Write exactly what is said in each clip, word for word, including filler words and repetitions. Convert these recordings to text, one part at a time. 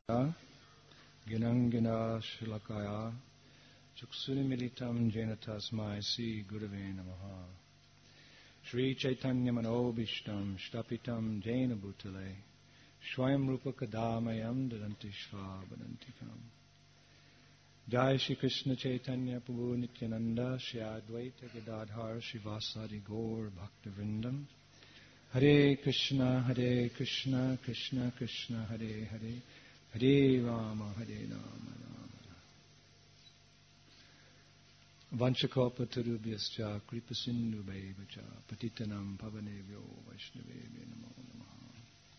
Ginangina Shilakaya Chuksunimilitam Jena Tasmai Si Gurave Namaha Sri Chaitanya Manobishtam Shtapitam Jena Bhutale Swayam Rupa Kadamayam Dadanti Shva Badantikam Jai Shri Krishna Chaitanya Prabhu Nityananda Shri Advaita Gadadhar Shivasari Gaur Bhaktivindam Hare Krishna Hare Krishna Krishna Krishna Hare Hare Hare Rama Hare Rama Rama Vanchakalpatarubhyascha Kripasindu Bhaivacha Patitanam Pavanebhyo Vaishnavebhyo Namo Namaha.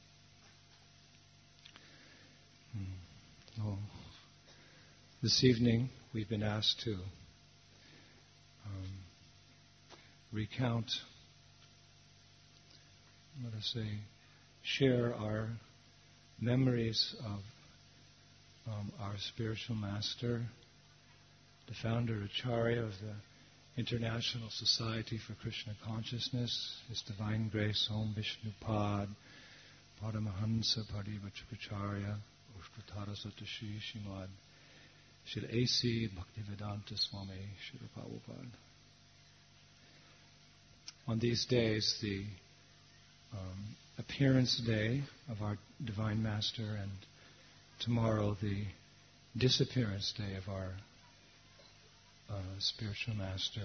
Hmm. Oh. This evening we've been asked to um, recount, let us say, share our memories of um, our spiritual master, the founder Acharya of the International Society for Krishna Consciousness, His Divine Grace Om Vishnupad Paramahansa Parivachakacharya Ushtatara Satashi Shimad Shri A C Bhaktivedanta Swami Shri Prabhupada. On these days, the um, appearance day of our Divine Master, and tomorrow the disappearance day of our uh, spiritual master,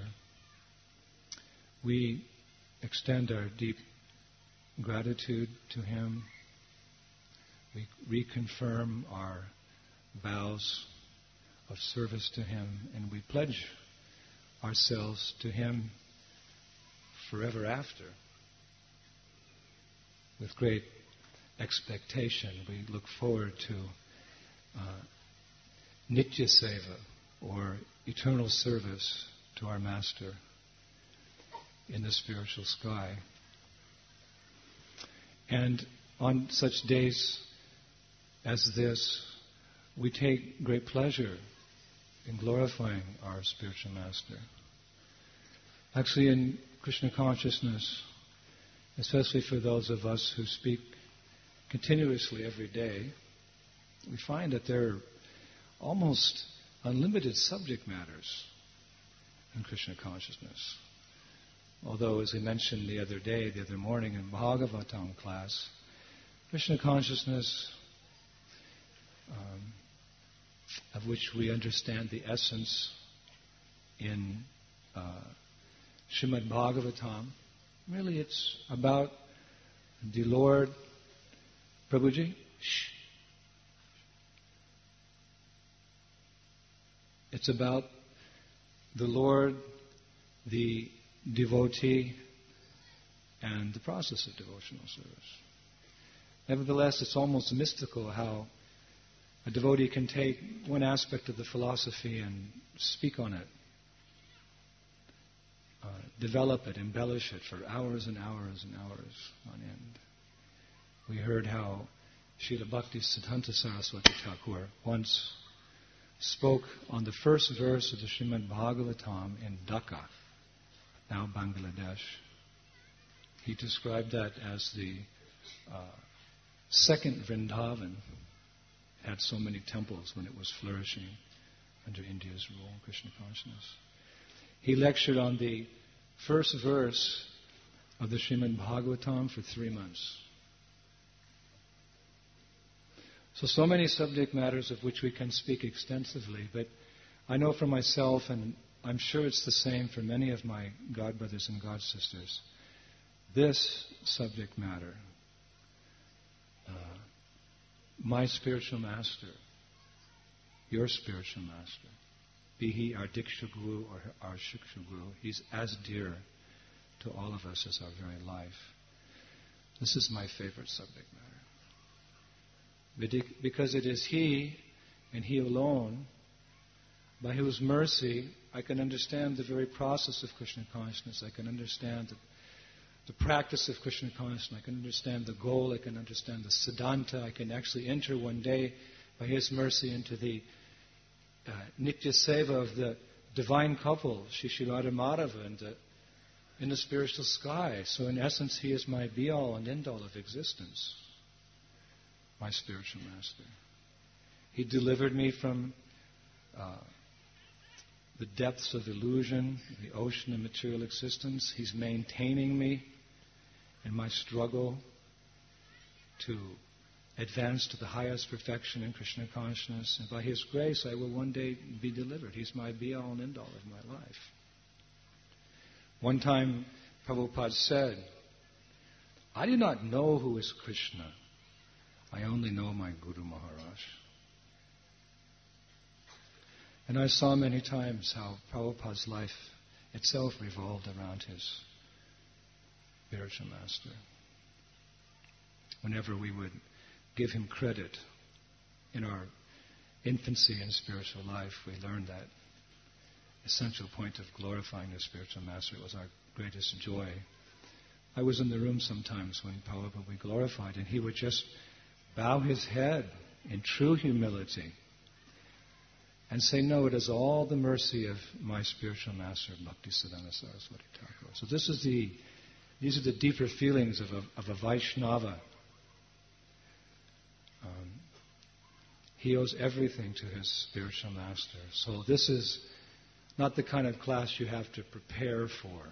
we extend our deep gratitude to him. We reconfirm our vows of service to him, and we pledge ourselves to him forever after. With great expectation, we look forward to uh, Nitya Seva, or eternal service to our Master in the spiritual sky. And on such days as this, we take great pleasure in glorifying our spiritual Master. Actually, in Krishna consciousness, especially for those of us who speak continuously every day, we find that there are almost unlimited subject matters in Krishna consciousness. Although, as we mentioned the other day, the other morning in Bhagavatam class, Krishna consciousness, um, of which we understand the essence in uh, Srimad Bhagavatam, really it's about the Lord. Prabhuji? Shh. It's about the Lord, the devotee, and the process of devotional service. Nevertheless, it's almost mystical how a devotee can take one aspect of the philosophy and speak on it, uh, develop it, embellish it for hours and hours and hours on end. We heard how Srila Bhakti Siddhanta Saraswati Thakur once spoke on the first verse of the Srimad Bhagavatam in Dhaka, now Bangladesh. He described that as the uh, second Vrindavan. Had so many temples when it was flourishing under India's rule in Krishna consciousness. He lectured on the first verse of the Srimad Bhagavatam for three months. So, so many subject matters of which we can speak extensively, but I know for myself, and I'm sure it's the same for many of my God brothers and God sisters, this subject matter, uh, my spiritual master, your spiritual master, be he our Diksha Guru or our Shiksha Guru, he's as dear to all of us as our very life. This is my favorite subject matter. Because it is he and he alone by whose mercy I can understand the very process of Krishna consciousness. I can understand the The practice of Krishna consciousness. I can understand the goal. I can understand the Siddhanta. I can actually enter one day, by His mercy, into the uh, Nitya Seva of the divine couple, Shri Shri Radha Madhava, in the, in the spiritual sky. So in essence, He is my be-all and end-all of existence, my spiritual master. He delivered me from uh, the depths of illusion, the ocean of material existence. He's maintaining me in my struggle to advance to the highest perfection in Krishna consciousness. And by His grace, I will one day be delivered. He's my be-all and end-all of my life. One time, Prabhupada said, I do not know who is Krishna. I only know my Guru Maharaj. And I saw many times how Prabhupada's life itself revolved around his spiritual master. Whenever we would give him credit in our infancy in spiritual life, we learned that essential point of glorifying the spiritual master. It was our greatest joy. I was in the room sometimes when Prabhupada would be glorified, and he would just bow his head in true humility and say, no, it is all the mercy of my spiritual master, Bhaktisiddhanta Saraswati Thakur. So this is the, these are the deeper feelings of a, of a Vaishnava. Um, he owes everything to his spiritual master. So this is not the kind of class you have to prepare for.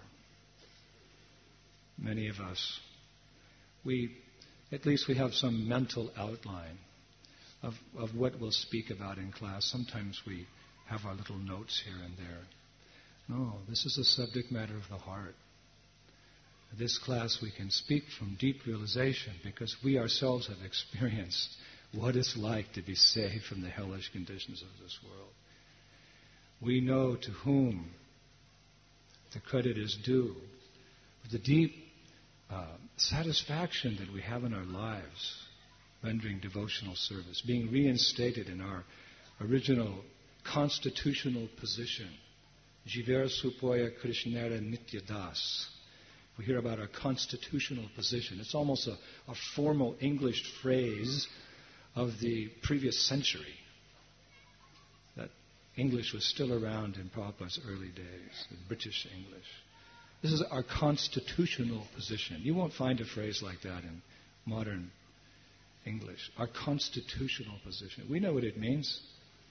Many of us, we, at least we have some mental outline of, of what we'll speak about in class. Sometimes we have our little notes here and there. No, this is a subject matter of the heart. This class we can speak from deep realization because we ourselves have experienced what it's like to be saved from the hellish conditions of this world. We know to whom the credit is due for the deep uh, satisfaction that we have in our lives, rendering devotional service, being reinstated in our original constitutional position. Jivera Supoya Krishnera Nityadas. We hear about our constitutional position. It's almost a, a formal English phrase of the previous century. That English was still around in Prabhupada's early days, the British English. This is our constitutional position. You won't find a phrase like that in modern English. Our constitutional position. We know what it means.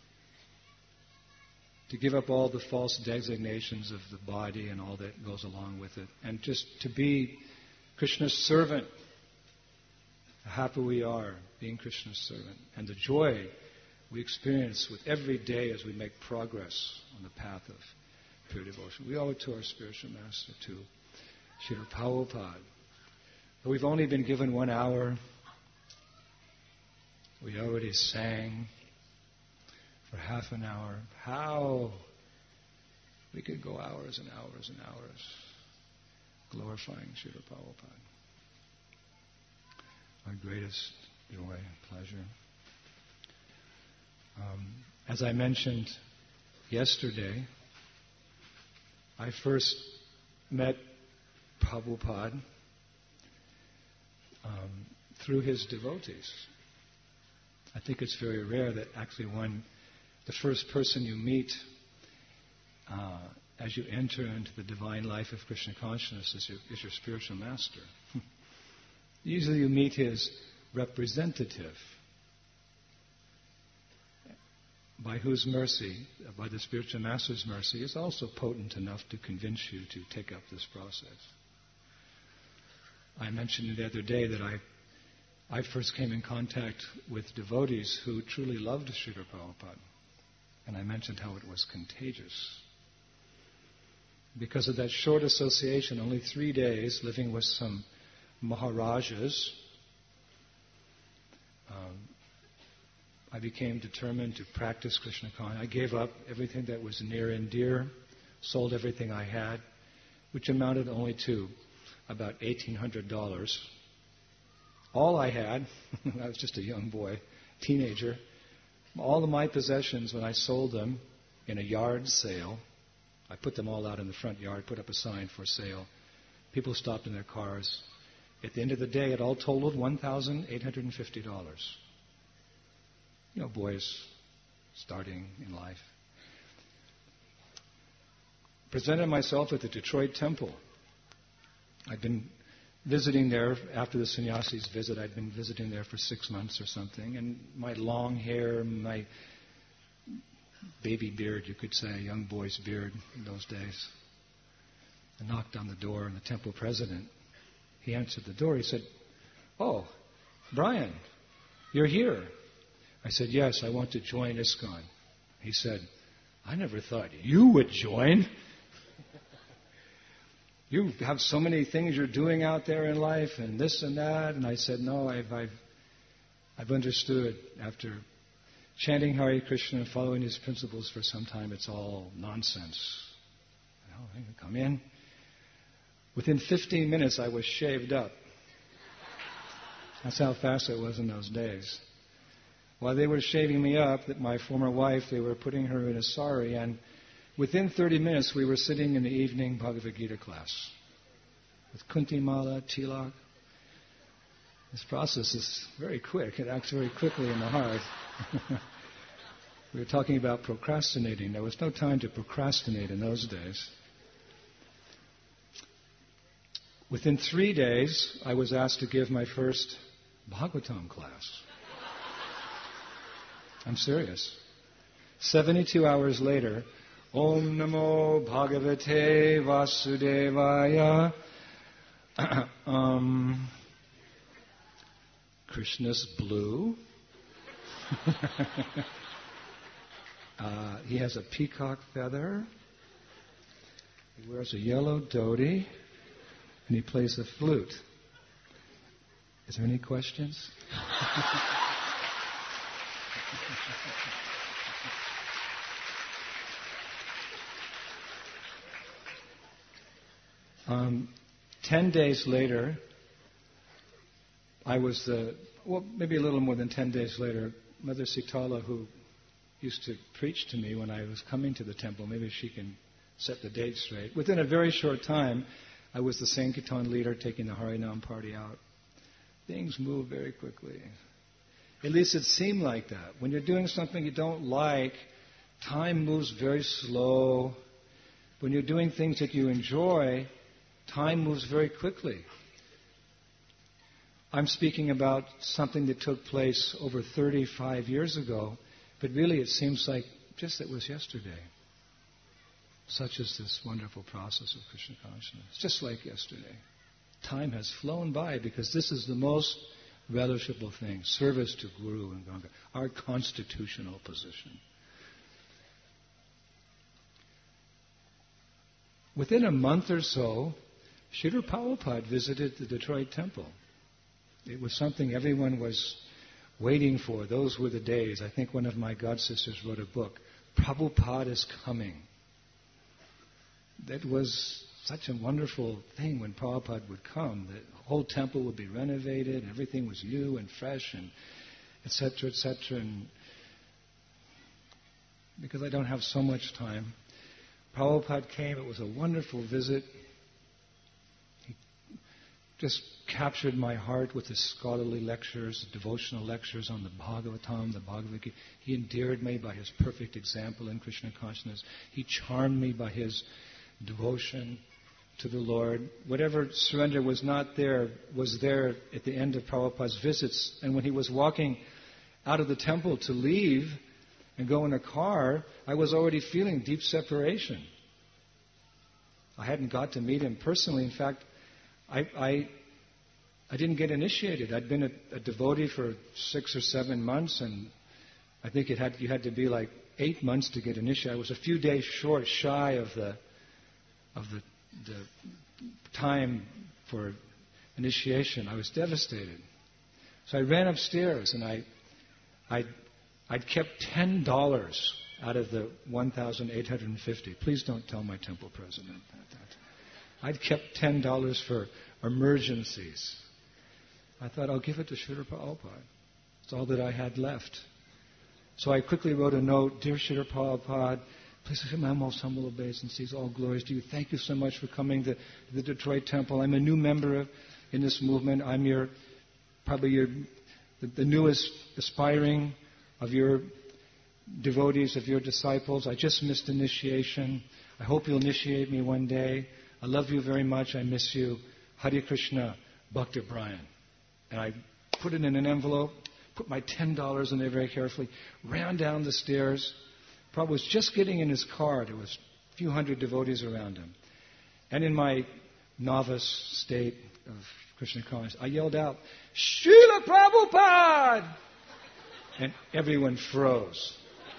To give up all the false designations of the body and all that goes along with it. And just to be Krishna's servant. How happy we are being Krishna's servant. And the joy we experience with every day as we make progress on the path of pure devotion. We owe it to our spiritual master, to Srila Prabhupada. But we've only been given one hour. We already sang for half an hour. How we could go hours and hours and hours glorifying Srila Prabhupada. Our greatest joy and pleasure. Um, as I mentioned yesterday, I first met Prabhupada um, through his devotees. I think it's very rare that actually one, the first person you meet uh, as you enter into the divine life of Krishna consciousness is your, is your spiritual master. Usually you meet his representative, by whose mercy, by the spiritual master's mercy, is also potent enough to convince you to take up this process. I mentioned the other day that I I first came in contact with devotees who truly loved Srila Prabhupada. And I mentioned how it was contagious. Because of that short association, only three days living with some Maharajas, um, I became determined to practice Krishna consciousness. I gave up everything that was near and dear, sold everything I had, which amounted only to about eighteen hundred dollars. All I had, I was just a young boy, teenager, all of my possessions, when I sold them in a yard sale, I put them all out in the front yard, put up a sign for sale. People stopped in their cars. At the end of the day, it all totaled one thousand eight hundred fifty dollars. You know, boys starting in life. Presented myself at the Detroit Temple. I'd been visiting there after the sannyasi's visit. I'd been visiting there for six months or something, and my long hair, my baby beard, you could say, young boy's beard in those days. I knocked on the door, and the temple president, he answered the door. He said, "Oh, Brian, you're here." I said, "Yes, I want to join ISKCON." He said, "I never thought you would join. You have so many things you're doing out there in life and this and that." And I said, "No, I've, I've, I've understood after chanting Hare Krishna and following his principles for some time, it's all nonsense. You know, I can come in." Within fifteen minutes, I was shaved up. That's how fast it was in those days. While they were shaving me up, that my former wife, they were putting her in a sari, and within thirty minutes, we were sitting in the evening Bhagavad Gita class with Kunti Mala, Tilak. This process is very quick. It acts very quickly in the heart. We were talking about procrastinating. There was no time to procrastinate in those days. Within three days, I was asked to give my first Bhagavatam class. I'm serious. seventy-two hours later, Om Namo Bhagavate Vasudevaya. um, Krishna's blue. uh, he has a peacock feather. He wears a yellow dhoti. And he plays the flute. Is there any questions? um, ten days later, I was the, well, maybe a little more than ten days later, Mother Sitala, who used to preach to me when I was coming to the temple, maybe she can set the date straight. Within a very short time, I was the Sankirtan leader taking the Harinam party out. Things move very quickly. At least it seemed like that. When you're doing something you don't like, time moves very slow. When you're doing things that you enjoy, time moves very quickly. I'm speaking about something that took place over thirty-five years ago, but really it seems like just it was yesterday. Such is this wonderful process of Krishna consciousness. Just like yesterday. Time has flown by because this is the most relishable thing. Service to Guru and Ganga. Our constitutional position. Within a month or so, Srila Prabhupada visited the Detroit temple. It was something everyone was waiting for. Those were the days. I think one of my god sisters wrote a book, Prabhupada is Coming. That was such a wonderful thing when Prabhupada would come. The whole temple would be renovated, everything was new and fresh, and et cetera, et cetera. And because I don't have so much time, Prabhupada came. It was a wonderful visit. He just captured my heart with his scholarly lectures, devotional lectures on the Bhagavatam, the Bhagavad Gita. He endeared me by his perfect example in Krishna consciousness. He charmed me by his devotion to the Lord. Whatever surrender was not there was there at the end of Prabhupada's visits. And when he was walking out of the temple to leave and go in a car, I was already feeling deep separation. I hadn't got to meet him personally. In fact, I I, I didn't get initiated. I'd been a, a devotee for six or seven months, and I think it had you had to be like eight months to get initiated. I was a few days short, shy of the of the, the time for initiation. I was devastated. So I ran upstairs and I, I, I'd kept ten dollars out of the one thousand eight hundred fifty. Please don't tell my temple president that. I'd kept ten dollars for emergencies. I thought, I'll give it to Srila Prabhupada. It's all that I had left. So I quickly wrote a note, Dear Srila Prabhupada, please accept my most humble obeisances, all glories to you. Thank you so much for coming to the Detroit Temple. I'm a new member of, in this movement. I'm your, probably your, the, the newest aspiring of your devotees, of your disciples. I just missed initiation. I hope you'll initiate me one day. I love you very much. I miss you. Hare Krishna. Bhakti Brian. And I put it in an envelope, put my ten dollars in there very carefully, ran down the stairs. Prabhupada was just getting in his car. There was a few hundred devotees around him. And in my novice state of Krishna consciousness, I yelled out, "Srila Prabhupada!" And everyone froze.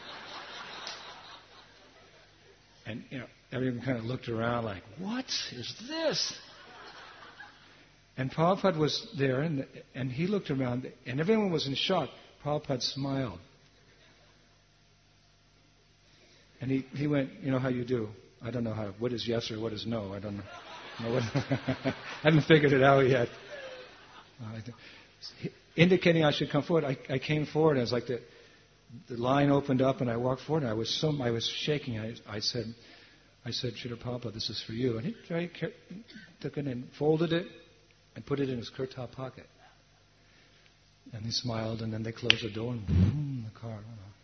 And, you know, everyone kind of looked around like, what is this? And Prabhupada was there, and, and he looked around, and everyone was in shock. Prabhupada smiled. And he, he went, you know how you do. I don't know how, what is yes or what is no. I don't know. know what, I haven't figured it out yet. Uh, indicating I should come forward, I, I came forward. I was like, the, the line opened up, and I walked forward, and I was so, I was shaking. I, I said, I said, Srila Prabhupada, this is for you. And he very care- took it and folded it and put it in his kurta pocket. And he smiled, and then they closed the door, and boom, the car.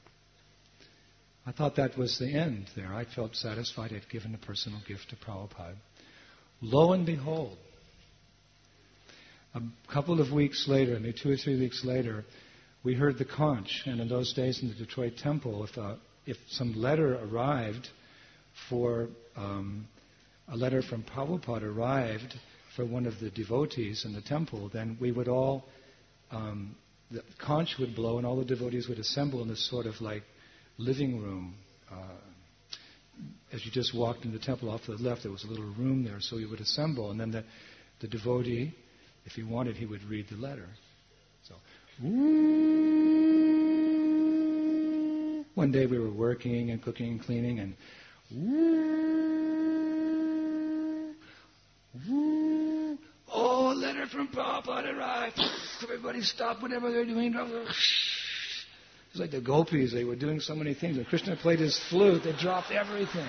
I thought that was the end there. I felt satisfied. I'd given a personal gift to Prabhupada. Lo and behold, a couple of weeks later, maybe two or three weeks later, we heard the conch. And in those days in the Detroit temple, if, a, if some letter arrived for, um, a letter from Prabhupada arrived for one of the devotees in the temple, then we would all, um, the conch would blow and all the devotees would assemble in this sort of like living room. Uh, as you just walked in the temple off to the left, there was a little room there, so we would assemble, and then the, the devotee, if he wanted, he would read the letter. So, woo. One day we were working and cooking and cleaning, and woo, woo. Oh, a letter from Prabhupada arrived. Everybody stopped whatever they're doing. It's like the gopis, they were doing so many things. When Krishna played his flute, they dropped everything.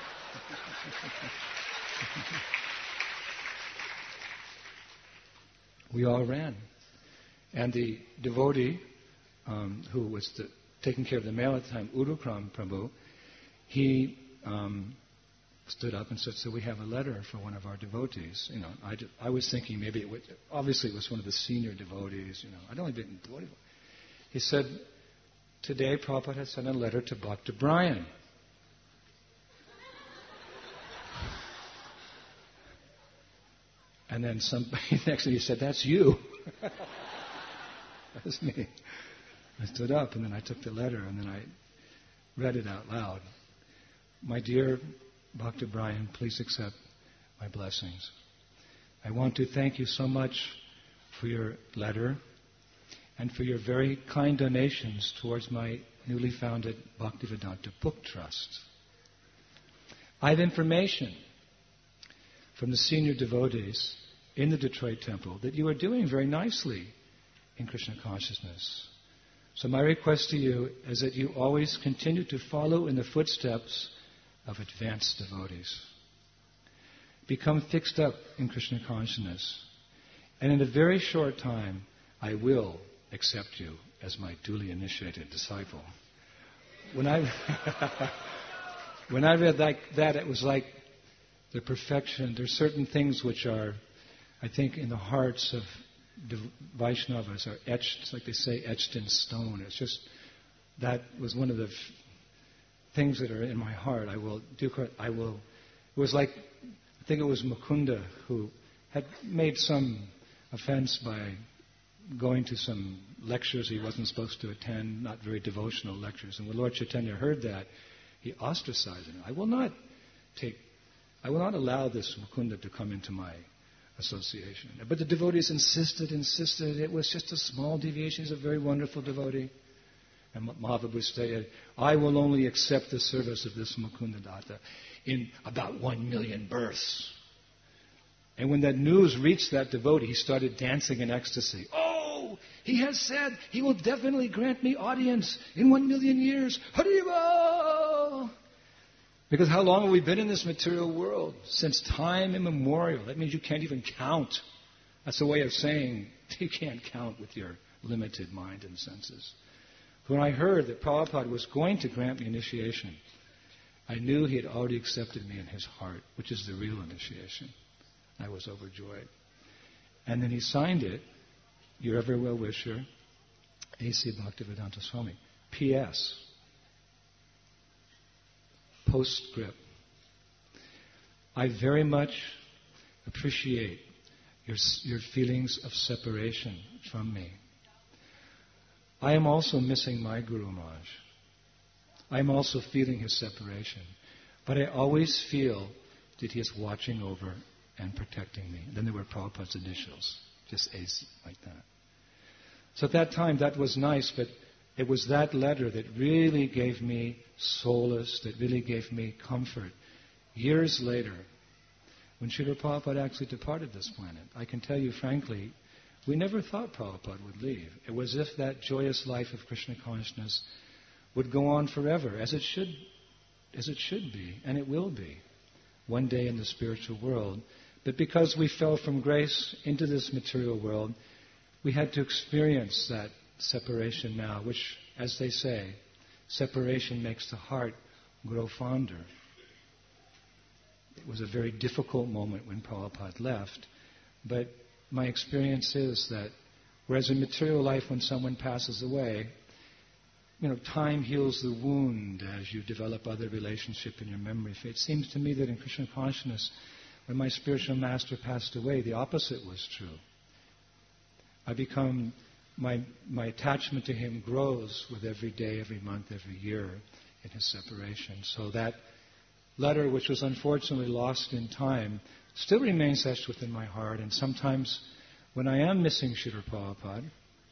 We all ran. And the devotee, um, who was the, taking care of the mail at the time, Udukram Prabhu, he um, stood up and said, so we have a letter for one of our devotees. You know, I, I was thinking maybe it would, obviously it was one of the senior devotees, you know. I'd only been devotee. He said, today, Prabhupada has sent a letter to Bhakti Brian. And then somebody next to me said, that's you. That's me. I stood up, and then I took the letter, and then I read it out loud. My dear Bhakti Brian, please accept my blessings. I want to thank you so much for your letter and for your very kind donations towards my newly founded Bhaktivedanta Book Trust. I have information from the senior devotees in the Detroit temple that you are doing very nicely in Krishna consciousness. So my request to you is that you always continue to follow in the footsteps of advanced devotees. Become fixed up in Krishna consciousness. And in a very short time, I will accept you as my duly initiated disciple. When I when I read that, that, it was like the perfection. There's certain things which are, I think, in the hearts of Vaishnavas are etched, like they say, etched in stone. It's just, that was one of the f- things that are in my heart. I will do, I will, it was like, I think it was Mukunda who had made some offense by going to some lectures he wasn't supposed to attend, not very devotional lectures. And when Lord Chaitanya heard that, he ostracized him. I will not take, I will not allow this Mukunda to come into my association. But the devotees insisted, insisted. It was just a small deviation. He's a very wonderful devotee. And Mahaprabhu stated, I will only accept the service of this Mukunda Datta in about one million births. And when that news reached that devotee, he started dancing in ecstasy. Oh, he has said he will definitely grant me audience in one million years. Haribo! Because how long have we been in this material world? Since time immemorial. That means you can't even count. That's a way of saying you can't count with your limited mind and senses. When I heard that Prabhupada was going to grant me initiation, I knew he had already accepted me in his heart, which is the real initiation. I was overjoyed. And then he signed it, your ever well-wisher, A C Bhaktivedanta Swami. P S. Postscript. I very much appreciate your, your feelings of separation from me. I am also missing my Guru Maharaj. I am also feeling his separation. But I always feel that he is watching over and protecting me. Then there were Prabhupada's initials, just A C, like that. So at that time, that was nice, but it was that letter that really gave me solace, that really gave me comfort. Years later, when Srila Prabhupada actually departed this planet, I can tell you frankly, we never thought Prabhupada would leave. It was as if that joyous life of Krishna consciousness would go on forever, as it should, as it should be, and it will be, one day in the spiritual world. But because we fell from grace into this material world, we had to experience that separation now, which, as they say, separation makes the heart grow fonder. It was a very difficult moment when Prabhupada left, but my experience is that whereas in material life when someone passes away, you know, time heals the wound as you develop other relationship in your memory. It seems to me that in Krishna consciousness, when my spiritual master passed away, the opposite was true. I become, my my attachment to him grows with every day, every month, every year in his separation. So that letter, which was unfortunately lost in time, still remains etched within my heart. And sometimes when I am missing Srila Prabhupada,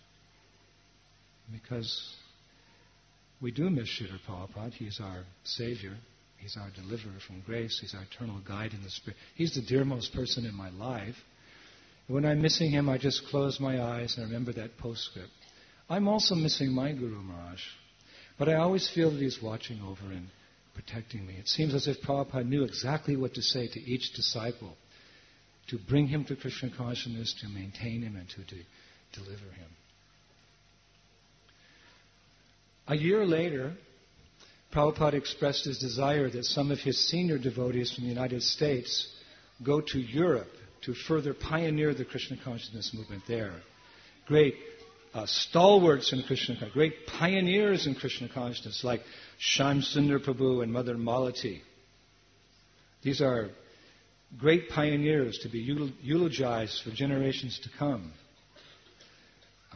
because we do miss Srila Prabhupada, he's our savior, he's our deliverer from grace, he's our eternal guide in the spirit. He's the dearmost person in my life. When I'm missing him, I just close my eyes and remember that postscript. I'm also missing my Guru Maharaj, but I always feel that he's watching over and protecting me. It seems as if Prabhupada knew exactly what to say to each disciple to bring him to Krishna consciousness, to maintain him, and to de- deliver him. A year later, Prabhupada expressed his desire that some of his senior devotees from the United States go to Europe to further pioneer the Krishna consciousness movement there. Great uh, stalwarts in Krishna consciousness, great pioneers in Krishna consciousness like Shyam Sundar Prabhu and Mother Malati. These are great pioneers to be eulogized for generations to come. Uh,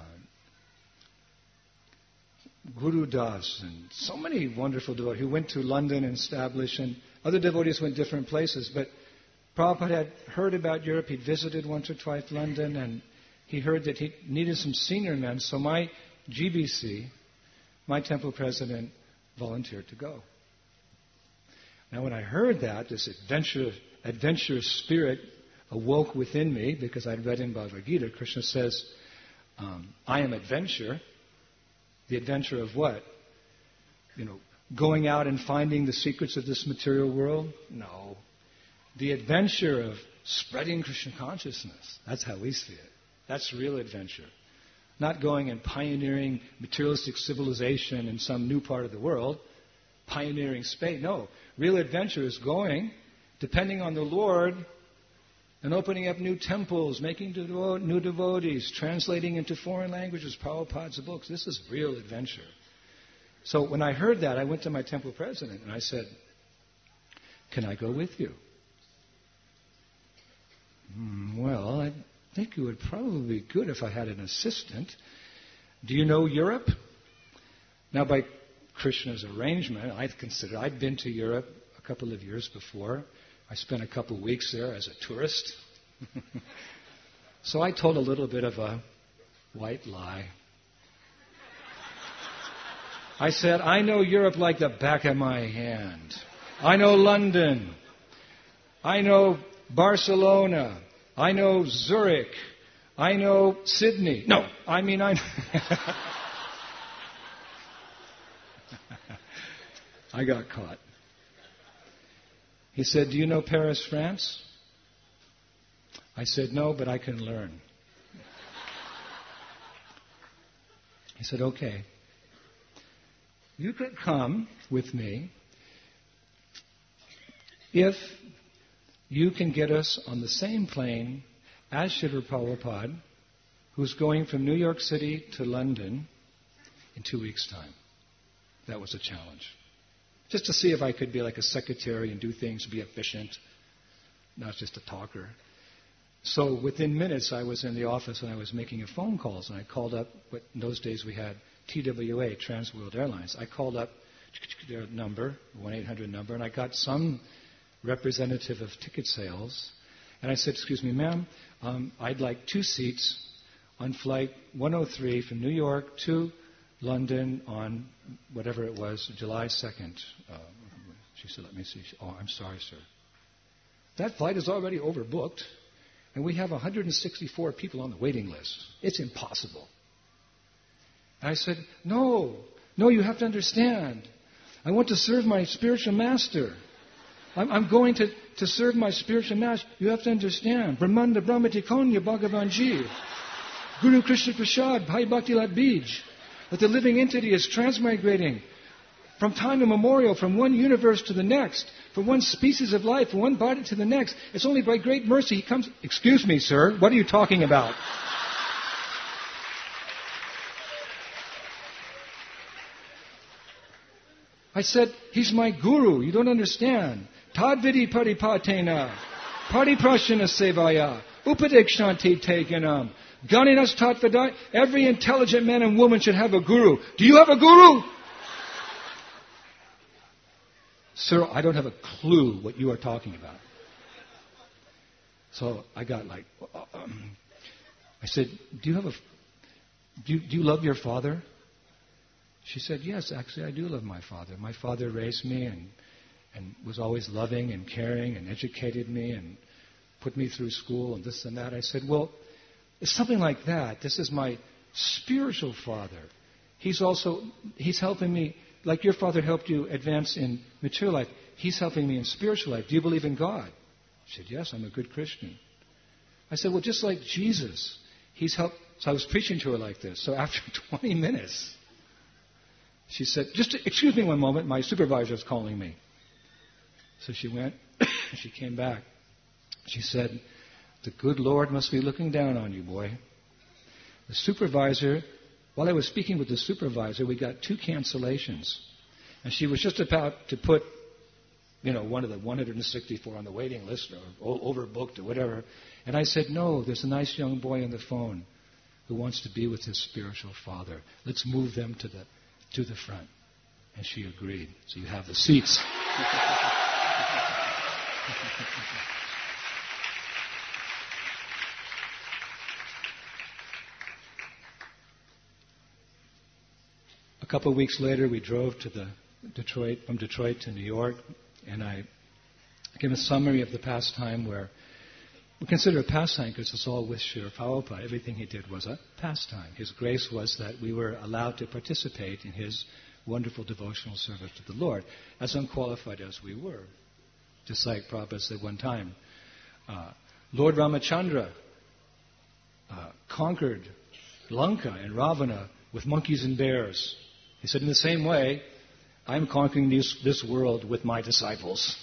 Guru Das and so many wonderful devotees who went to London and established, and other devotees went different places, but Prabhupada had heard about Europe. He'd visited once or twice London, and he heard that he needed some senior men. So my G B C, my temple president, volunteered to go. Now when I heard that, this adventurous, adventurous spirit awoke within me, because I'd read in Bhagavad Gita, Krishna says, um, I am adventure. The adventure of what? You know, going out and finding the secrets of this material world? No. The adventure of spreading Krishna consciousness. That's how we see it. That's real adventure. Not going and pioneering materialistic civilization in some new part of the world, pioneering space. No. Real adventure is going, depending on the Lord, and opening up new temples, making devo- new devotees, translating into foreign languages Prabhupada's books. This is real adventure. So when I heard that, I went to my temple president and I said, can I go with you? Well, I think it would probably be good if I had an assistant. Do you know Europe? Now, by Krishna's arrangement, I've considered, I'd been to Europe a couple of years before. I spent a couple of weeks there as a tourist. So I told a little bit of a white lie. I said, I know Europe like the back of my hand. I know London. I know Barcelona. I know Zurich. I know Sydney. No, I mean I I got caught. He said, do you know Paris, France? I said, no, but I can learn. He said, okay. You could come with me if you can get us on the same plane as Srila Prabhupada, who's going from New York City to London in two weeks' time. That was a challenge. Just to see if I could be like a secretary and do things, be efficient, not just a talker. So within minutes, I was in the office and I was making a phone calls, and I called up what in those days we had T W A, Trans World Airlines. I called up their number, one eight hundred number, and I got some representative of ticket sales, and I said, "Excuse me, ma'am, um, I'd like two seats on flight one oh three from New York to London on whatever it was, July second. Uh, she said, let me see. Oh, I'm sorry, sir. That flight is already overbooked, and we have one hundred sixty-four people on the waiting list. It's impossible. And I said, no, no, you have to understand. I want to serve my spiritual master. I'm, I'm going to, to serve my spiritual master. You have to understand. Brahmanda Brahmati Konya Bhagavanji. Guru Krishna Prasad, Bhai Bhakti Lat Bij. That the living entity is transmigrating from time immemorial, from one universe to the next, from one species of life, from one body to the next. It's only by great mercy he comes. Excuse me, sir, what are you talking about? I said, he's my guru. You don't understand. Tadvidi paripatena, pariprashana sevaya, upadekshanti teganam. Ganinas Tatvadai, every intelligent man and woman should have a guru. Do you have a guru? Sir, I don't have a clue what you are talking about. So I got like, um, I said, do you have a, do you, do you love your father? She said, yes, actually I do love my father. My father raised me and, and was always loving and caring and educated me and put me through school and this and that. I said, well, it's something like that. This is my spiritual father. He's also, he's helping me, like your father helped you advance in material life. He's helping me in spiritual life. Do you believe in God? She said, yes, I'm a good Christian. I said, well, just like Jesus, he's helped. So I was preaching to her like this. So after twenty minutes, she said, just excuse me one moment, my supervisor is calling me. So she went, she came back. She said, the good Lord must be looking down on you, boy. The supervisor, while I was speaking with the supervisor, we got two cancellations. And she was just about to put, you know, one of the one hundred sixty-four on the waiting list or overbooked or whatever. And I said, no, there's a nice young boy on the phone who wants to be with his spiritual father. Let's move them to the to the front. And she agreed. So you have the seats. A couple of weeks later, we drove to the Detroit, from Detroit to New York, and I gave a summary of the pastime where we consider it a pastime because it's all with Srila Prabhupada. Everything he did was a pastime. His grace was that we were allowed to participate in his wonderful devotional service to the Lord, as unqualified as we were. Just like Prabhupada said one time, uh, Lord Ramachandra uh, conquered Lanka and Ravana with monkeys and bears. He said, in the same way, I'm conquering this, this world with my disciples.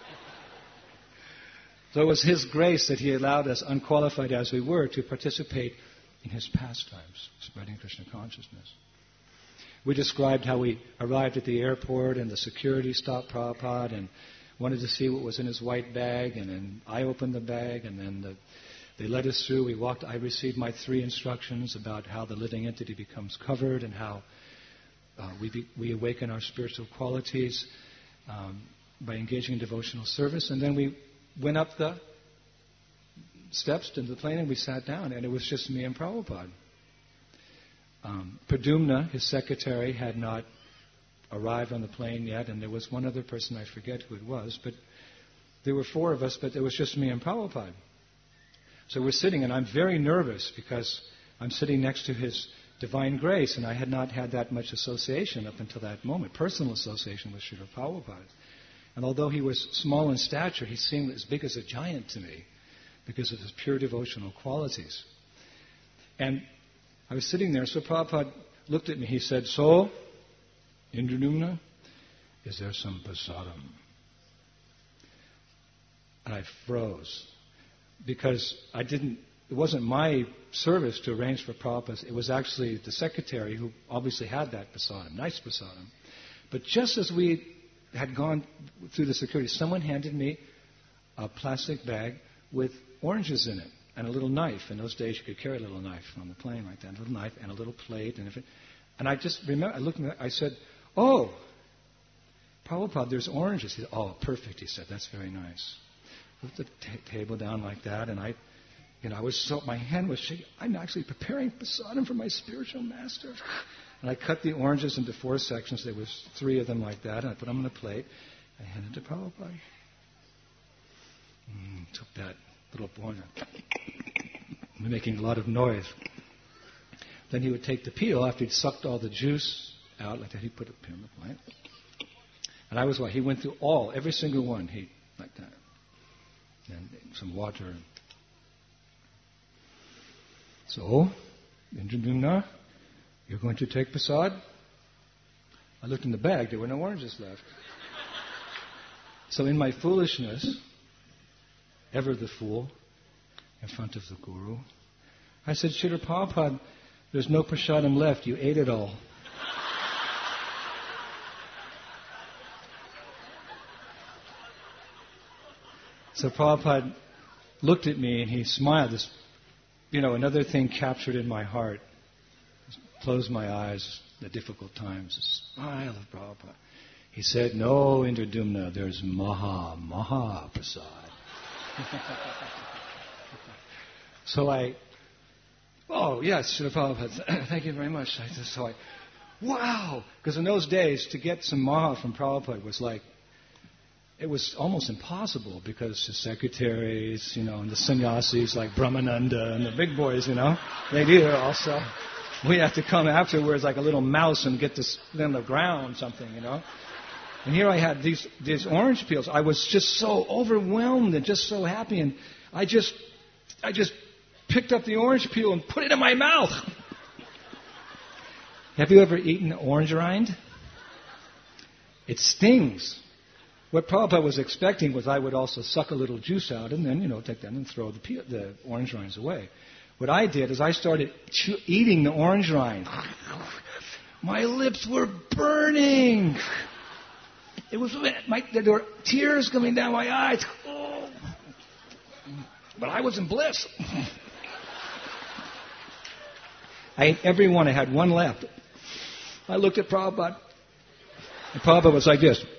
So it was His grace that He allowed us, unqualified as we were, to participate in His pastimes, spreading Krishna consciousness. We described how we arrived at the airport and the security stopped Prabhupada and wanted to see what was in his white bag, and then I opened the bag, and then the, they led us through. We walked. I received my three instructions about how the living entity becomes covered and how uh, we be, we awaken our spiritual qualities um, by engaging in devotional service. And then we went up the steps to the plane and we sat down, and it was just me and Prabhupada. Um, Padumna, his secretary, had not arrived on the plane yet, and there was one other person, I forget who it was, but there were four of us, but it was just me and Prabhupada. So we're sitting, and I'm very nervous because I'm sitting next to His divine grace, and I had not had that much association up until that moment, personal association with Srila Prabhupada. And although he was small in stature, he seemed as big as a giant to me because of his pure devotional qualities. And I was sitting there, so Prabhupada looked at me. He said, so, Indranumna, is there some prasadam? And I froze because I didn't it wasn't my service to arrange for Prabhupada. It was actually the secretary who obviously had that prasadam, nice prasadam. But just as we had gone through the security, someone handed me a plastic bag with oranges in it and a little knife. In those days, you could carry a little knife on the plane like that, a little knife and a little plate. And, if it, and I just remember, I looked at it, I said, "Oh, Prabhupada, there's oranges." He said, "Oh, perfect," he said. "That's very nice." Put the t- table down like that, and I, you know, I was so, my hand was shaking. I'm actually preparing prasadam for my spiritual master. And I cut the oranges into four sections. There was three of them like that, and I put them on a plate. I handed it to Prabhupada. Mm, took that little orange, making a lot of noise. Then he would take the peel after he'd sucked all the juice out, like that. He'd put it on the plate. And I was what? He went through all, every single one. He like that. And some water. So, Indradyumna, you're going to take prasad? I looked in the bag, there were no oranges left. So in my foolishness, ever the fool, in front of the Guru, I said, "Srila Prabhupada, there's no prasadam left, you ate it all." So Prabhupada looked at me and he smiled. This, you know, another thing captured in my heart. Closed my eyes, the difficult times, the smile of Prabhupada. He said, "No, Indradyumna, there's Maha, Maha Prasad." So I, oh yes, Srila Prabhupada, thank you very much. I just, so I, wow, because in those days to get some Maha from Prabhupada was like, it was almost impossible because the secretaries, you know, and the sannyasis like Brahmananda and the big boys, you know, they do it also. We have to come afterwards like a little mouse and get this on the ground, something, you know. And here I had these these orange peels. I was just so overwhelmed and just so happy, and I just I just picked up the orange peel and put it in my mouth. Have you ever eaten orange rind? It stings. What Prabhupada was expecting was I would also suck a little juice out and then, you know, take that and throw the, peel, the orange rinds away. What I did is I started chew- eating the orange rind. My lips were burning. It was my, there were tears coming down my eyes. Oh. But I was in bliss. I ate every one. I had one left. I looked at Prabhupada. And Prabhupada was like this.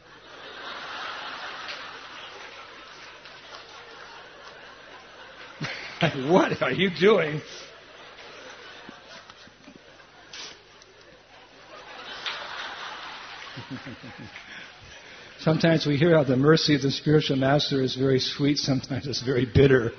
What are you doing? Sometimes we hear how the mercy of the spiritual master is very sweet, sometimes it's very bitter.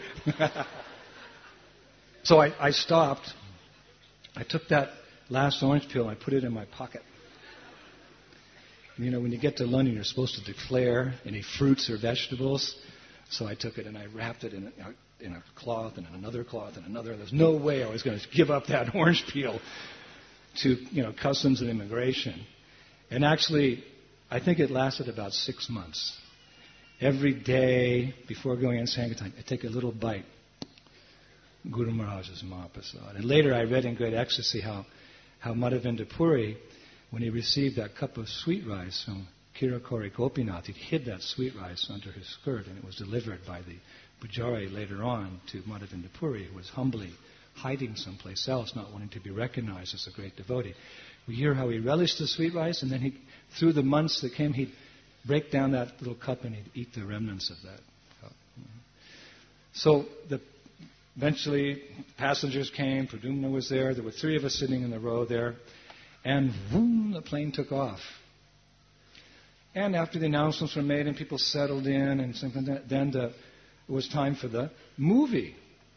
So I, I stopped. I took that last orange peel and I put it in my pocket. You know, when you get to London, you're supposed to declare any fruits or vegetables. So I took it and I wrapped it in a, in a cloth and in another cloth and another. There's no way I was going to give up that orange peel to, you know, customs and immigration. And actually, I think it lasted about six months. Every day before going in Sankirtan, I take a little bite. Guru Maharaj's Mahaprasad. And later I read in Great Ecstasy how, how Madhavendra Puri, when he received that cup of sweet rice from Kirakori Gopinath, he hid that sweet rice under his skirt, and it was delivered by the Pujari later on to Madhavendra Puri, who was humbly hiding someplace else, not wanting to be recognized as a great devotee. We hear how he relished the sweet rice, and then he, through the months that came, he'd break down that little cup and he'd eat the remnants of that cup. So the, eventually passengers came, Pradyumna was there, there were three of us sitting in the row there, and boom, the plane took off. And after the announcements were made and people settled in, and something like that, then the, it was time for the movie.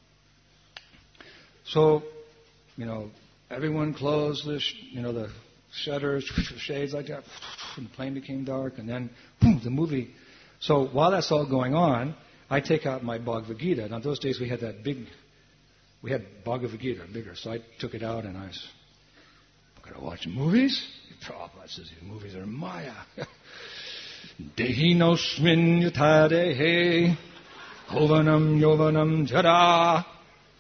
So, you know, everyone closed the, sh- you know, the shutters, shades like that, and the plane became dark, and then boom, the movie. So while that's all going on, I take out my Bhagavad Gita. Now, those days we had that big, we had Bhagavad Gita, bigger. So I took it out and I was, I'm going to watch movies? Prabhupada says these movies are Maya. Dehi nosmin yatha dehe, hovanam yovanam jara,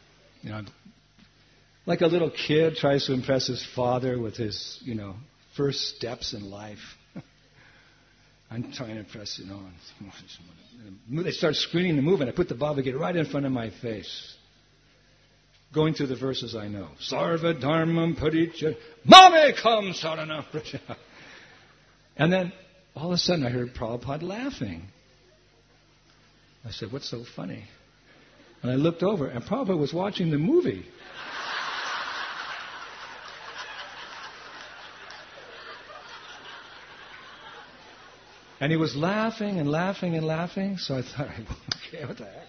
You know, like a little kid tries to impress his father with his, you know, first steps in life. I'm trying to impress, you know. And they start screening the movie, and I put the Bhagavad Gita right in front of my face. Going through the verses I know. Sarva dharmam paricha mame kam sarana praja. And then all of a sudden I heard Prabhupada laughing. I said, what's so funny? And I looked over, and Prabhupada was watching the movie. And he was laughing and laughing and laughing. So I thought, okay, what the heck?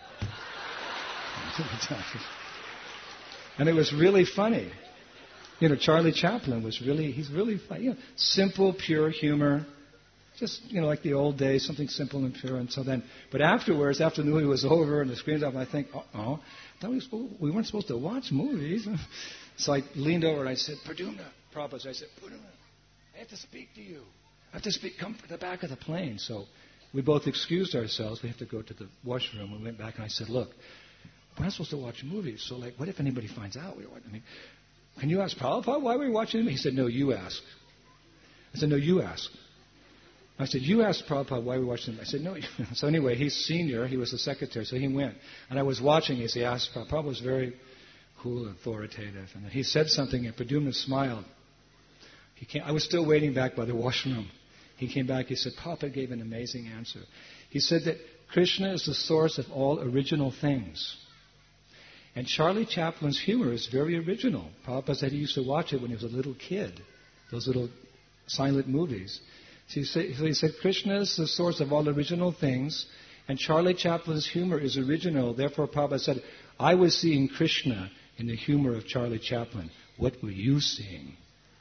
And it was really funny. You know, Charlie Chaplin was really, he's really funny. You know, simple, pure humor. Just, you know, like the old days, something simple and pure. And so then, but afterwards, after the movie was over and the screen's off, I think, uh-oh, I thought we, were supposed, we weren't supposed to watch movies. So I leaned over and I said, Pradumna, Prabhupada, I said, Pradumna, I have to speak to you. I have to speak, come to the back of the plane. So we both excused ourselves. We have to go to the washroom. We went back and I said, look, we're not supposed to watch movies. So, like, what if anybody finds out we were watching? I mean, can you ask Prabhupada why we were watching them? He said, no, you ask. I said, no, you ask. I said, you asked Prabhupada why we were watching them. I said, no. You. So anyway, he's senior. He was the secretary. So he went. And I was watching as he asked Prabhupada. Prabhupada was very cool and authoritative. And he said something and Pradumna smiled. He came, I was still waiting back by the washroom. He came back, he said, Prabhupada gave an amazing answer. He said that Krishna is the source of all original things. And Charlie Chaplin's humor is very original. Prabhupada said he used to watch it when he was a little kid, those little silent movies. So he said, so he said Krishna is the source of all original things, and Charlie Chaplin's humor is original. Therefore, Prabhupada said, I was seeing Krishna in the humor of Charlie Chaplin. What were you seeing?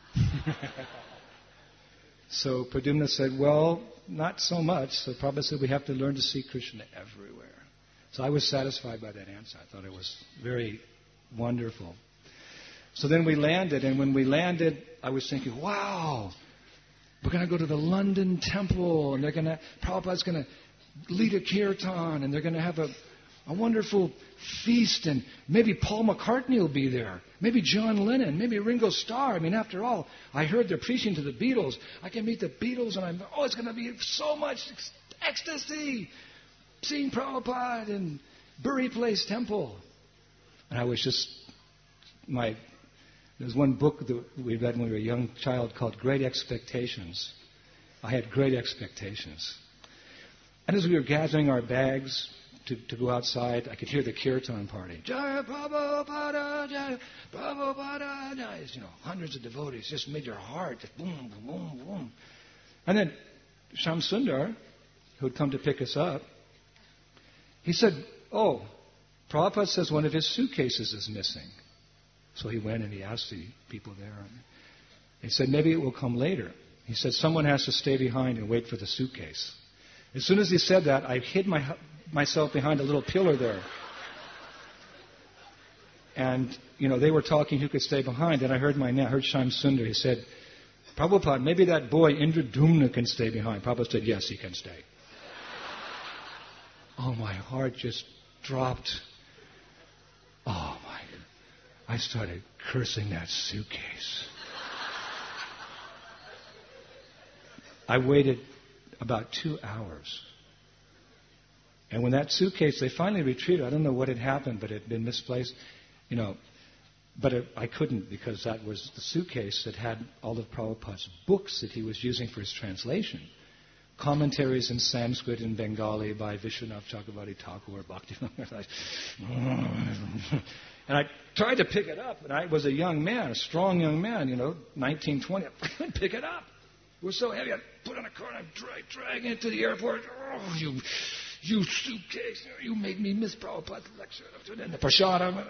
So Pradumna said, well, not so much. So Prabhupada said, we have to learn to see Krishna everywhere. So I was satisfied by that answer. I thought it was very wonderful. So then we landed, and when we landed, I was thinking, wow, we're going to go to the London Temple, and they're going to, Prabhupada's going to lead a kirtan, and they're going to have a, a wonderful feast, and maybe Paul McCartney will be there. Maybe John Lennon, maybe Ringo Starr. I mean, after all, I heard they're preaching to the Beatles. I can meet the Beatles, and I'm, oh, it's going to be so much ecstasy seeing Prabhupada in Bury Place Temple. And I was just, my, there's one book that we read when we were a young child called Great Expectations. I had great expectations. And as we were gathering our bags to, to go outside, I could hear the kirtan party. Jaya Prabhupada, Jaya Prabhupada, Jaya. You know, hundreds of devotees just made your heart just boom, boom, boom. And then Shyam Sundar, who had come to pick us up, he said, oh, Prabhupada says one of his suitcases is missing. So he went and he asked the people there. And he said, maybe it will come later. He said, someone has to stay behind and wait for the suitcase. As soon as he said that, I hid my, myself behind a little pillar there. And, you know, they were talking who could stay behind. And I heard my name, I heard Shyam Sundar. He said, Prabhupada, maybe that boy Indradumna can stay behind. Prabhupada said, yes, he can stay. Oh, my heart just dropped. Oh, my. I started cursing that suitcase. I waited about two hours. And when that suitcase, they finally retrieved it. I don't know what had happened, but it had been misplaced. You know, but it, I couldn't because that was the suitcase that had all of Prabhupada's books that he was using for his translation. Commentaries in Sanskrit and Bengali by Vishwanath Chakravarti Thakur, Bhakti. And I tried to pick it up, and I was a young man, a strong young man, you know, nineteen, twenty. I couldn't pick it up. It was so heavy. I put it on a car and I drag, drag it to the airport. Oh, you, you suitcase. You made me miss Prabhupada's lecture. And the prasadam.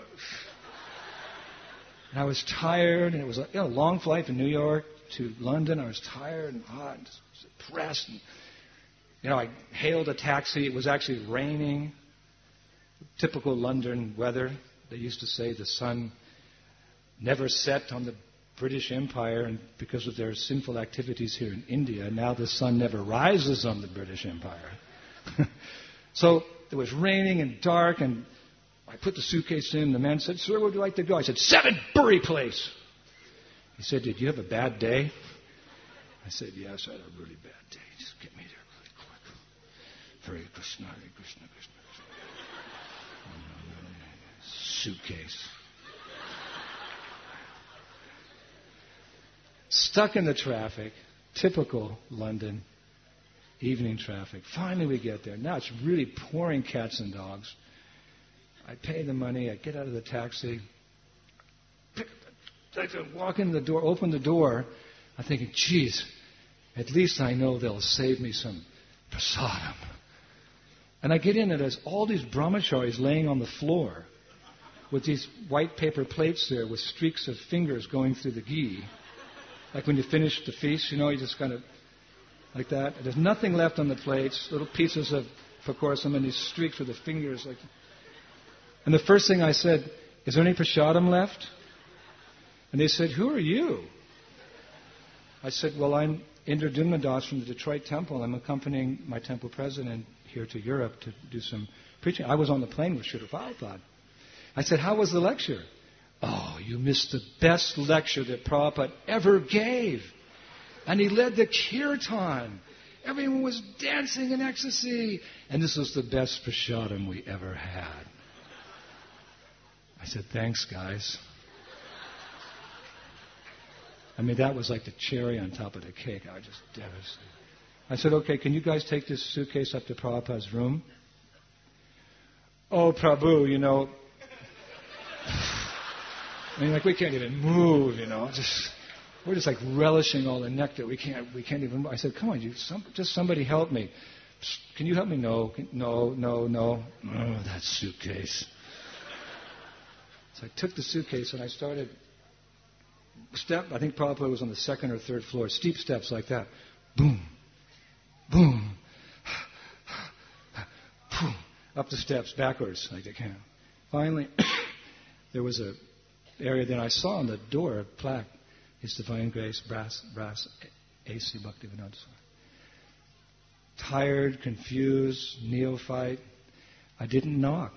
And I was tired, and it was a you know, long flight from New York to London. I was tired and hot and depressed. And, you know, I hailed a taxi. It was actually raining. Typical London weather. They used to say the sun never set on the British Empire, and because of their sinful activities here in India, now the sun never rises on the British Empire. So it was raining and dark, and I put the suitcase in. The man said, sir, where would you like to go? I said, Seven Bury Place. He said, did you have a bad day? I said, yes, I had a really bad day. Just get me there really quick. Hare Krishna, Hare Krishna, Krishna Krishna. Suitcase. Stuck in the traffic. Typical London evening traffic. Finally we get there. Now it's really pouring cats and dogs. I pay the money. I get out of the taxi. I walk in the door, open the door. I'm thinking, geez, at least I know they'll save me some prasadam. And I get in, and there's all these brahmacharis laying on the floor with these white paper plates there with streaks of fingers going through the ghee. Like when you finish the feast, you know, you just kind of, like that. There's nothing left on the plates, little pieces of pakorsam and these streaks with the fingers. Like. And the first thing I said, is there any prasadam left? And they said, who are you? I said, well, I'm Indra Das from the Detroit Temple. I'm accompanying my temple president here to Europe to do some preaching. I was on the plane with Srila Prabhupada. I said, how was the lecture? Oh, you missed the best lecture that Prabhupada ever gave. And he led the kirtan. Everyone was dancing in ecstasy. And this was the best prasadam we ever had. I said, thanks, guys. I mean, that was like the cherry on top of the cake. I was just devastated. I said, okay, can you guys take this suitcase up to Prabhupada's room? Oh, Prabhu, you know. I mean, like, we can't even move, you know. Just, we're just like relishing all the nectar. We can't, we can't even. I said, come on, you, some, just somebody help me. Can you help me? No, can, no, no, no. Oh, that suitcase. So I took the suitcase and I started. Step, I think Prabhupada was on the second or third floor. Steep steps like that. Boom, boom, boom. Up the steps, backwards, like they can. Finally, there was a area that I saw on the door, a plaque, His Divine Grace, Brass, Brass, A C Bhaktivedanta Swami. Tired, confused, neophyte. I didn't knock.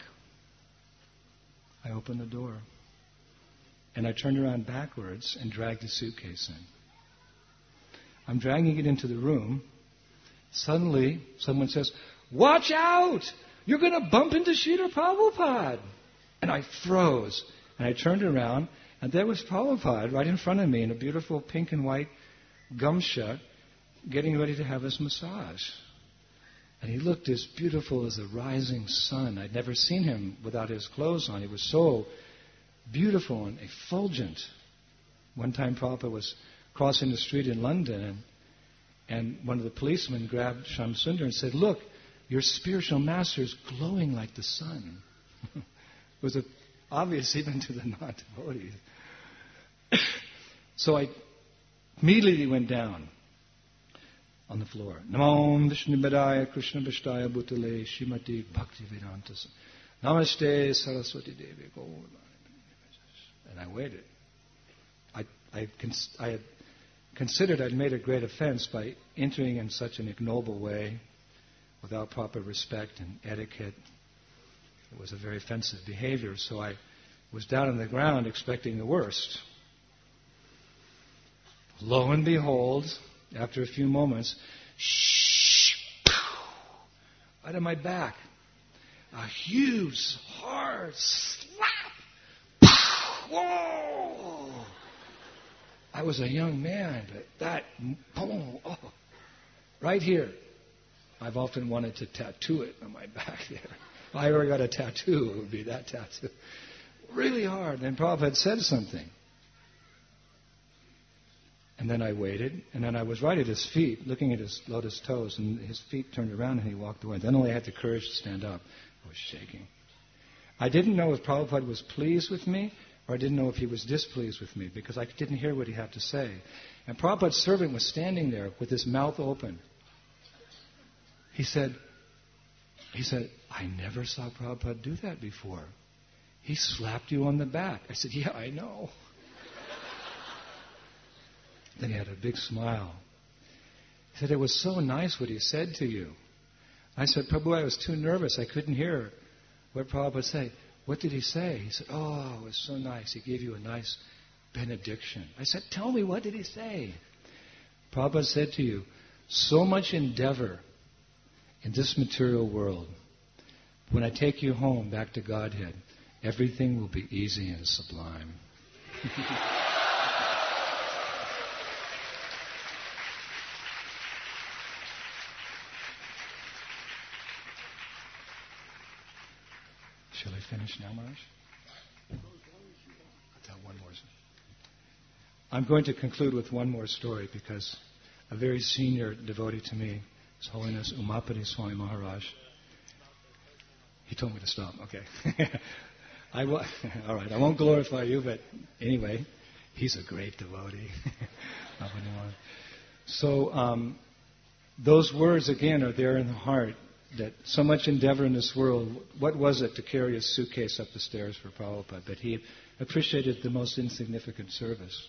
I opened the door. And I turned around backwards and dragged the suitcase in. I'm dragging it into the room. Suddenly, someone says, watch out! You're going to bump into Srila Prabhupada. And I froze. And I turned around, and there was Prabhupada right in front of me in a beautiful pink and white gamsha, getting ready to have his massage. And he looked as beautiful as the rising sun. I'd never seen him without his clothes on. He was so beautiful and effulgent. One time Prabhupada was crossing the street in London, and, and one of the policemen grabbed Shamsundar and said, look, your spiritual master is glowing like the sun. It was a, obvious even to the non-devotees. So I immediately went down on the floor. Namo Vishnu Padaya Krishna Vishtaya Bhutale Shrimati Bhaktivedanta Namaste Saraswati Devi Gaura. And I waited. I, I, cons- I had considered I'd made a great offense by entering in such an ignoble way without proper respect and etiquette. It was a very offensive behavior, so I was down on the ground expecting the worst. Lo and behold, after a few moments, shh, out of my back, a huge, hard slap. Whoa! I was a young man, but that, boom, oh, right here. I've often wanted to tattoo it on my back there. If I ever got a tattoo, it would be that tattoo. Really hard. And Prabhupada said something. And then I waited, and then I was right at his feet, looking at his lotus toes, and his feet turned around and he walked away. Then only I had the courage to stand up. I was shaking. I didn't know if Prabhupada was pleased with me, or I didn't know if he was displeased with me, because I didn't hear what he had to say. And Prabhupada's servant was standing there with his mouth open. He said, he said, I never saw Prabhupada do that before. He slapped you on the back. I said, yeah, I know. Then he had a big smile. He said, it was so nice what he said to you. I said, Prabhu, I was too nervous. I couldn't hear what Prabhupada said. what did he say? He said, oh, it was so nice. He gave you a nice benediction. I said, tell me, what did he say? Prabhupada said to you, so much endeavor in this material world. When I take you home back to Godhead, everything will be easy and sublime. Shall I finish now, Maharaj? I'll tell one more. I'm going to conclude with one more story because a very senior devotee to me, His Holiness Umapati Swami Maharaj, he told me to stop. Okay. I w- all right, I won't glorify you, but anyway, he's a great devotee. So um, those words, again, are there in the heart, that so much endeavor in this world. What was it to carry a suitcase up the stairs for Prabhupada? But he appreciated the most insignificant service.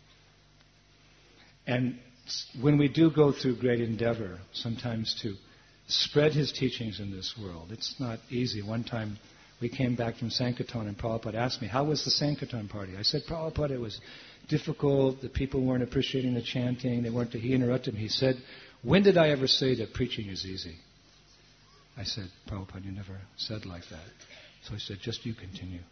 And when we do go through great endeavor, sometimes to spread his teachings in this world, it's not easy. One time we came back from Sankirtan and Prabhupada asked me, how was the Sankirtan party? I said, Prabhupada, it was difficult. The people weren't appreciating the chanting. They weren't. He interrupted me. He said, when did I ever say that preaching is easy? I said, Prabhupada, you never said like that. So he said, just you continue.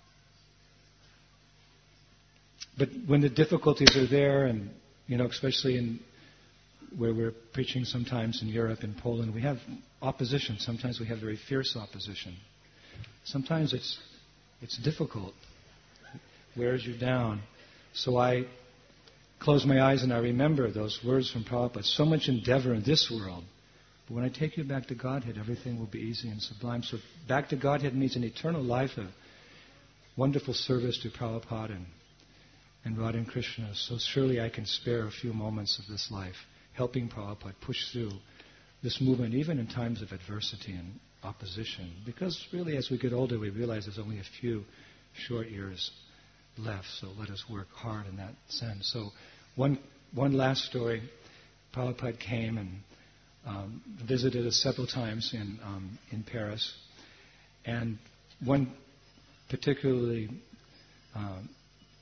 But when the difficulties are there, and, you know, especially in where we're preaching sometimes in Europe and Poland, we have opposition. Sometimes we have very fierce opposition. Sometimes it's it's difficult. It wears you down. So I close my eyes and I remember those words from Prabhupada. So much endeavor in this world. But when I take you back to Godhead, everything will be easy and sublime. So back to Godhead means an eternal life, a wonderful service to Prabhupada and, and Radha and Krishna. So surely I can spare a few moments of this life, helping Prabhupada push through this movement, even in times of adversity and opposition. Because really, as we get older, we realize there's only a few short years left. So let us work hard in that sense. So one one last story. Prabhupada came and um, visited us several times in um, in Paris. And one particularly um,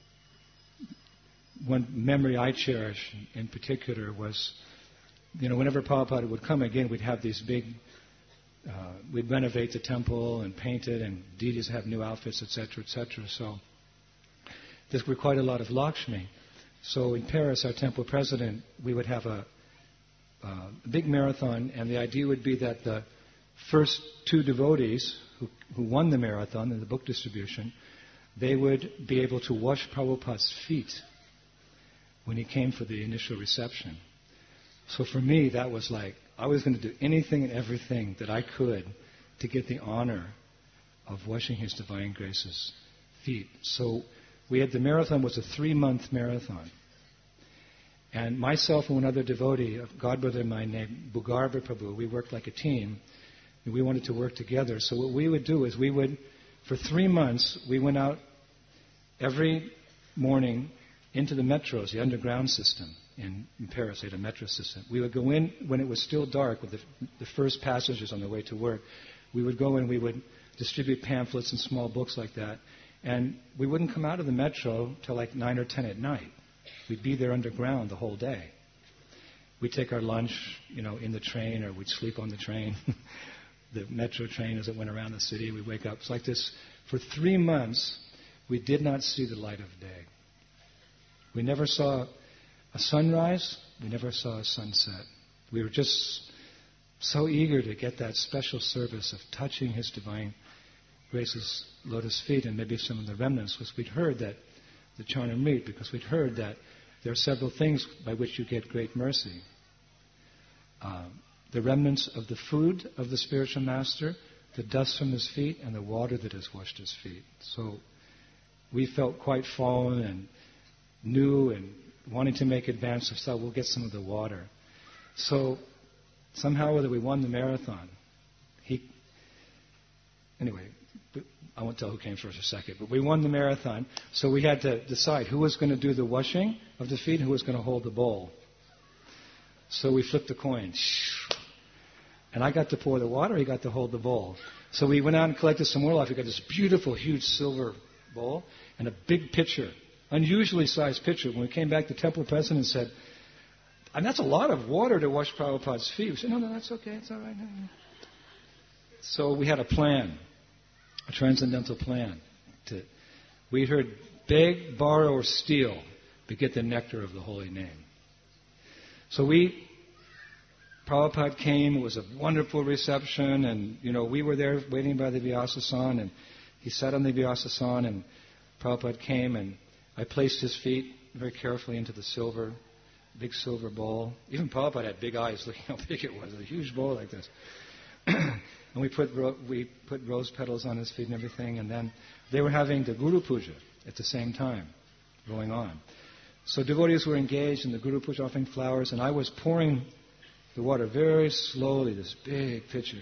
one memory I cherish in particular was, you know, whenever Prabhupada would come again, we'd have these big, uh, we'd renovate the temple and paint it, and deities have new outfits, et cetera, et cetera. So there were quite a lot of Lakshmi. So in Paris, our temple president, we would have a, a big marathon, and the idea would be that the first two devotees who, who won the marathon in the book distribution, they would be able to wash Prabhupada's feet when he came for the initial reception. So for me, that was like, I was going to do anything and everything that I could to get the honor of washing His Divine Grace's feet. So we had, the marathon was a three-month marathon. And myself and one other devotee, a godbrother of mine named Bhugarba Prabhu, we worked like a team, and we wanted to work together. So what we would do is we would, for three months, we went out every morning into the metros, the underground system in, in Paris. They had a metro system. We would go in when it was still dark with the, the first passengers on their way to work. We would go in, we would distribute pamphlets and small books like that. And we wouldn't come out of the metro till like nine or ten at night. We'd be there underground the whole day. We'd take our lunch, you know, in the train, or we'd sleep on the train, the metro train as it went around the city. We'd wake up. It's like this. For three months, we did not see the light of day. We never saw a sunrise. We never saw a sunset. We were just so eager to get that special service of touching His Divine Grace's lotus feet, and maybe some of the remnants, because we'd heard that the Charnamrita, because we'd heard that there are several things by which you get great mercy. Um, the remnants of the food of the spiritual master, the dust from his feet, and the water that has washed his feet. So we felt quite fallen and new and wanting to make advances, so we'll get some of the water. So somehow whether we won the marathon, he, anyway, I won't tell who came first or second, but we won the marathon, so we had to decide who was going to do the washing of the feet and who was going to hold the bowl. So we flipped a coin. And I got to pour the water, he got to hold the bowl. So we went out and collected some more life. We got this beautiful, huge silver bowl and a big pitcher, unusually sized pitcher. When we came back, the temple president said, and that's a lot of water to wash Prabhupada's feet. We said, no, no, that's okay, it's all right. No, no. So we had a plan, a transcendental plan. To, we heard, beg, borrow, or steal, but get the nectar of the holy name. So we, Prabhupada came, it was a wonderful reception, and, you know, we were there waiting by the Vyasasana, and he sat on the Vyasasana, and Prabhupada came, and I placed his feet very carefully into the silver, big silver bowl. Even Prabhupada had big eyes looking how big it was, a huge bowl like this. And we put ro- we put rose petals on his feet and everything, and then they were having the Guru Puja at the same time going on. So devotees were engaged in the Guru Puja, offering flowers, and I was pouring the water very slowly, this big pitcher,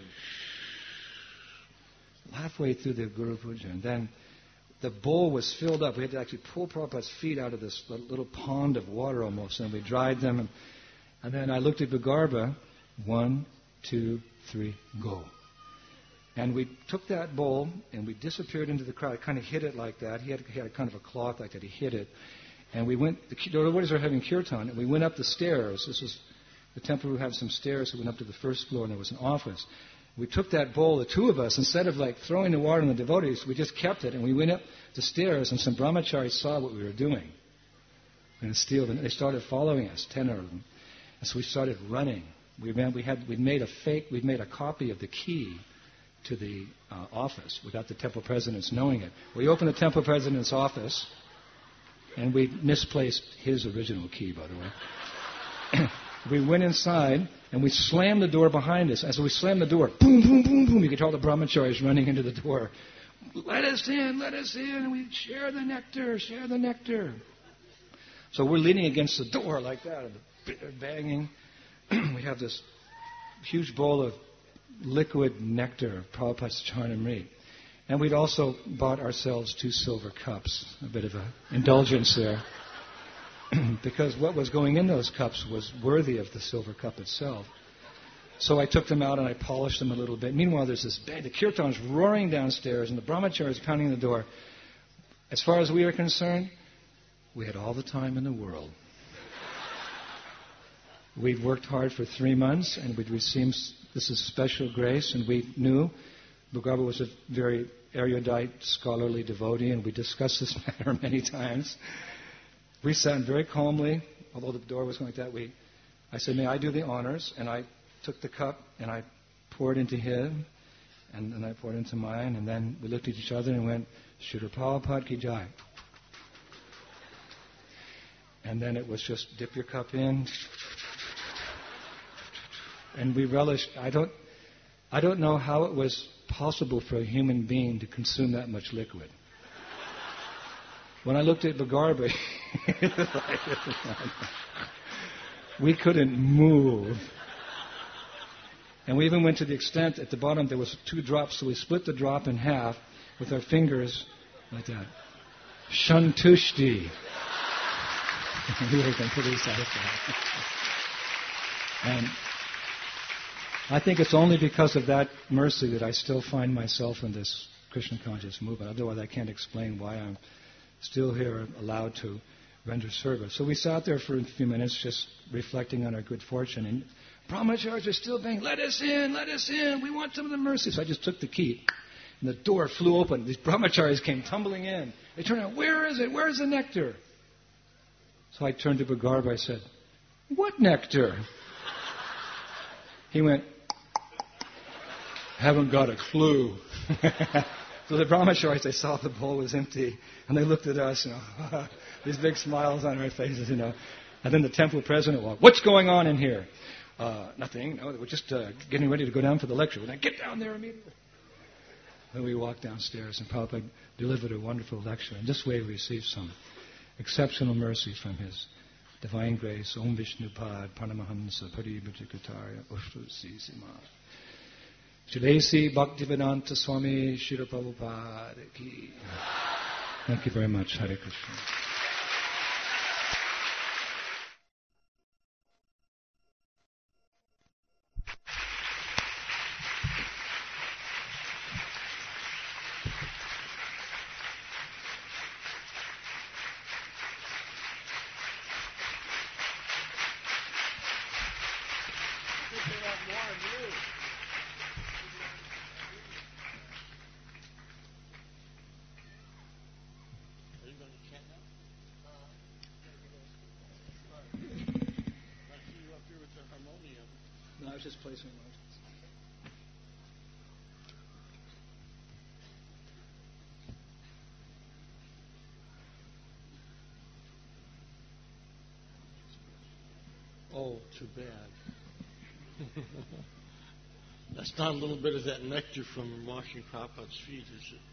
halfway through the Guru Puja, and then the bowl was filled up. We had to actually pull Prabhupada's feet out of this little pond of water almost, and we dried them. And, and then I looked at Bhagarbha, one, two, three, go. And we took that bowl and we disappeared into the crowd. I kind of hid it like that. He had, he had a kind of a cloth like that. He hid it. And we went, the devotees were having kirtan, and we went up the stairs. This was the temple who had some stairs. So we went up to the first floor, and there was an office. We took that bowl, the two of us, instead of like throwing the water on the devotees, we just kept it, and we went up the stairs, and some brahmacharis saw what we were doing. We were going to steal them. They started following us, ten of them. And so we started running. We ran, we had, we'd made a fake, we'd made a copy of the key to the uh, office without the temple president's knowing it. We opened the temple president's office, and we misplaced his original key, by the way. We went inside, and we slammed the door behind us. As we slammed the door, boom, boom, boom, boom, you could hear all the brahmacharis running into the door. Let us in, let us in, and we share the nectar, share the nectar. So we're leaning against the door like that, and banging. We have this huge bowl of liquid nectar, Prabhupada's Charnamrita. And we'd also bought ourselves two silver cups, a bit of an indulgence there. Because what was going in those cups was worthy of the silver cup itself. So I took them out and I polished them a little bit. Meanwhile, there's this bang, the kirtan's roaring downstairs and the brahmacharis pounding the door. As far as we were concerned, we had all the time in the world. We'd worked hard for three months and we'd received this is special grace, and we knew Bhagarbha was a very erudite, scholarly devotee, and we discussed this matter many times. We sat very calmly, although the door was going like that. We, I said, may I do the honors? And I took the cup and I poured into him, and then I poured into mine, and then we looked at each other and went, Srila Prabhupada ki jai. And then it was just dip your cup in. And we relished, I don't, I don't know how it was possible for a human being to consume that much liquid. When I looked at Bhagarbha, we couldn't move. And we even went to the extent, at the bottom there was two drops, so we split the drop in half with our fingers like that. Shantushti. We were completely satisfied. And I think it's only because of that mercy that I still find myself in this Krishna conscious movement. Otherwise, I can't explain why I'm still here, allowed to render service. So we sat there for a few minutes, just reflecting on our good fortune. And brahmacharis are still banging, let us in, let us in, we want some of the mercy. So I just took the key, and the door flew open. These brahmacharis came tumbling in. They turned out, where is it? Where is the nectar? So I turned to Bhagarbha. I said, what nectar? He went, haven't got a clue. So the brahmacharis, they saw the bowl was empty, and they looked at us, you know, these big smiles on our faces, you know. And then the temple president walked, what's going on in here? Uh, nothing, no, we're just uh, getting ready to go down for the lecture. We're going to get down there immediately. Then we walked downstairs, and Prabhupada delivered a wonderful lecture. And this way we received some exceptional mercy from His divine grace. Om Vishnu Pad, Paramahamsa, Paribhajakarya, Ushtu Sima. Shilesi Bhaktivedanta Swami Srila Prabhupada ki. Thank you very much. Hare Krishna. No, I was just placing those. Oh, too bad. That's not a little bit of that nectar from washing Prabhupada's feet, is it?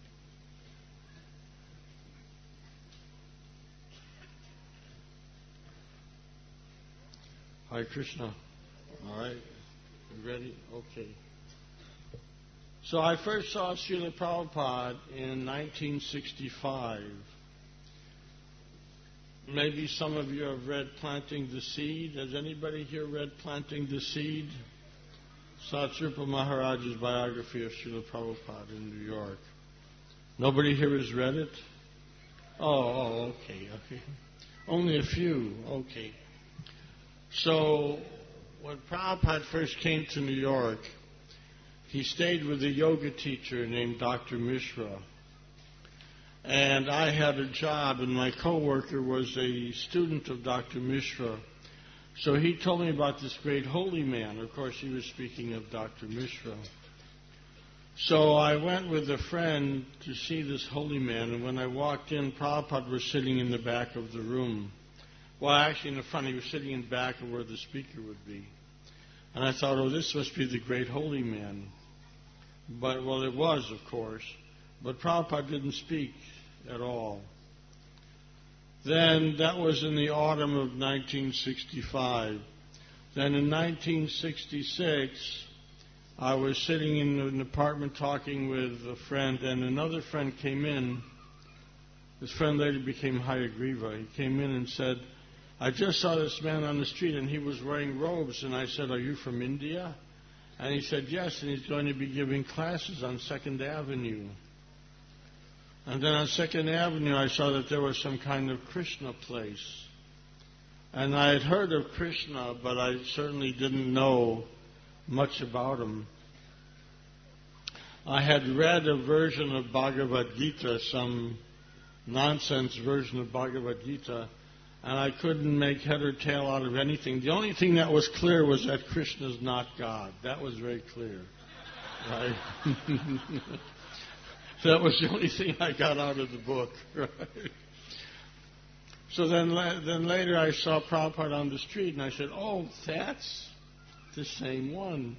Hare Krishna. All right. You ready? Okay. So I first saw Srila Prabhupada in nineteen sixty-five. Maybe some of you have read Planting the Seed. Has anybody here read Planting the Seed? Satsrupa Maharaj's biography of Srila Prabhupada in New York. Nobody here has read it? Oh, oh, okay, okay. Only a few, okay. So, when Prabhupada first came to New York, he stayed with a yoga teacher named Doctor Mishra. And I had a job, and my coworker was a student of Doctor Mishra. So he told me about this great holy man. Of course, he was speaking of Doctor Mishra. So I went with a friend to see this holy man, and when I walked in, Prabhupada was sitting in the back of the room. Well, actually in the front, he was sitting in the back of where the speaker would be. And I thought, oh, this must be the great holy man. But, well, it was, of course. But Prabhupada didn't speak at all. Then that was in the autumn of nineteen sixty-five. Then in nineteen sixty-six, I was sitting in an apartment talking with a friend, and another friend came in. This friend later became Hayagriva. He came in and said, I just saw this man on the street, and he was wearing robes. And I said, are you from India? And he said, yes, and he's going to be giving classes on Second Avenue. And then on Second Avenue, I saw that there was some kind of Krishna place. And I had heard of Krishna, but I certainly didn't know much about him. I had read a version of Bhagavad Gita, some nonsense version of Bhagavad Gita, and I couldn't make head or tail out of anything. The only thing that was clear was that Krishna's not God. That was very clear. Right? That was the only thing I got out of the book. Right? So then, then later I saw Prabhupada on the street, and I said, oh, that's the same one.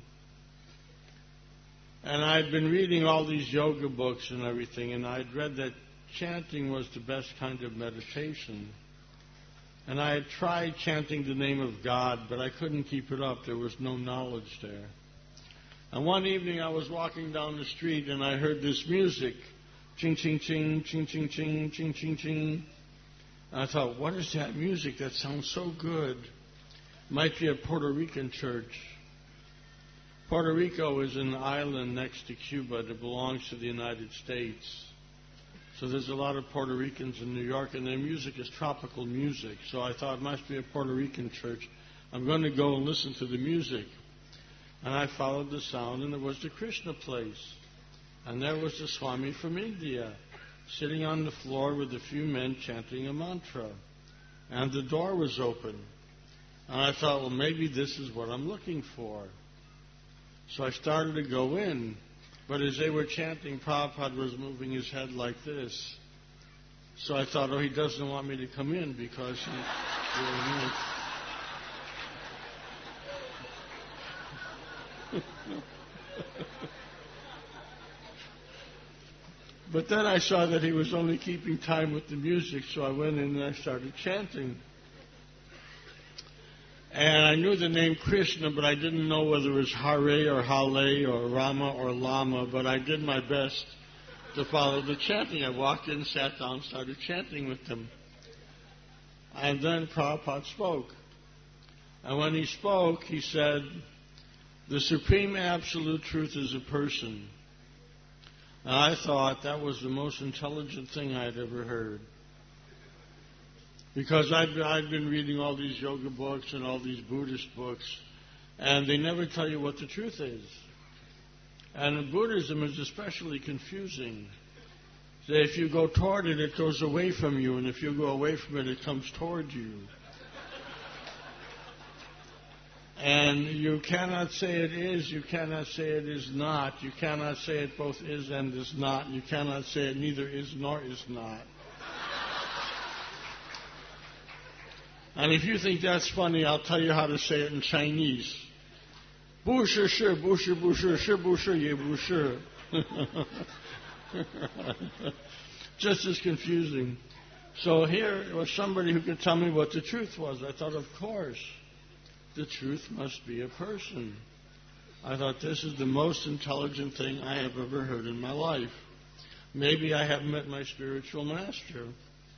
And I'd been reading all these yoga books and everything, and I'd read that chanting was the best kind of meditation. And I had tried chanting the name of God, but I couldn't keep it up. There was no knowledge there. And one evening I was walking down the street and I heard this music. Ching, ching, ching, ching, ching, ching, ching, ching, ching. And I thought, what is that music? That sounds so good. Might be a Puerto Rican church. Puerto Rico is an island next to Cuba that belongs to the United States. So there's a lot of Puerto Ricans in New York, and their music is tropical music. So I thought it must be a Puerto Rican church. I'm going to go and listen to the music. And I followed the sound, and it was the Krishna place. And there was the Swami from India, sitting on the floor with a few men chanting a mantra. And the door was open. And I thought, well, maybe this is what I'm looking for. So I started to go in. But as they were chanting, Prabhupada was moving his head like this. So I thought, oh, he doesn't want me to come in because he... You know, But then I saw that he was only keeping time with the music, so I went in and I started chanting. And I knew the name Krishna, but I didn't know whether it was Hare or Hale or Rama or Lama, but I did my best to follow the chanting. I walked in, sat down, started chanting with them. And then Prabhupada spoke. And when he spoke, he said, the Supreme Absolute Truth is a person. And I thought that was the most intelligent thing I'd ever heard. Because I'd, I'd been reading all these yoga books and all these Buddhist books, And they never tell you what the truth is. And Buddhism is especially confusing. So if you go toward it, it goes away from you, and if you go away from it, it comes toward you. And you cannot say it is, you cannot say it is not, you cannot say it both is and is not, you cannot say it neither is nor is not. And if you think that's funny, I'll tell you how to say it in Chinese. 不是是不是不是是不是也不是 Just as confusing. So here was somebody who could tell me what the truth was. I thought, of course, the truth must be a person. I thought, this is the most intelligent thing I have ever heard in my life. Maybe I haven't met my spiritual master.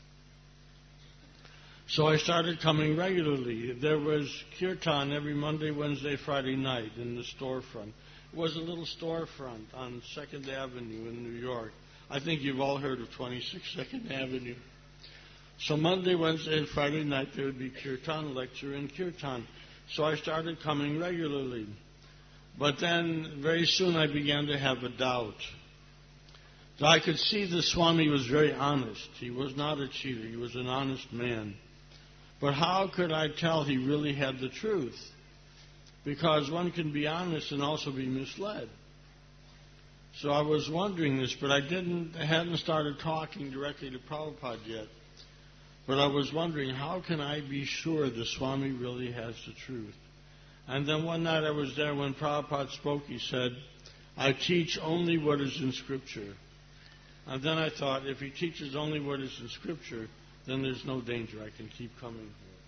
So I started coming regularly. There was kirtan every Monday, Wednesday, Friday night in the storefront. It was a little storefront on second Avenue in New York. I think you've all heard of twenty-six second Avenue. So Monday, Wednesday, and Friday night there would be kirtan, lecture and kirtan. So I started coming regularly. But then very soon I began to have a doubt. So I could see the Swami was very honest. He was not a cheater. He was an honest man. But how could I tell he really had the truth? Because one can be honest and also be misled. So I was wondering this, but I didn't, I hadn't started talking directly to Prabhupada yet. But I was wondering, how can I be sure the Swami really has the truth? And then one night I was there when Prabhupada spoke, he said, I teach only what is in Scripture. And then I thought, if he teaches only what is in Scripture, then there's no danger. I can keep coming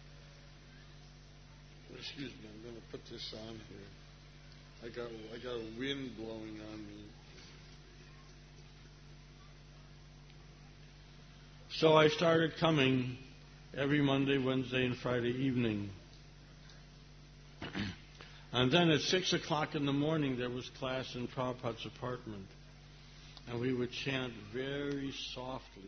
here. Excuse me, I'm going to put this on here. I got, I got a wind blowing on me. So I started coming every Monday, Wednesday, and Friday evening. And then at six o'clock in the morning, there was class in Prabhupada's apartment. And we would chant very softly.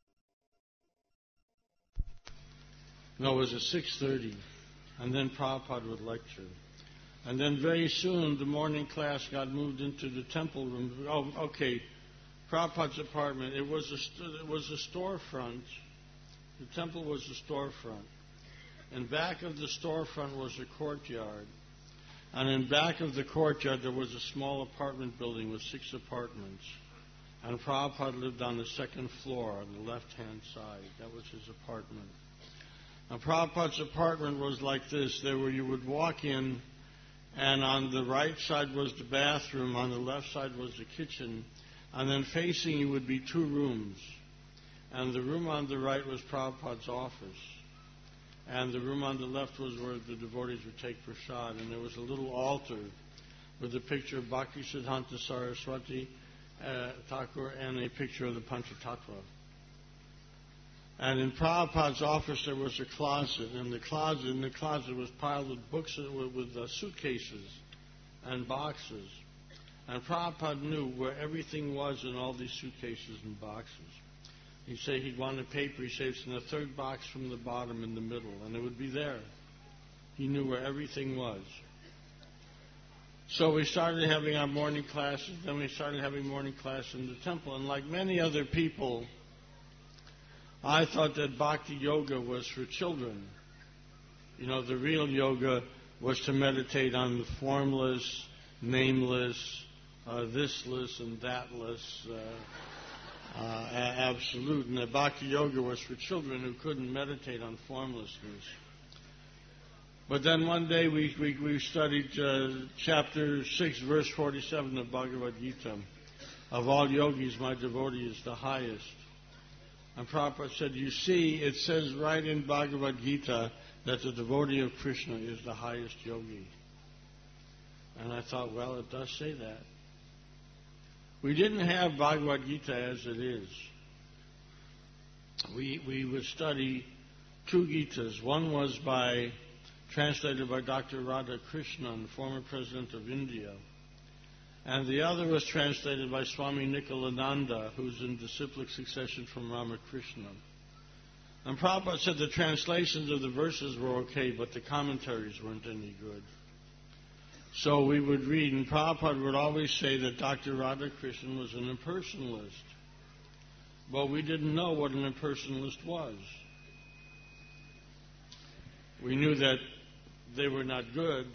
No, it was at six thirty. And then Prabhupada would lecture. And then very soon, the morning class got moved into the temple room. Oh, okay. Prabhupada's apartment, it was a, it was a storefront. The temple was a storefront. In back of the storefront was a courtyard. And in back of the courtyard, there was a small apartment building with six apartments. And Prabhupada lived on the second floor on the left-hand side. That was his apartment. And Prabhupada's apartment was like this. There where you would walk in, and on the right side was the bathroom, on the left side was the kitchen, and then facing you would be two rooms. And the room on the right was Prabhupada's office. And the room on the left was where the devotees would take prasad. And there was a little altar with a picture of Bhaktisiddhanta Saraswati uh, Thakur and a picture of the Panchatattva. And in Prabhupada's office there was a closet. And the closet, in the closet was piled with books, with, with uh, suitcases and boxes. And Prabhupada knew where everything was in all these suitcases and boxes. He'd say he'd want a paper. He'd say it's in the third box from the bottom in the middle, and it would be there. He knew where everything was. So we started having our morning classes. Then we started having morning class in the temple. And like many other people, I thought that Bhakti Yoga was for children. You know, the real yoga was to meditate on the formless, nameless, uh, thisless and thatless, uh, Uh, absolute. And the Bhakti Yoga was for children who couldn't meditate on formlessness. But then one day we, we, we studied uh, chapter six, verse forty-seven of Bhagavad Gita. Of all yogis, my devotee is the highest. And Prabhupada said, you see, it says right in Bhagavad Gita that the devotee of Krishna is the highest yogi. And I thought, well, it does say that. We didn't have Bhagavad Gita as it is. We we would study two Gitas. One was by translated by Doctor Radhakrishnan, former president of India, and the other was translated by Swami Nikalananda, who's in disciplic succession from Ramakrishna. And Prabhupada said the translations of the verses were okay, but the commentaries weren't any good. So we would read, and Prabhupada would always say that Doctor Radhakrishnan was an impersonalist. But we didn't know what an impersonalist was. We knew that they were not good.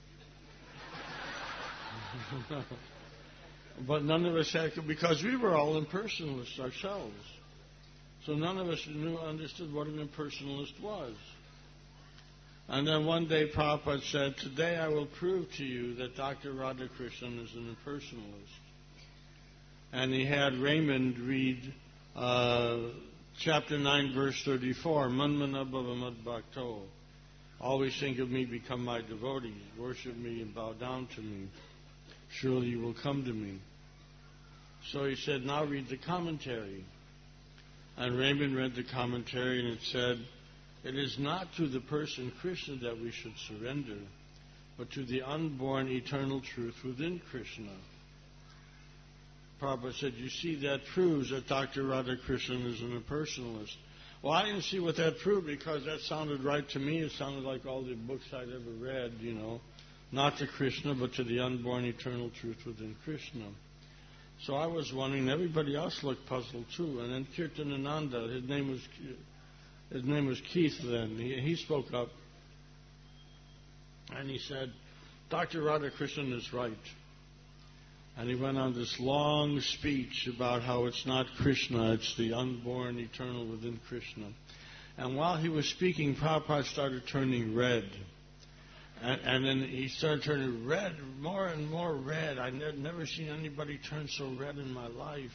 But none of us had, because we were all impersonalists ourselves. So none of us knew, understood what an impersonalist was. And then one day Prabhupada said, today I will prove to you that Doctor Radhakrishnan is an impersonalist. And he had Raymond read uh, chapter nine, verse thirty-four, Manmana Bhavamad Bhakto. Always think of me, become my devotees, worship me and bow down to me. Surely you will come to me. So he said, now read the commentary. And Raymond read the commentary, and it said, it is not to the person Krishna that we should surrender, but to the unborn eternal truth within Krishna. Prabhupada said, you see, that proves that Doctor Radhakrishnan is an impersonalist. Well, I didn't see what that proved because that sounded right to me. It sounded like all the books I'd ever read, you know. Not to Krishna, but to the unborn eternal truth within Krishna. So I was wondering, everybody else looked puzzled too. And then Kirtanananda, his name was his name was Keith then, he, he spoke up. And he said, Doctor Radhakrishnan is right. And he went on this long speech about how it's not Krishna, it's the unborn eternal within Krishna. And while he was speaking, Prabhupada started turning red. And, and then he started turning red, more and more red. I've never, never seen anybody turn so red in my life.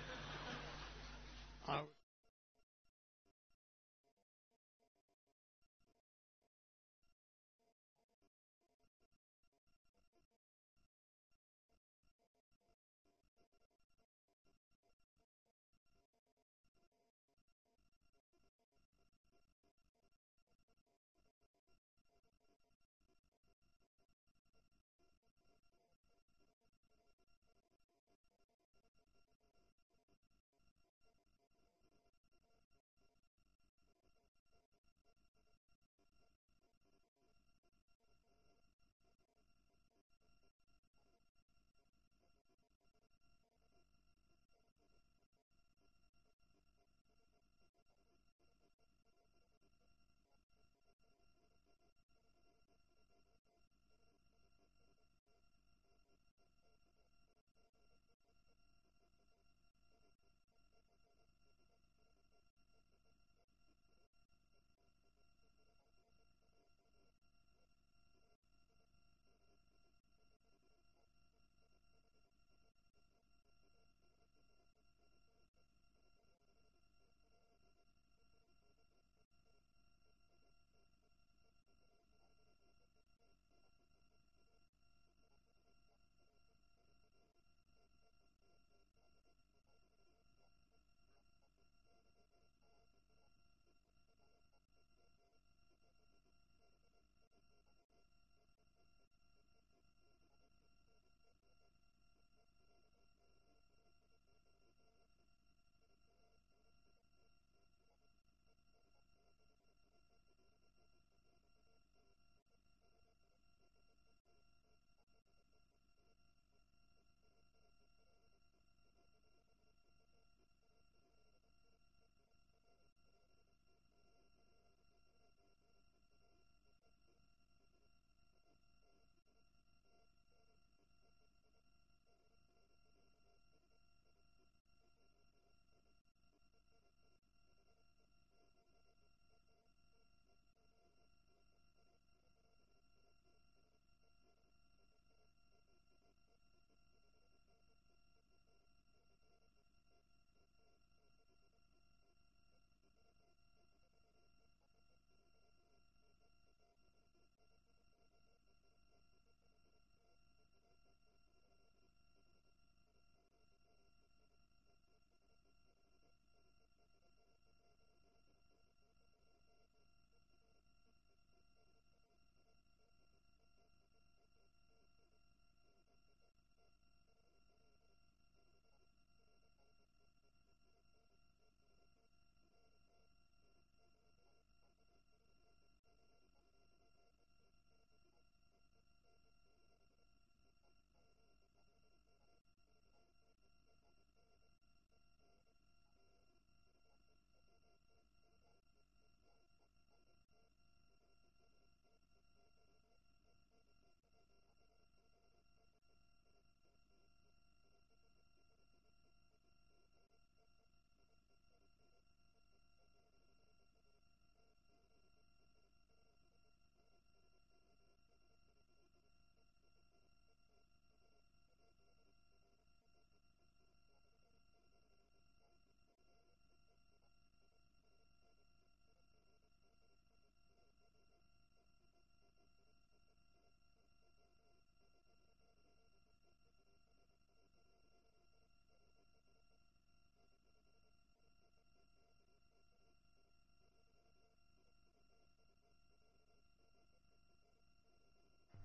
I,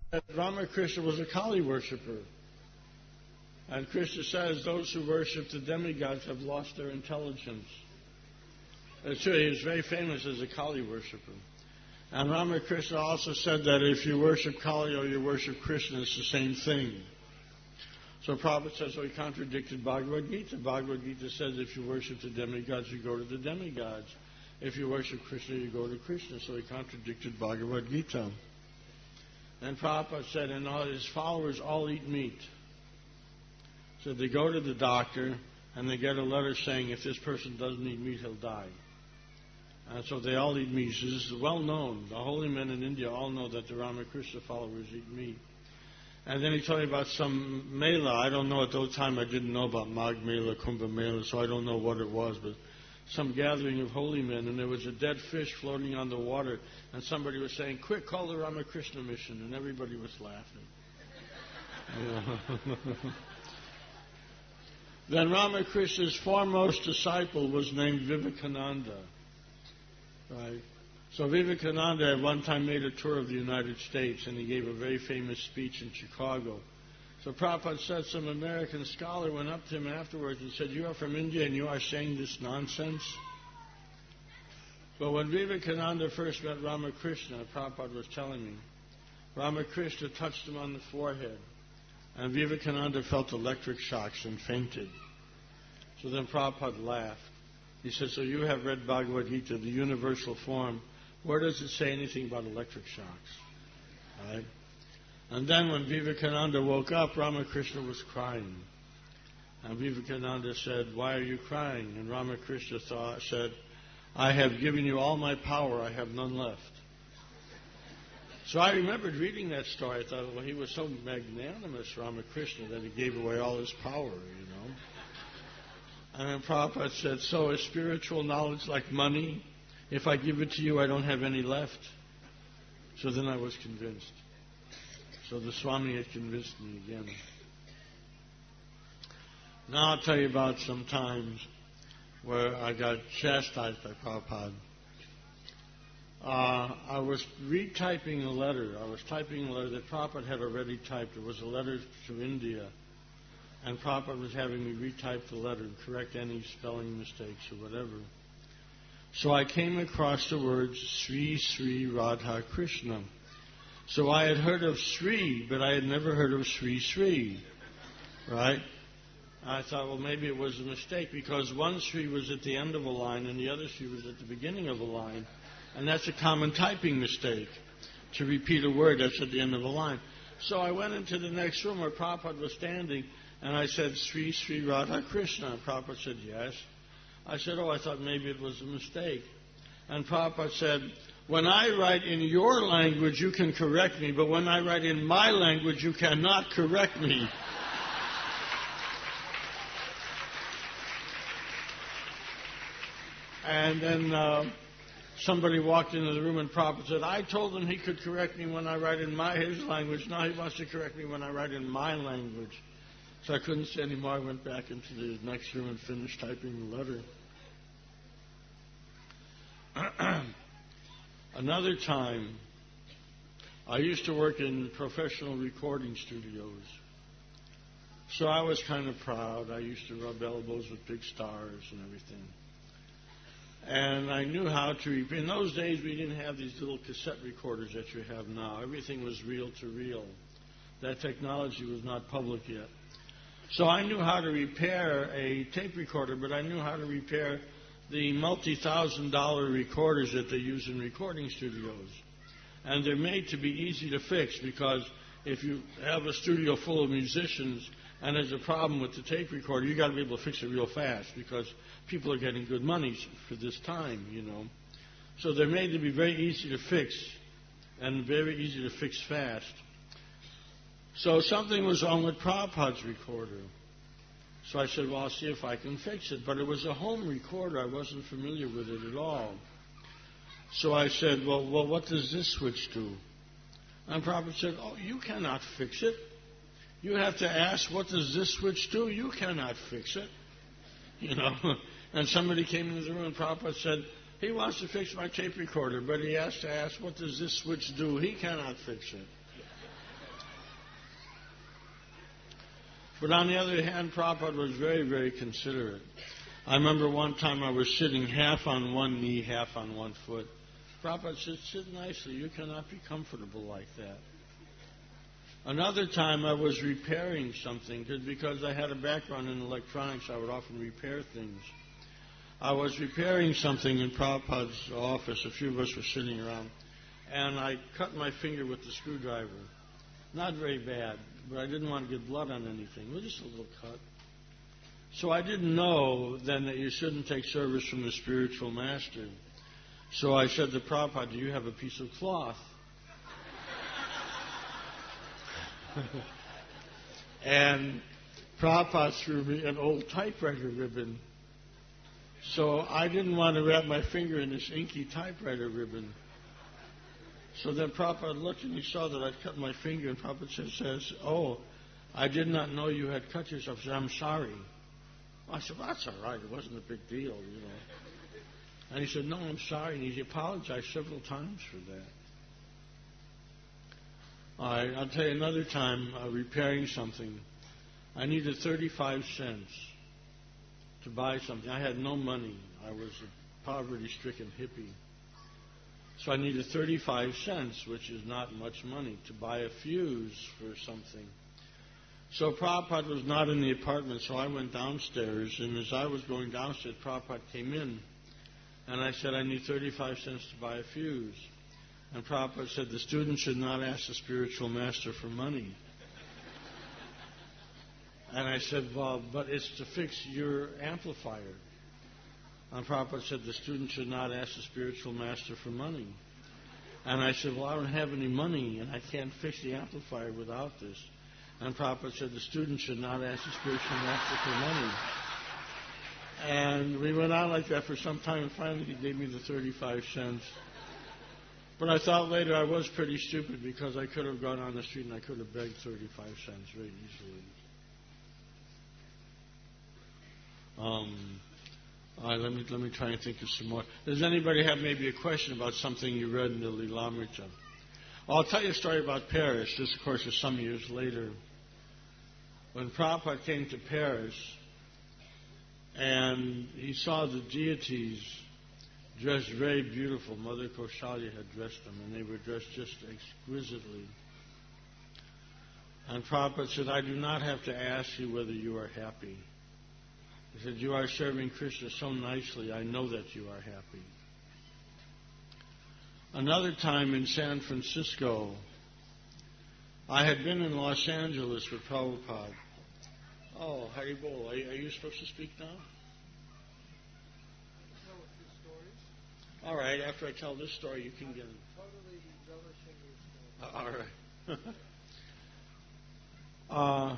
that Ramakrishna was a Kali worshipper. And Krishna says those who worship the demigods have lost their intelligence. It's true, he was very famous as a Kali worshipper. And Ramakrishna also said that if you worship Kali or you worship Krishna, it's the same thing. So Prabhupada says, so he contradicted Bhagavad Gita. Bhagavad Gita says if you worship the demigods, you go to the demigods. If you worship Krishna, you go to Krishna. So he contradicted Bhagavad Gita. And Prabhupada said, and all his followers all eat meat. So they go to the doctor, and they get a letter saying if this person doesn't eat meat, he'll die. And so they all eat meat. So this is well known. The holy men in India all know that the Ramakrishna followers eat meat. And then he told me about some Mela. I don't know, at that time I didn't know about Magh Mela, Kumbh Mela, so I don't know what it was, but some gathering of holy men, and there was a dead fish floating on the water, and somebody was saying, quick, call the Ramakrishna mission, and everybody was laughing. Then Ramakrishna's foremost disciple was named Vivekananda. Right? So Vivekananda at one time made a tour of the United States, and he gave a very famous speech in Chicago. So Prabhupada said some American scholar went up to him afterwards and said, you are from India and you are saying this nonsense? But when Vivekananda first met Ramakrishna, Prabhupada was telling me, Ramakrishna touched him on the forehead, and Vivekananda felt electric shocks and fainted. So then Prabhupada laughed. He said, so you have read Bhagavad Gita, the universal form. Where does it say anything about electric shocks? Right? And then when Vivekananda woke up, Ramakrishna was crying. And Vivekananda said, why are you crying? And Ramakrishna thought, said, I have given you all my power, I have none left. So I remembered reading that story. I thought, well, he was so magnanimous, Ramakrishna, that he gave away all his power, you know. And then Prabhupada said, so is spiritual knowledge like money? If I give it to you, I don't have any left. So then I was convinced. So the Swami had convinced me again. Now I'll tell you about some times where I got chastised by Prabhupada. Uh, I was retyping a letter. I was typing a letter that Prabhupada had already typed. It was a letter to India. And Prabhupada was having me retype the letter and correct any spelling mistakes or whatever. So I came across the words Sri Sri Radha Krishna. So I had heard of Sri, but I had never heard of Sri Sri. Right? I thought, well, maybe it was a mistake because one Sri was at the end of a line and the other Sri was at the beginning of a line. And that's a common typing mistake, to repeat a word that's at the end of a line. So I went into the next room where Prabhupada was standing, and I said, Sri Sri Radha Krishna. And Prabhupada said, yes. I said, oh, I thought maybe it was a mistake. And Prabhupada said, when I write in your language, you can correct me, but when I write in my language, you cannot correct me. And then uh, somebody walked into the room and Prabhupada said, I told him he could correct me when I write in my his language. Now he wants to correct me when I write in my language. So I couldn't say anymore. I went back into the next room and finished typing the letter. Another time, I used to work in professional recording studios. So I was kind of proud. I used to rub elbows with big stars and everything. And I knew how to... In those days, we didn't have these little cassette recorders that you have now. Everything was reel to reel. That technology was not public yet. So I knew how to repair a tape recorder, but I knew how to repair the multi-thousand dollar recorders that they use in recording studios. And they're made to be easy to fix because if you have a studio full of musicians and there's a problem with the tape recorder, you've got to be able to fix it real fast because people are getting good money for this time, you know. So they're made to be very easy to fix and very easy to fix fast. So something was wrong with Prabhupada's recorder. So I said, well, I'll see if I can fix it. But it was a home recorder. I wasn't familiar with it at all. So I said, well, well, what does this switch do? And Prabhupada said, oh, you cannot fix it. You have to ask, what does this switch do? You cannot fix it. You know. And somebody came into the room and Prabhupada said, he wants to fix my tape recorder, but he has to ask, what does this switch do? He cannot fix it. But on the other hand, Prabhupada was very, very considerate. I remember one time I was sitting half on one knee, half on one foot. Prabhupada said, sit nicely. You cannot be comfortable like that. Another time I was repairing something, because I had a background in electronics, I would often repair things. I was repairing something in Prabhupada's office. A few of us were sitting around. And I cut my finger with the screwdriver. Not very bad, but I didn't want to get blood on anything. It was just a little cut. So I didn't know then that you shouldn't take service from the spiritual master. So I said to Prabhupada, do you have a piece of cloth? And Prabhupada threw me an old typewriter ribbon. So I didn't want to wrap my finger in this inky typewriter ribbon. So then Prabhupada looked and he saw that I'd cut my finger, and Prabhupada says, says, oh, I did not know you had cut yourself. I said, I'm sorry. I said, well, that's all right. It wasn't a big deal, you know. And he said, no, I'm sorry. And he apologized several times for that. All right, I'll tell you another time, uh, repairing something. I needed thirty-five cents to buy something. I had no money. I was a poverty-stricken hippie. So I needed thirty-five cents, which is not much money, to buy a fuse for something. So Prabhupada was not in the apartment, so I went downstairs, and as I was going downstairs, Prabhupada came in, and I said, I need thirty-five cents to buy a fuse. And Prabhupada said, the student should not ask the spiritual master for money. And I said, well, but it's to fix your amplifier. And Prabhupada said, the student should not ask the spiritual master for money. And I said, well, I don't have any money, and I can't fix the amplifier without this. And Prabhupada said, the student should not ask the spiritual master for money. And we went on like that for some time, and finally he gave me the thirty-five cents. But I thought later I was pretty stupid, because I could have gone on the street and I could have begged thirty-five cents very easily. Um, all right, let me let me try and think of some more. Does anybody have maybe a question about something you read in the Lilamrita? Well, I'll tell you a story about Paris. This, of course, is some years later. When Prabhupada came to Paris and he saw the deities dressed very beautiful. Mother Kaushalya had dressed them, and they were dressed just exquisitely. And Prabhupada said, I do not have to ask you whether you are happy. He said, you are serving Krishna so nicely, I know that you are happy. Another time in San Francisco, I had been in Los Angeles with Prabhupada. Oh, Haribol, are, are you supposed to speak now? All right, after I tell this story, you can get it. Totally relishing your story. All right. uh,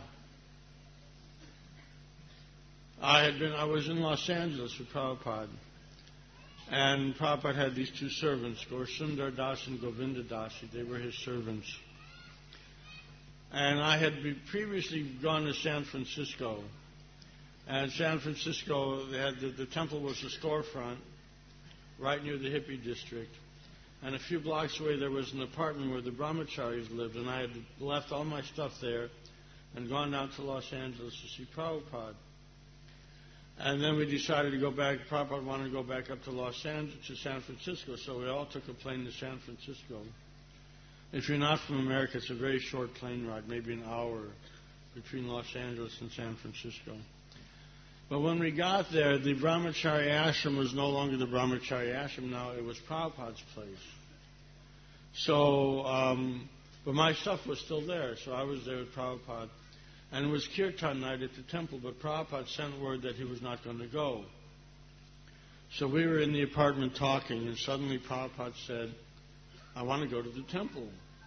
I had been. I was in Los Angeles with Prabhupada, and Prabhupada had these two servants, Gaur Sundar Das and Govinda Dasi. They were his servants. And I had be previously gone to San Francisco, and San Francisco, they had the, the temple was a storefront right near the hippie district. And a few blocks away there was an apartment where the brahmacharis lived, and I had left all my stuff there and gone down to Los Angeles to see Prabhupada. And then we decided to go back. Prabhupada wanted to go back up to Los Angeles, to San Francisco, so we all took a plane to San Francisco. If you're not from America, it's a very short plane ride, maybe an hour between Los Angeles and San Francisco. But when we got there, the Brahmachari ashram was no longer the Brahmachari ashram. Now it was Prabhupada's place. So, um, but my stuff was still there, so I was there with Prabhupada. And it was kirtan night at the temple, but Prabhupada sent word that he was not going to go. So we were in the apartment talking, and suddenly Prabhupada said, I want to go to the temple.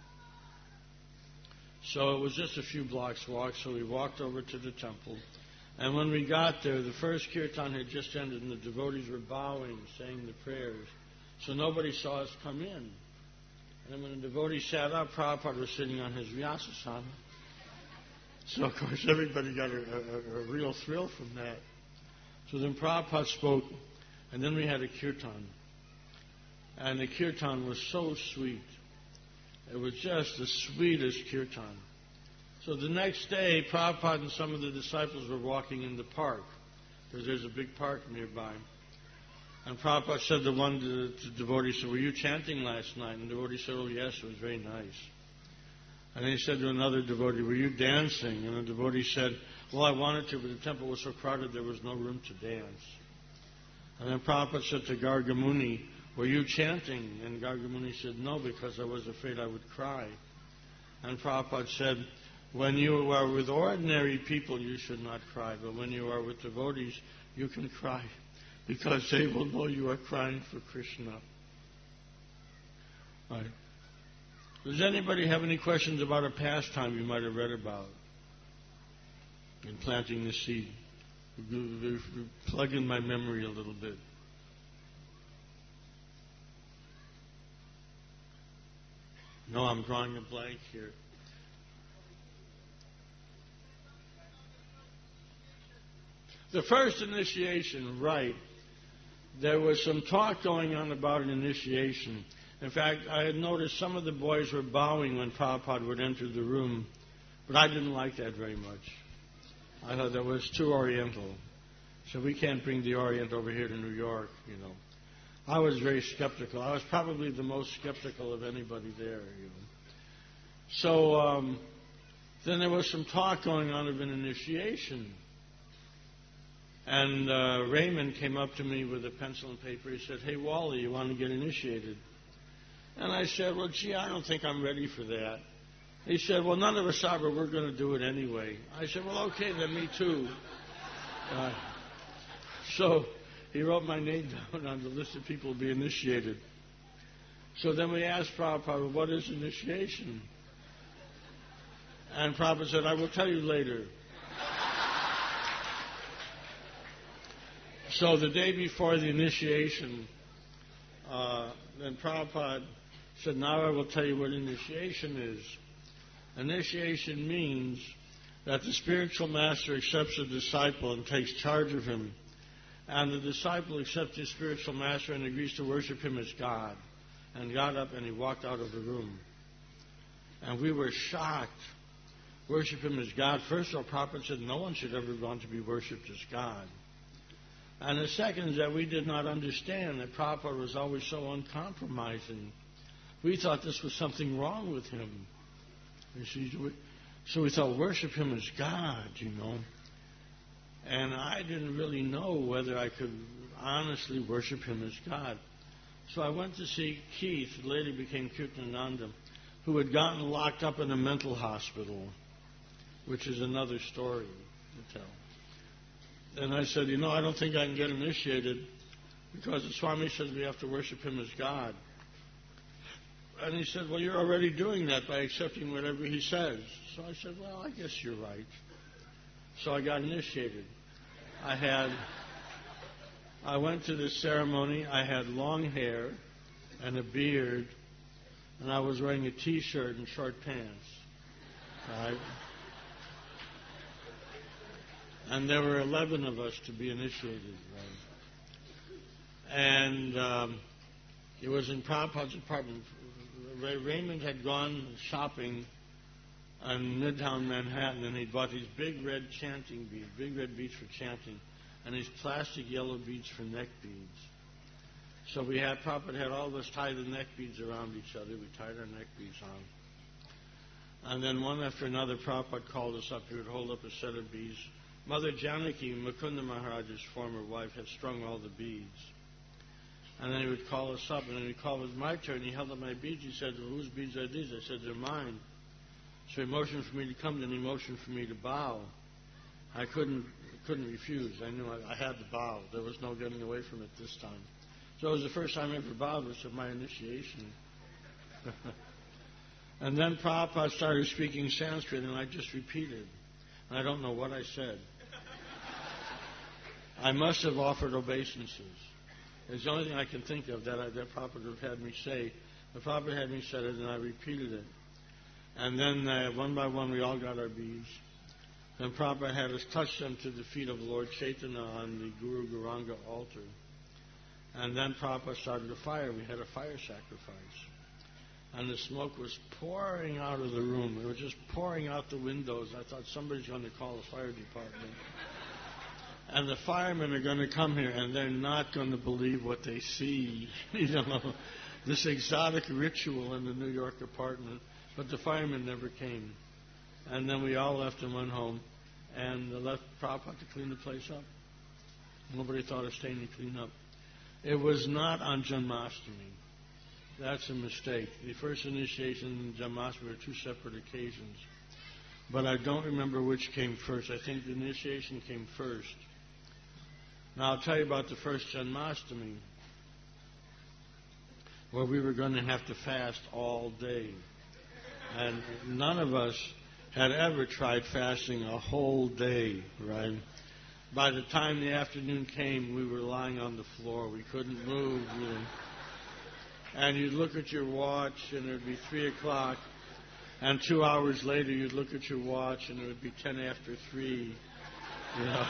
So it was just a few blocks walk, so we walked over to the temple. And when we got there, the first kirtan had just ended, and the devotees were bowing, saying the prayers. So nobody saw us come in. And then when the devotee sat up, Prabhupada was sitting on his vyasasana. So, of course, everybody got a, a, a real thrill from that. So then Prabhupada spoke, and then we had a kirtan. And the kirtan was so sweet. It was just the sweetest kirtan. So the next day, Prabhupada and some of the disciples were walking in the park, because there's a big park nearby. And Prabhupada said to one to the devotee, said, were you chanting last night? And the devotee said, oh yes, it was very nice. And then he said to another devotee, were you dancing? And the devotee said, well, I wanted to, but the temple was so crowded there was no room to dance. And then Prabhupada said to Gargamuni, were you chanting? And Gargamuni said, no, because I was afraid I would cry. And Prabhupada said, when you are with ordinary people, you should not cry. But when you are with devotees, you can cry, because they will know you are crying for Krishna. Right. Does anybody have any questions about a pastime you might have read about in planting the seed? Plug in my memory a little bit. No, I'm drawing a blank here. The first initiation, right. There was some talk going on about an initiation. In fact, I had noticed some of the boys were bowing when Prabhupada would enter the room, but I didn't like that very much. I thought that was too Oriental. So we can't bring the Orient over here to New York, you know. I was very skeptical. I was probably the most skeptical of anybody there, you know. So um, then there was some talk going on of an initiation. And uh, Raymond came up to me with a pencil and paper. He said, hey, Wally, you want to get initiated? And I said, well, gee, I don't think I'm ready for that. He said, well, none of us are, but we're going to do it anyway. I said, well, okay, then me too. Uh, so he wrote my name down on the list of people to be initiated. So then we asked Prabhupada, what is initiation? And Prabhupada said, I will tell you later. So the day before the initiation, uh, then Prabhupada said, now I will tell you what initiation is. Initiation means that the spiritual master accepts a disciple and takes charge of him. And the disciple accepts his spiritual master and agrees to worship him as God. And got up and he walked out of the room. And we were shocked. Worship him as God. First of all, Prabhupada said no one should ever want to be worshipped as God. And the second is that we did not understand that Prabhupada was always so uncompromising. We thought this was something wrong with him. So we thought, worship him as God, you know. And I didn't really know whether I could honestly worship him as God. So I went to see Keith, who later became Kirtananda, who had gotten locked up in a mental hospital, which is another story to tell. And I said, you know, I don't think I can get initiated because the Swami says we have to worship him as God. And he said, well, you're already doing that by accepting whatever he says. So I said, well, I guess you're right. So I got initiated. I had, I went to this ceremony. I had long hair and a beard, and I was wearing a T-shirt and short pants. All right? And there were eleven of us to be initiated. Right? And um, it was in Prabhupada's apartment. Ray- Raymond had gone shopping in Midtown Manhattan, and he bought these big red chanting beads, big red beads for chanting, and these plastic yellow beads for neck beads. So we had, Prabhupada had all of us tie the neck beads around each other. We tied our neck beads on. And then one after another, Prabhupada called us up. He would hold up a set of beads. Mother Janaki, Mukunda Maharaj's former wife, had strung all the beads. And then he would call us up, and then he'd call it was my turn. He held up my beads. He said, well, whose beads are these? I said, they're mine. So he motioned for me to come, then he motioned for me to bow. I couldn't couldn't refuse. I knew I, I had to bow. There was no getting away from it this time. So it was the first time I ever bowed, was at my initiation. And then Prabhupada started speaking Sanskrit, and I just repeated. And I don't know what I said. I must have offered obeisances. It's the only thing I can think of that, I, that Prabhupada would have had me say. The Prabhupada had me say it, and I repeated it. And then uh, one by one, we all got our beads. Then Prabhupada had us touch them to the feet of Lord Chaitanya on the Guru Gauranga altar. And then Prabhupada started a fire. We had a fire sacrifice. and the smoke was pouring out of the room. It was just pouring out the windows. I thought somebody's going to call the fire department. And the firemen are going to come here, and they're not going to believe what they see. You know, this exotic ritual in the New York apartment. But the firemen never came. And then we all left and went home, and left Prabhupada to clean the place up. Nobody thought of staying to clean up. It was not on Janmashtami. That's a mistake. The first initiation and Janmashtami were two separate occasions. But I don't remember which came first. I think the initiation came first. Now I'll tell you about the first Janmashtami, where we were going to have to fast all day. And none of us had ever tried fasting a whole day, right? By the time the afternoon came, we were lying on the floor. We couldn't move. You know. And you'd look at your watch, and it would be three o'clock. And two hours later, you'd look at your watch, and it would be ten after three. You know.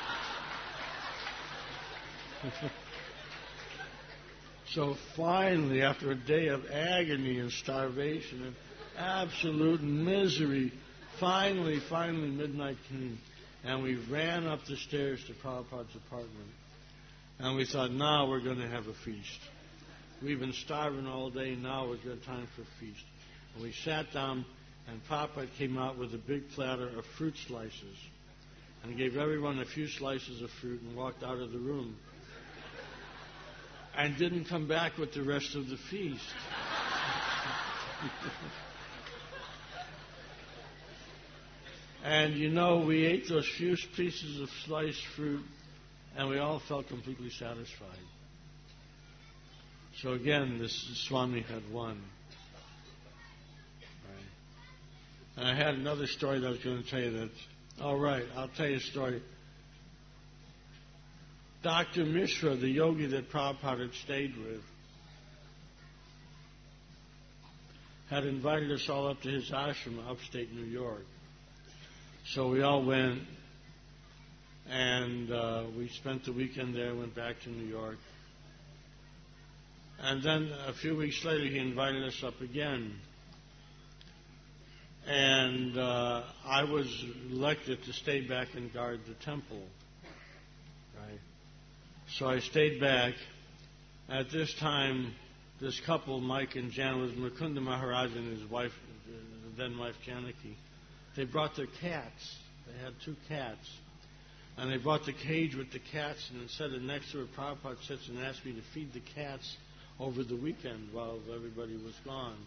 So finally, after a day of agony and starvation and absolute misery, finally, finally, midnight came. And we ran up the stairs to Prabhupada's apartment. And we thought, now we're going to have a feast. We've been starving all day, now it's good time for a feast. And we sat down, and Prabhupada came out with a big platter of fruit slices. And gave everyone a few slices of fruit and walked out of the room. And didn't come back with the rest of the feast. And, you know, we ate those few pieces of sliced fruit, and we all felt completely satisfied. So again, this Swami had won. Right. And I had another story that I was going to tell you that. All right, I'll tell you a story. Doctor Mishra, the yogi that Prabhupada had stayed with, had invited us all up to his ashram, upstate New York. So we all went, and uh, we spent the weekend there, went back to New York. And then a few weeks later, he invited us up again. And uh, I was elected to stay back and guard the temple. Right? So I stayed back. At this time, this couple, Mike and Jan, was Mukunda Maharaj and his wife, then wife Janaki. They brought their cats. They had two cats. And they brought the cage with the cats and set it next to where Prabhupada sits and asked me to feed the cats over the weekend while everybody was gone.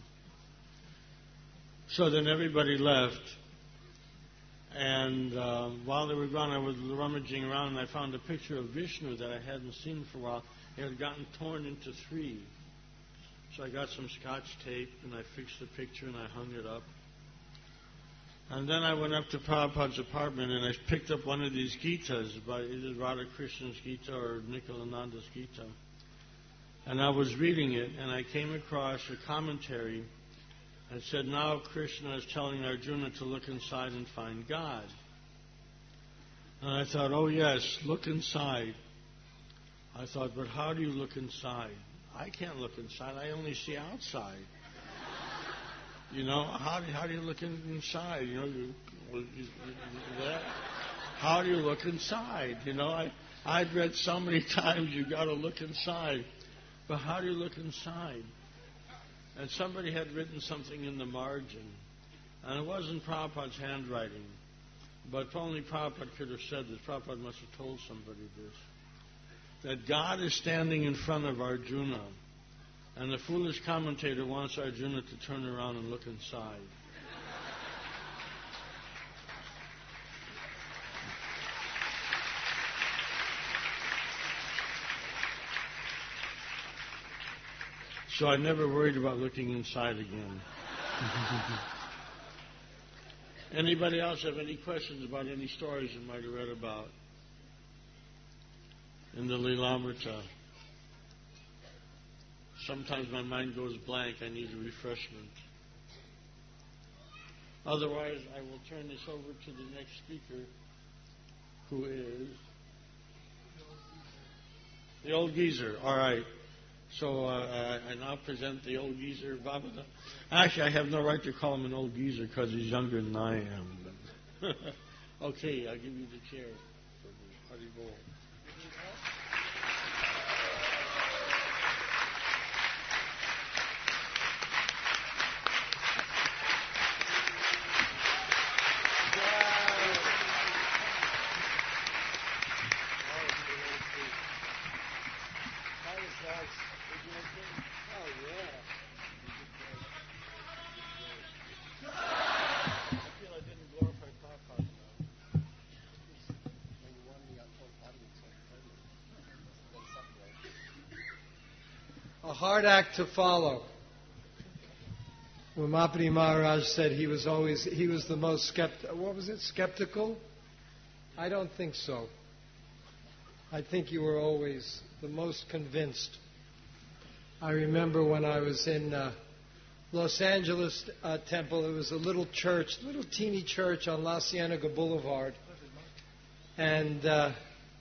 So then everybody left. And uh, while they were gone, I was rummaging around and I found a picture of Vishnu that I hadn't seen for a while. It had gotten torn into three. So I got some scotch tape and I fixed the picture and I hung it up. And then I went up to Prabhupada's apartment and I picked up one of these Gitas, by either Radha Krishna's Gita or Nikhilananda's Gita. And I was reading it and I came across a commentary that said, now Krishna is telling Arjuna to look inside and find God. And I thought, oh yes, look inside. I thought, but how do you look inside? I can't look inside. I only see outside. You know, how do, how do you look in, inside? You know, you, you, you, that, how do you look inside? You know, I, I'd read so many times you got to look inside. But how do you look inside? And somebody had written something in the margin. And it wasn't Prabhupada's handwriting. But only Prabhupada could have said this. Prabhupada must have told somebody this. That God is standing in front of Arjuna. And the foolish commentator wants Arjuna to turn around and look inside. So I never worried about looking inside again. Anybody else have any questions about any stories you might have read about in the Lilamrita? Sometimes my mind goes blank. I need a refreshment. Otherwise, I will turn this over to the next speaker, who is the old geezer. All right. So uh, I, I now present the old geezer, Babada. Actually, I have no right to call him an old geezer because he's younger than I am. But okay, I'll give you the chair for the Hari Bol. A hard act to follow. Ummapati Maharaj said he was always, he was the most skeptical. What was it, skeptical? I don't think so. I think you were always the most convinced. I remember when I was in uh, Los Angeles uh, Temple, it was a little church, little teeny church on La Cienega Boulevard. And, uh,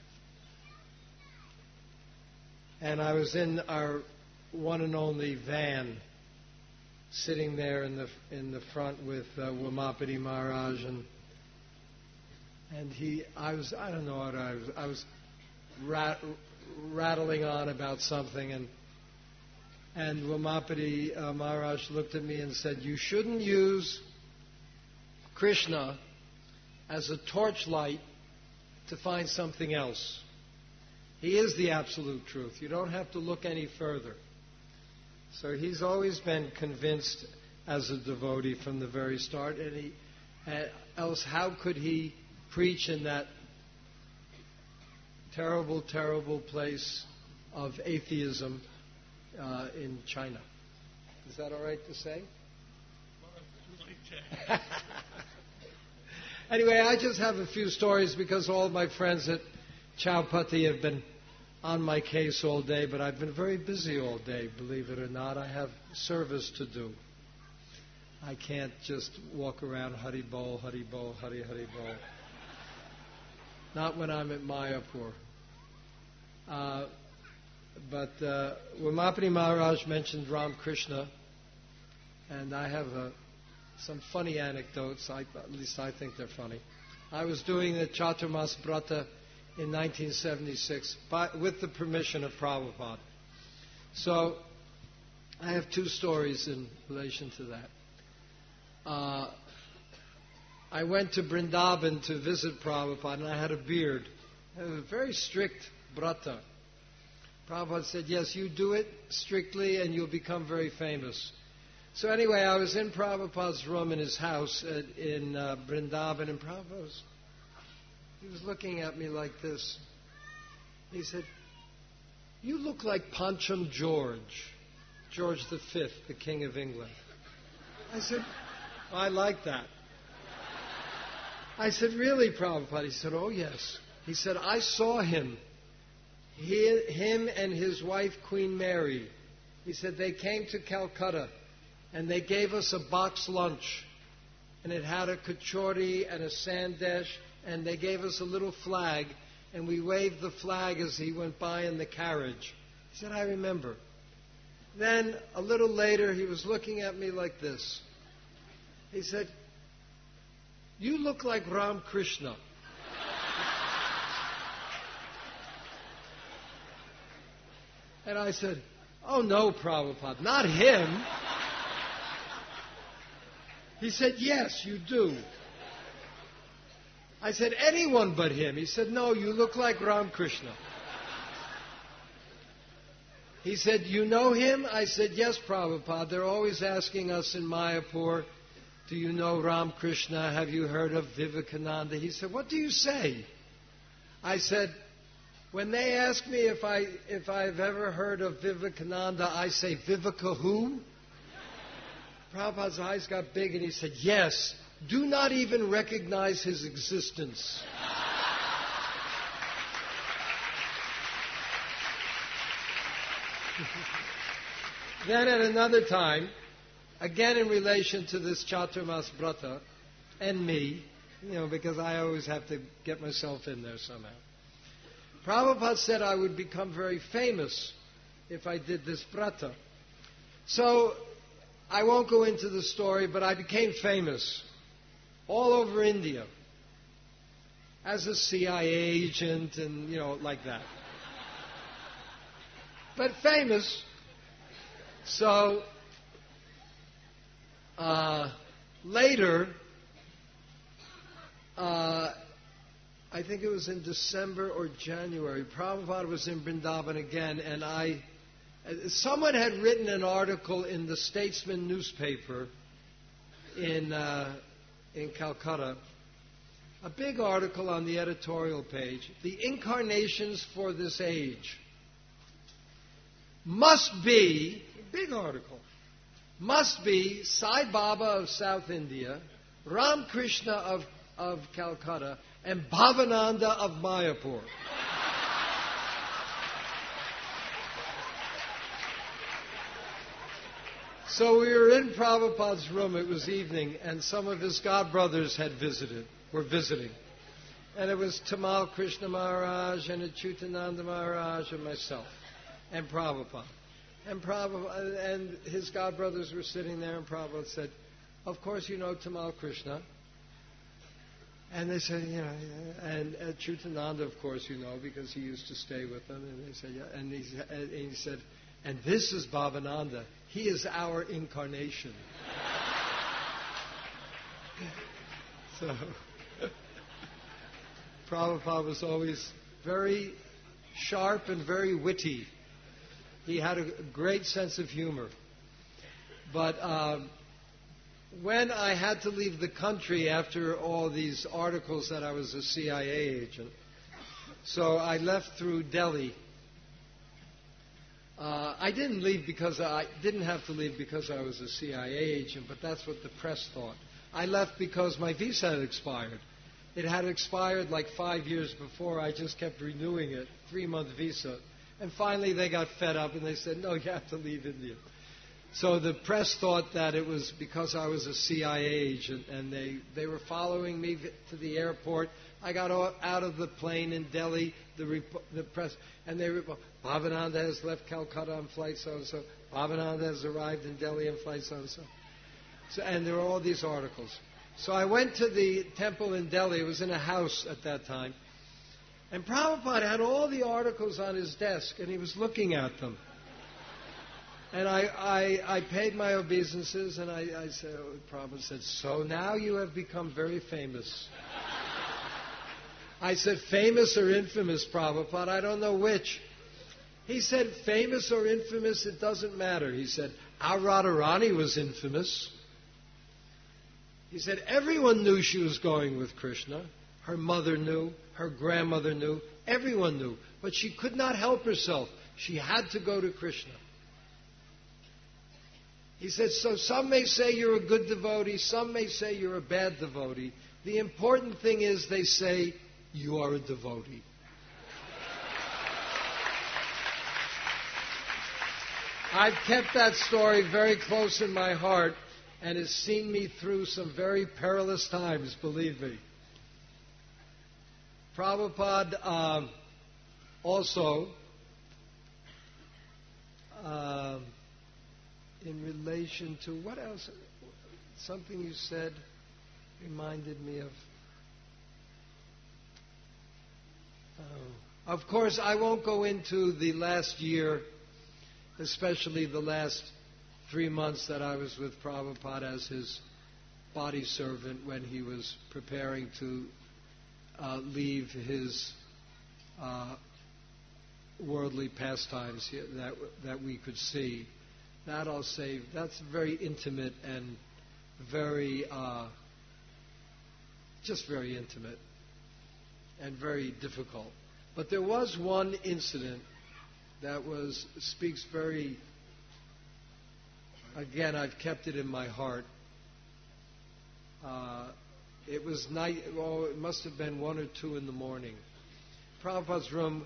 and I was in our one and only van, sitting there in the in the front with uh, Ummapati Maharaj, and and he, I was, I don't know what I was, I was rat, rattling on about something, and and Ummapati uh, Maharaj looked at me and said, "You shouldn't use Krishna as a torchlight to find something else. He is the absolute truth. You don't have to look any further." So he's always been convinced as a devotee from the very start. And he, uh, else, how could he preach in that terrible, terrible place of atheism uh, in China? Is that all right to say? Anyway, I just have a few stories because all my friends at Chowpatty have been on my case all day, but I've been very busy all day, believe it or not. I have service to do. I can't just walk around Hari Bol, Hari Bol, Hari Hari Bol. Not when I'm at Mayapur. Uh, but uh, Ummapati Maharaj mentioned Ram Krishna, and I have uh, some funny anecdotes. I, at least I think they're funny. I was doing the Chaturmas Brata in nineteen seventy-six, by, with the permission of Prabhupada. So, I have two stories in relation to that. Uh, I went to Vrindavan to visit Prabhupada, and I had a beard. I had a very strict brata. Prabhupada said, "Yes, you do it strictly, and you'll become very famous." So anyway, I was in Prabhupada's room in his house at, in uh, Vrindavan, and Prabhupada was He was looking at me like this. He said, "You look like Pancham George, George the Fifth, the King of England." I said, "I like that." I said, "Really, Prabhupada?" He said, "Oh, yes." He said, "I saw him, he, him and his wife, Queen Mary." He said, "They came to Calcutta, and they gave us a box lunch, and it had a kachori and a sandesh, and they gave us a little flag, and we waved the flag as he went by in the carriage." He said, "I remember." Then, a little later, he was looking at me like this. He said, "You look like Ram Krishna." And I said, "Oh, no, Prabhupada, not him." He said, "Yes, you do." I said, "Anyone but him." He said, "No, you look like Ram Krishna." He said, "You know him?" I said, "Yes, Prabhupada. They're always asking us in Mayapur, do you know Ram Krishna? Have you heard of Vivekananda?" He said, "What do you say?" I said, "When they ask me if, I, if I've ever heard of Vivekananda, I say, Viveka who?" Prabhupada's eyes got big and he said, "Yes. Do not even recognize his existence." Then at another time, again in relation to this Chaturmas Brata and me, you know, because I always have to get myself in there somehow. Prabhupada said I would become very famous if I did this brata. So I won't go into the story, but I became famous all over India as a C I A agent and, you know, like that. But famous. So uh, later, uh, I think it was in December or January, Prabhupada was in Vrindavan again, and I, someone had written an article in the Statesman newspaper in uh, in Calcutta, a big article on the editorial page. The incarnations for this age must be, big article, must be Sai Baba of South India, Ram Krishna of, of Calcutta, and Bhavananda of Mayapur. So we were in Prabhupada's room, it was evening, and some of his godbrothers had visited, were visiting. And it was Tamal Krishna Maharaj and Achyutananda Maharaj and myself and Prabhupada. And Prabhupada and his godbrothers were sitting there, and Prabhupada said, "Of course you know Tamal Krishna." And they said, you know, and Achyutananda, of course, you know, because he used to stay with them. And they said, yeah. And he, and he said, "And this is Bhavananda. He is our incarnation." So, Prabhupada was always very sharp and very witty. He had a great sense of humor. But um, when I had to leave the country after all these articles that I was a C I A agent, so I left through Delhi. Uh, I didn't leave because I didn't have to leave because I was a C I A agent, but that's what the press thought. I left because my visa had expired. It had expired like five years before. I just kept renewing it, three-month visa. And finally they got fed up and they said, "No, you have to leave India." So the press thought that it was because I was a C I A agent, and they, they were following me to the airport. I got out of the plane in Delhi, the, rep- the press, and they were, "Bhavananda has left Calcutta on flight so-and-so. Bhavananda has arrived in Delhi on flight so-and-so." So, and there were all these articles. So I went to the temple in Delhi. It was in a house at that time. And Prabhupada had all the articles on his desk, and he was looking at them. And I, I, I paid my obeisances, and I, I said, oh, Prabhupada said, "So now you have become very famous." I said, "Famous or infamous, Prabhupada? I don't know which." He said, "Famous or infamous, it doesn't matter." He said, "Our Radharani was infamous." He said, "Everyone knew she was going with Krishna. Her mother knew, her grandmother knew, everyone knew. But she could not help herself. She had to go to Krishna." He said, "So some may say you're a good devotee, some may say you're a bad devotee. The important thing is they say you are a devotee." I've kept that story very close in my heart, and it's seen me through some very perilous times, believe me. Prabhupada um, also, um, in relation to, what else? Something you said reminded me of. Oh. Of course, I won't go into the last year, especially the last three months that I was with Prabhupada as his body servant when he was preparing to uh, leave his uh, worldly pastimes that that we could see. That I'll say, that's very intimate and very, uh, just very intimate and very difficult. But there was one incident that was, speaks very, again, I've kept it in my heart. Uh, it was night, well, it must have been one or two in the morning. Prabhupada's room,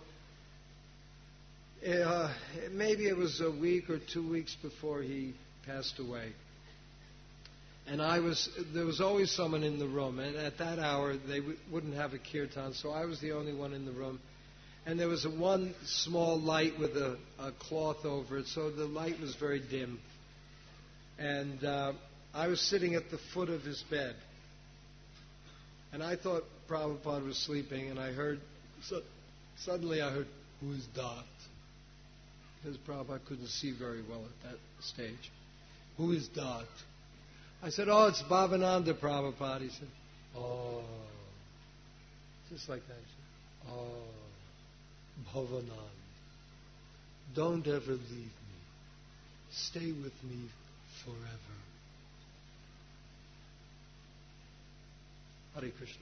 uh, maybe it was a week or two weeks before he passed away. And I was, there was always someone in the room, and at that hour they w- wouldn't have a kirtan, so I was the only one in the room. And there was a one small light with a, a cloth over it, so the light was very dim. And uh, I was sitting at the foot of his bed. And I thought Prabhupada was sleeping, and I heard, so, suddenly I heard, "Who is that?" Because Prabhupada couldn't see very well at that stage. "Who is that?" I said, "Oh, it's Bhavananda, Prabhupada." He said, "Oh." Just like that. He said, "Oh, Bhavananda, don't ever leave me. Stay with me forever." Hare Krishna.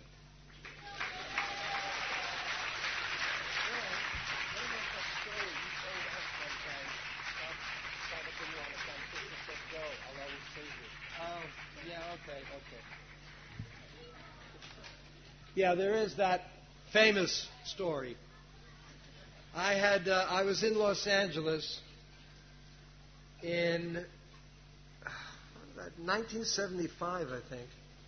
Oh, yeah, okay, okay. Yeah, there is that famous story. I had, uh, I was in Los Angeles in nineteen seventy-five, I think.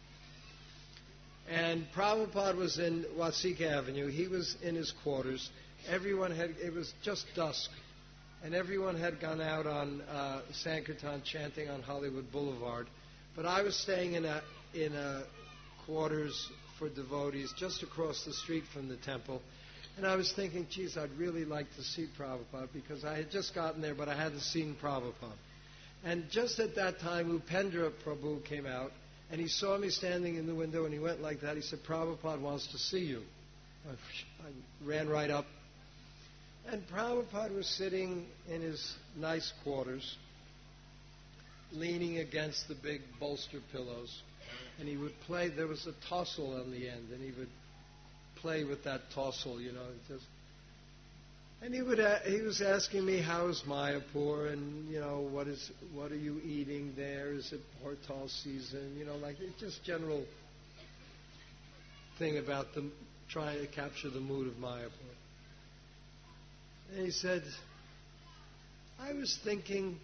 And Prabhupada was in Wasika Avenue. He was in his quarters. Everyone had, it was just dusk. And everyone had gone out on uh, Sankirtan chanting on Hollywood Boulevard. But I was staying in a, in a quarters for devotees just across the street from the temple. And I was thinking, geez, I'd really like to see Prabhupada because I had just gotten there, but I hadn't seen Prabhupada. And just at that time, Upendra Prabhu came out. And he saw me standing in the window, and he went like that. He said, "Prabhupada wants to see you." I, I ran right up. And Prabhupada was sitting in his nice quarters, leaning against the big bolster pillows. And he would play. There was a tossle on the end, and he would play with that tossle, you know. Just, and he would uh, he was asking me, "How's Mayapur? And you know, what is what are you eating there? Is it Hortal season? You know, like it's just general thing about the trying to capture the mood of Mayapur." And he said, "I was thinking,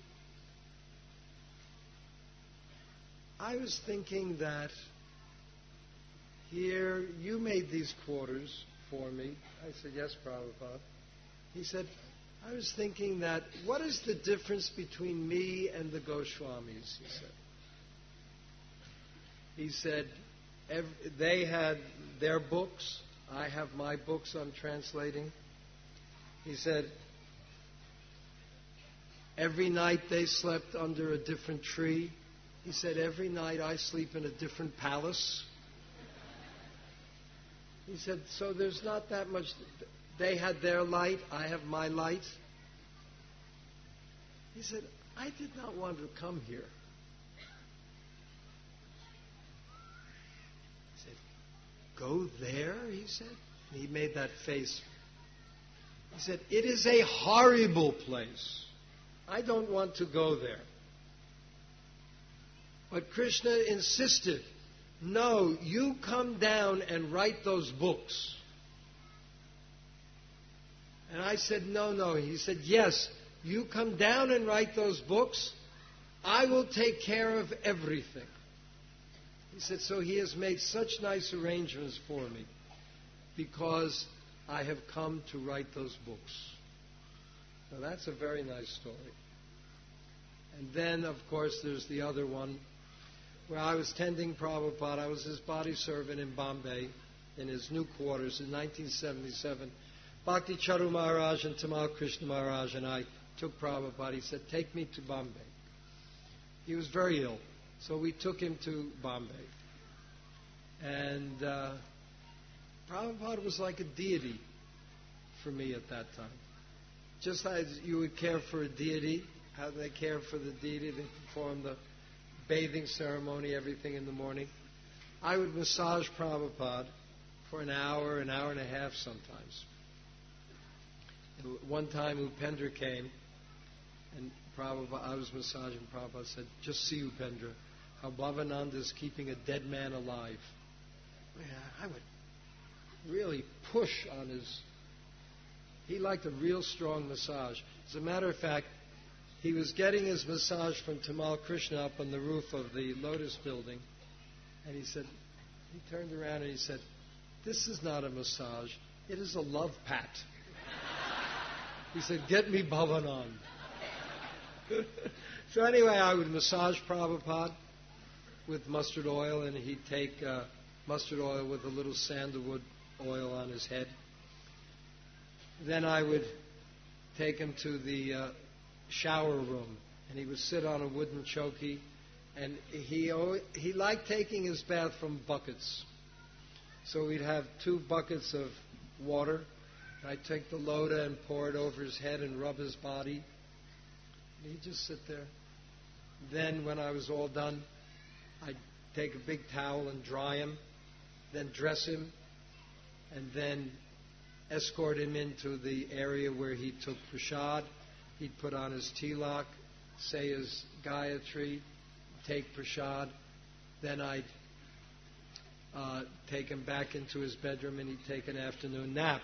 I was thinking that here you made these quarters for me." I said, "Yes, Prabhupada." He said, "I was thinking that, what is the difference between me and the Goswamis?" He said. He said, every, they had their books. I have my books I'm translating. He said, every night they slept under a different tree. He said, every night I sleep in a different palace. He said, so there's not that much... They had their light, I have my light. He said, I did not want to come here. He said, go there, he said. And he made that face. He said, it is a horrible place. I don't want to go there. But Krishna insisted, no, you come down and write those books. And I said, no, no. He said, yes, you come down and write those books. I will take care of everything. He said, so he has made such nice arrangements for me because I have come to write those books. Now that's a very nice story. And then, of course, there's the other one where I was tending Prabhupada. I was his body servant in Bombay in his new quarters in nineteen seventy-seven. Bhakti Charu Maharaj and Tamal Krishna Maharaj and I took Prabhupada. He said, take me to Bombay. He was very ill, so we took him to Bombay. And uh, Prabhupada was like a deity for me at that time. Just as you would care for a deity, how they care for the deity, they perform the bathing ceremony, everything in the morning. I would massage Prabhupada for an hour, an hour and a half sometimes. One time Upendra came, and Prabhupada, I was massaging Prabhupada, said, just see Upendra, how Bhavananda is keeping a dead man alive. I would really push on his... He liked a real strong massage. As a matter of fact, he was getting his massage from Tamal Krishna up on the roof of the Lotus building, and he said, he turned around and he said, this is not a massage, it is a love pat. He said, get me Bhavanan. So anyway, I would massage Prabhupada with mustard oil, and he'd take uh, mustard oil with a little sandalwood oil on his head. Then I would take him to the uh, shower room, and he would sit on a wooden chokey, and he always, he liked taking his bath from buckets. So we'd have two buckets of water. I'd take the loda and pour it over his head and rub his body. And he'd just sit there. Then when I was all done, I'd take a big towel and dry him, then dress him, and then escort him into the area where he took prasad. He'd put on his tilak, say his Gayatri, take prasad. Then I'd uh, take him back into his bedroom, and he'd take an afternoon nap.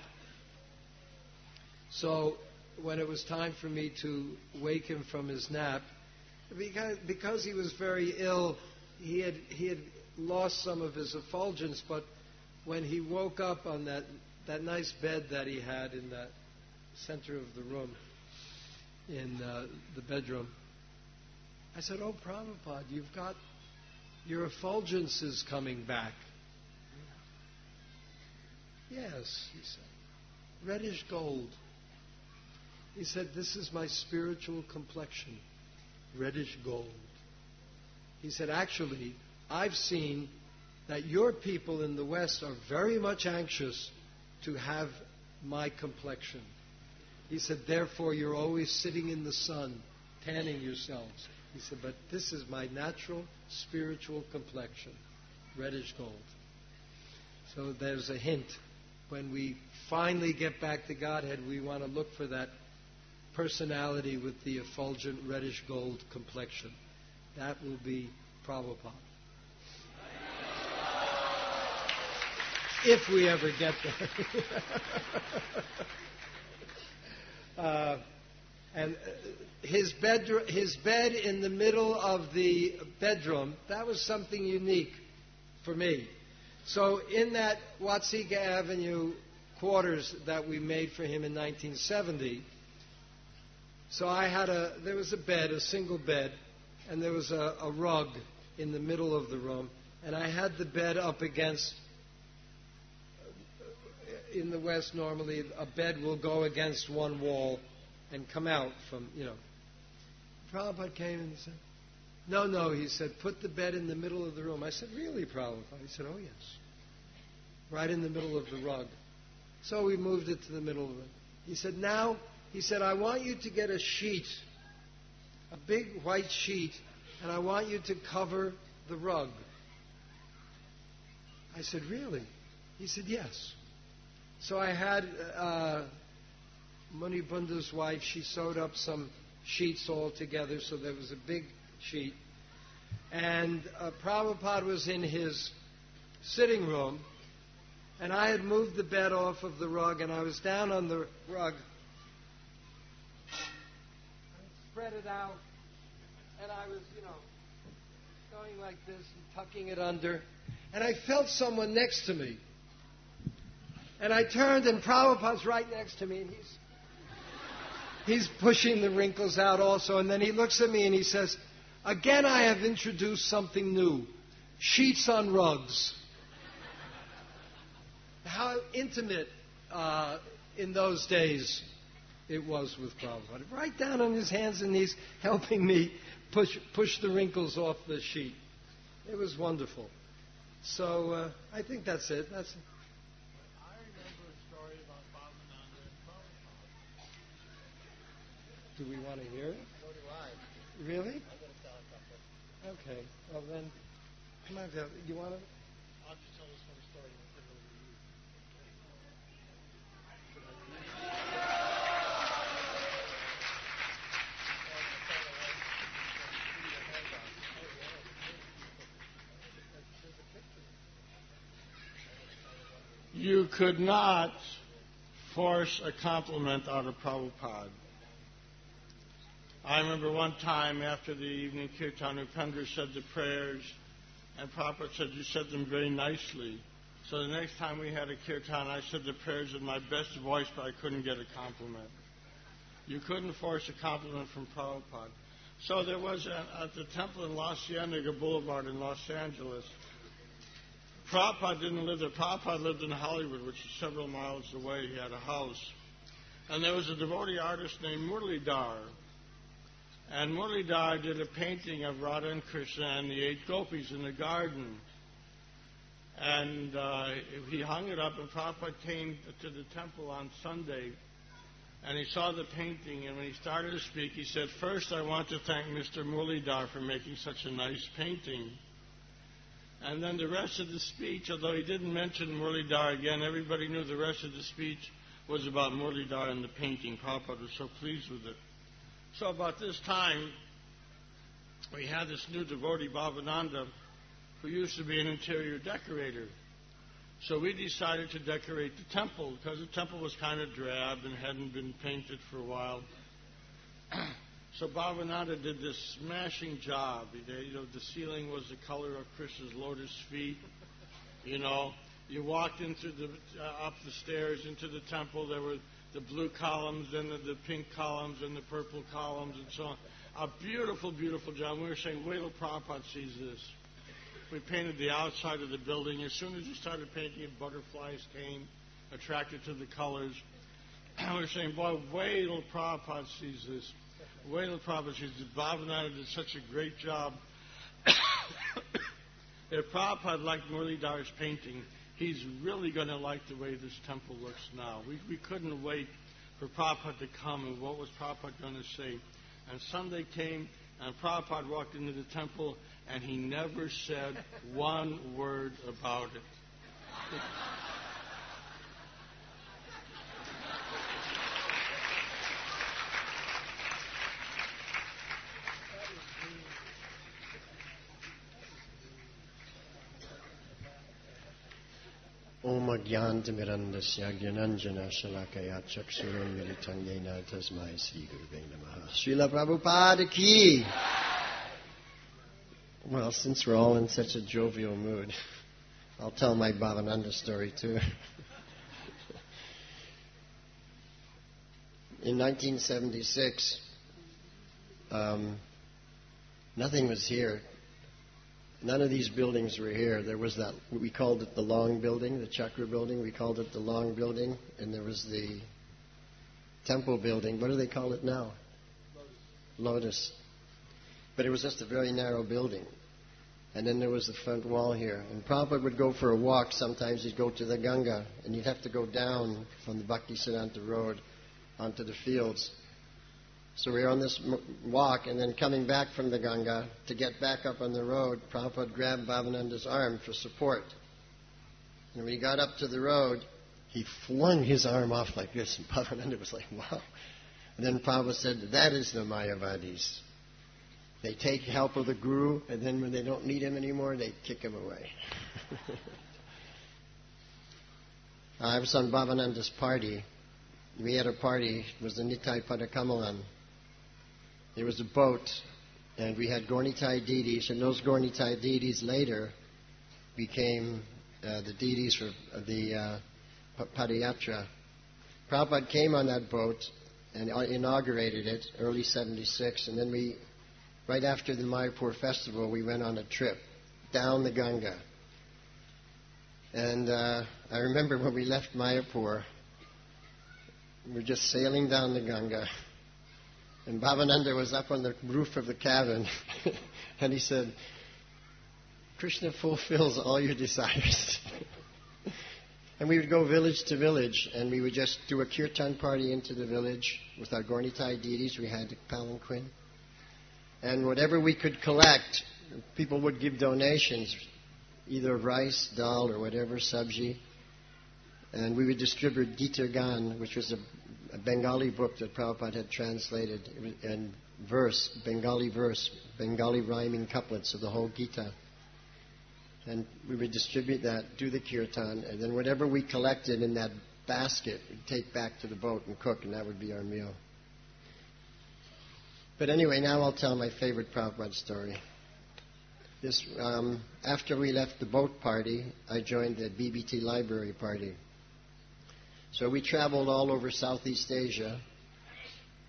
So when it was time for me to wake him from his nap, because, because he was very ill, he had, he had lost some of his effulgence, but when he woke up on that, that nice bed that he had in the center of the room, in uh, the bedroom, I said, oh, Prabhupada, you've got, your effulgence is coming back. Yes, he said, reddish gold. He said, this is my spiritual complexion, reddish gold. He said, actually, I've seen that your people in the West are very much anxious to have my complexion. He said, therefore, you're always sitting in the sun, tanning yourselves. He said, but this is my natural spiritual complexion, reddish gold. So there's a hint. When we finally get back to Godhead, we want to look for that personality with the effulgent reddish gold complexion. That will be Prabhupada. If we ever get there. uh, and his bed, his bed in the middle of the bedroom, that was something unique for me. So in that Watsika Avenue quarters that we made for him in nineteen seventy, so I had a, there was a bed, a single bed, and there was a, a rug in the middle of the room, and I had the bed up against, in the West normally a bed will go against one wall and come out from, you know. Prabhupada came and said, no, no, he said, put the bed in the middle of the room. I said, really, Prabhupada? He said, oh, yes. Right in the middle of the rug. So we moved it to the middle of it. He said, now, he said, I want you to get a sheet, a big white sheet, and I want you to cover the rug. I said, really? He said, yes. So I had uh, Muni Bunda's wife, she sewed up some sheets all together, so there was a big sheet. And uh, Prabhupada was in his sitting room, and I had moved the bed off of the rug, and I was down on the rug. I spread it out, and I was, you know, going like this and tucking it under. And I felt someone next to me. And I turned, and Prabhupada's right next to me, and he's he's pushing the wrinkles out also. And then he looks at me and he says, again, I have introduced something new, sheets on rugs. How intimate uh, in those days it was with Prabhupada. Right down on his hands and knees, helping me push push the wrinkles off the sheet. It was wonderful. So uh, I think that's it. That's it. I remember a story about Bhavananda and Prabhupada. Do we want to hear it? So do I. Really? I'm going to tell a couple. Okay. Well then, come on, Phil. You want to? I'll just tell this one story and put it over to you. You could not force a compliment out of Prabhupada. I remember one time after the evening kirtan, Upendra said the prayers, and Prabhupada said, you said them very nicely. So the next time we had a kirtan, I said the prayers in my best voice, but I couldn't get a compliment. You couldn't force a compliment from Prabhupada. So there was a, at the temple in La Cienega Boulevard in Los Angeles. Prabhupada didn't live there. Prabhupada lived in Hollywood, which is several miles away. He had a house. And there was a devotee artist named Muralidhar. And Muralidhar did a painting of Radha and Krishna and the eight gopis in the garden. And uh, he hung it up, and Prabhupada came to the temple on Sunday, and he saw the painting, and when he started to speak, he said, "First, I want to thank Mister Muralidhar for making such a nice painting." And then the rest of the speech, although he didn't mention Muralidhar again, everybody knew the rest of the speech was about Muralidhar and the painting. Prabhupada was so pleased with it. So about this time, we had this new devotee, Bhavananda, who used to be an interior decorator. So we decided to decorate the temple, because the temple was kind of drab and hadn't been painted for a while. So Bhavananda did this smashing job. You know, the ceiling was the color of Krishna's lotus feet. You know, you walked into the uh, up the stairs into the temple. There were the blue columns, then the, the pink columns, and the purple columns, and so on. A beautiful, beautiful job. We were saying, wait till Prabhupada sees this. We painted the outside of the building. As soon as we started painting it, butterflies came, attracted to the colors. We were saying, boy, wait till Prabhupada sees this. Wait till Prabhupada sees this. Bhavananda did such a great job. If Prabhupada liked Muralidhar's painting, he's really going to like the way this temple looks now. We, we couldn't wait for Prabhupada to come, and what was Prabhupada going to say? And Sunday came, and Prabhupada walked into the temple, and he never said one word about it. Om Agyantamirandasya Gyananjana Shalakaya Chaksuram Militanyena Tasmai Sri Gurve Namaha. Srila Prabhupada ki! Well, since we're all in such a jovial mood, I'll tell my Bhavananda story too. In nineteen seventy-six, um, nothing was here. None of these buildings were here. There was that, we called it the Long Building, the Chakra Building. We called it the Long Building. And there was the Temple Building. What do they call it now? Lotus. Lotus. But it was just a very narrow building. And then there was the front wall here. And Prabhupada would go for a walk. Sometimes he'd go to the Ganga. And you'd have to go down from the Bhaktisiddhanta Road onto the fields. So we were on this walk, and then coming back from the Ganga, to get back up on the road, Prabhupada grabbed Bhavananda's arm for support. And when he got up to the road, he flung his arm off like this, and Bhavananda was like, wow. And then Prabhupada said, that is the Mayavadis. They take help of the Guru, and then when they don't need him anymore, they kick him away. I was on Bhavananda's party. We had a party. It was the Nitai Padakamalan. There was a boat, and we had Gaurnitai deities, and those Gaurnitai deities later became uh, the deities for uh, the uh, Padayatra. Prabhupada came on that boat and inaugurated it, early seventy-six, and then we, right after the Mayapur festival, we went on a trip down the Ganga. And uh, I remember when we left Mayapur, we were just sailing down the Ganga, and Bhavananda was up on the roof of the cabin, and he said, Krishna fulfills all your desires. And we would go village to village, and we would just do a kirtan party into the village with our Gaurnitai deities. We had a palanquin. And whatever we could collect, people would give donations, either rice, dal, or whatever, sabji. And we would distribute Gita Gan, which was a, a Bengali book that Prabhupada had translated, and verse, Bengali verse, Bengali rhyming couplets of the whole Gita. And we would distribute that, do the kirtan, and then whatever we collected in that basket, we'd take back to the boat and cook, and that would be our meal. But anyway, now I'll tell my favorite Prabhupada story. This, um, after we left the boat party, I joined the B B T library party. So we traveled all over Southeast Asia,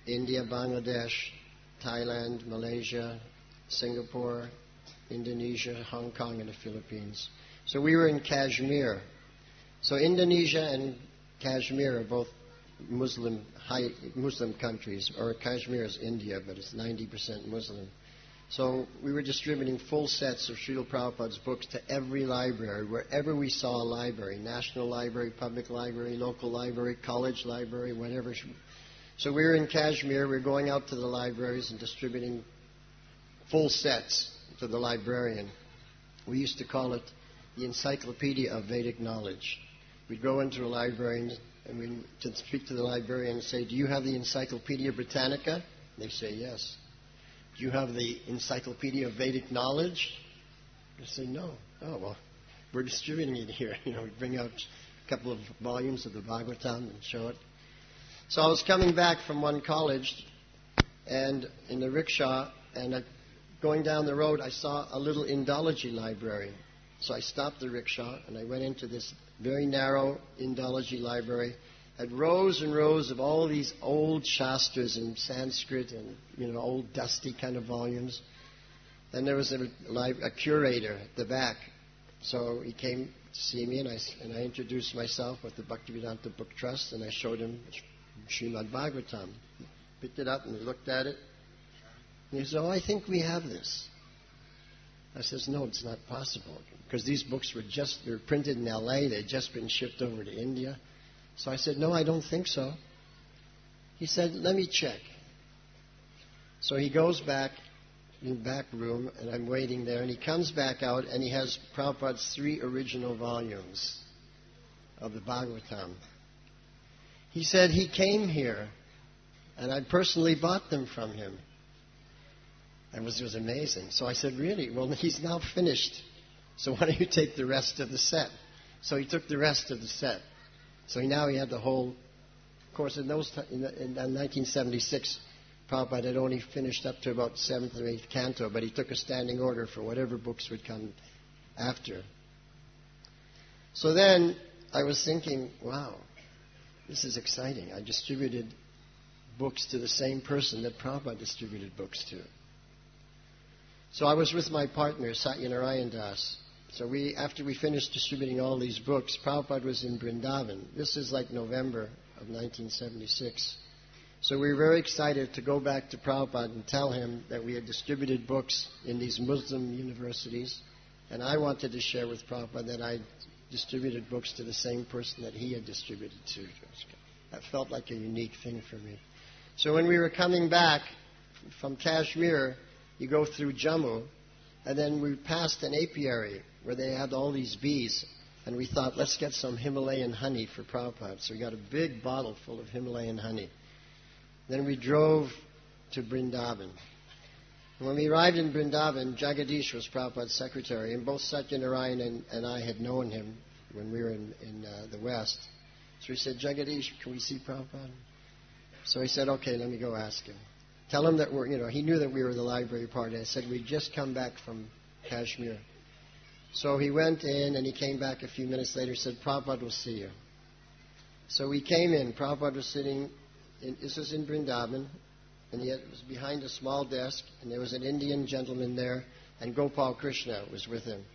India, Bangladesh, Thailand, Malaysia, Singapore, Indonesia, Hong Kong, and the Philippines. So we were in Kashmir. So Indonesia and Kashmir are both Muslim high, Muslim countries, or Kashmir is India, but it's ninety percent Muslim. So we were distributing full sets of Srila Prabhupada's books to every library, wherever we saw a library, national library, public library, local library, college library, whatever. So we were in Kashmir, we were going out to the libraries and distributing full sets to the librarian. We used to call it the Encyclopedia of Vedic Knowledge. We'd go into a library and we'd to speak to the librarian and say, do you have the Encyclopedia Britannica? They say, yes. Do you have the Encyclopedia of Vedic Knowledge? They say, no. Oh, well, we're distributing it here. You know, we bring out a couple of volumes of the Bhagavatam and show it. So I was coming back from one college and in the rickshaw, and I, going down the road, I saw a little Indology library. So I stopped the rickshaw and I went into this very narrow Indology library. Had rows and rows of all these old Shastras in Sanskrit and, you know, old dusty kind of volumes. And there was a, a curator at the back. So he came to see me, and I, and I introduced myself with the Bhaktivedanta Book Trust, and I showed him Srimad Bhagavatam. He picked it up and he looked at it. And he said, oh, I think we have this. I says, no, it's not possible, because these books were just, they were printed in L A, they'd just been shipped over to India. So I said, no, I don't think so. He said, let me check. So he goes back in the back room, and I'm waiting there, and he comes back out, and he has Prabhupada's three original volumes of the Bhagavatam. He said he came here, and I personally bought them from him. It was, it was amazing. So I said, really? Well, he's now finished. So why don't you take the rest of the set? So he took the rest of the set. So he, now he had the whole, of course, in those in, in nineteen seventy-six, Prabhupada had only finished up to about seventh or eighth canto, but he took a standing order for whatever books would come after. So then I was thinking, wow, this is exciting. I distributed books to the same person that Prabhupada distributed books to. So I was with my partner, Satyanarayan Das. So we, after we finished distributing all these books, Prabhupada was in Vrindavan. This is like November of nineteen seventy-six. So we were very excited to go back to Prabhupada and tell him that we had distributed books in these Muslim universities. And I wanted to share with Prabhupada that I distributed books to the same person that he had distributed to. That felt like a unique thing for me. So when we were coming back from Kashmir, you go through Jammu, and then we passed an apiary where they had all these bees, and we thought, let's get some Himalayan honey for Prabhupada. So we got a big bottle full of Himalayan honey. Then we drove to Vrindavan. And when we arrived in Vrindavan, Jagadish was Prabhupada's secretary, and both Satyanarayan and, and I had known him when we were in, in uh, the West. So we said, Jagadish, can we see Prabhupada? So he said, okay, let me go ask him. Tell him that we're, you know, he knew that we were the library party. I said, we'd just come back from Kashmir. So he went in, and he came back a few minutes later and said, Prabhupada will see you. So we came in. Prabhupada was sitting, in, this was in Vrindavan, and he had, was behind a small desk, and there was an Indian gentleman there, and Gopal Krishna was with him.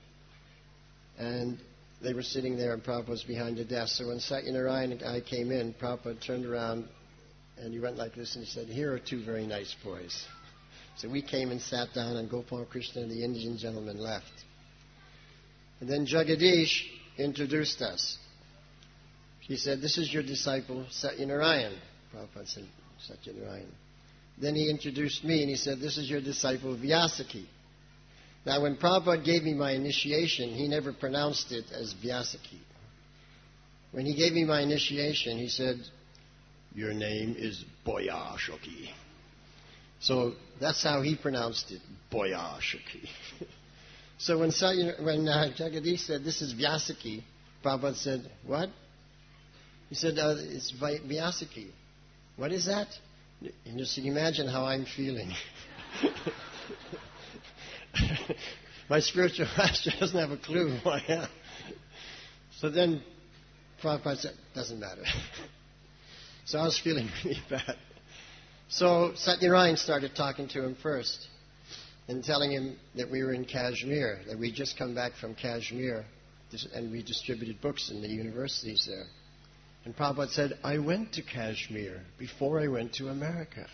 And they were sitting there, and Prabhupada was behind the desk. So when Satyanarayan and I came in, Prabhupada turned around, and he went like this, and he said, here are two very nice boys. So we came and sat down, and Gopal Krishna and the Indian gentleman left. And then Jagadish introduced us. He said, this is your disciple, Satyanarayan. Prabhupada said, Satyanarayan. Then he introduced me, and he said, this is your disciple, Vyasaki. Now, when Prabhupada gave me my initiation, he never pronounced it as Vyasaki. When he gave me my initiation, he said, your name is Boyashoki. So that's how he pronounced it, Boyashoki. So when, when uh, Jagadish said, this is Vyasaki, Prabhupada said, what? He said, uh, it's Vyasaki. What is that? And just imagine how I'm feeling. My spiritual master doesn't have a clue who I am. So then Prabhupada said, doesn't matter. So I was feeling really bad. So Satyarayana started talking to him first and telling him that we were in Kashmir, that we'd just come back from Kashmir, and we distributed books in the universities there. And Prabhupada said, I went to Kashmir before I went to America.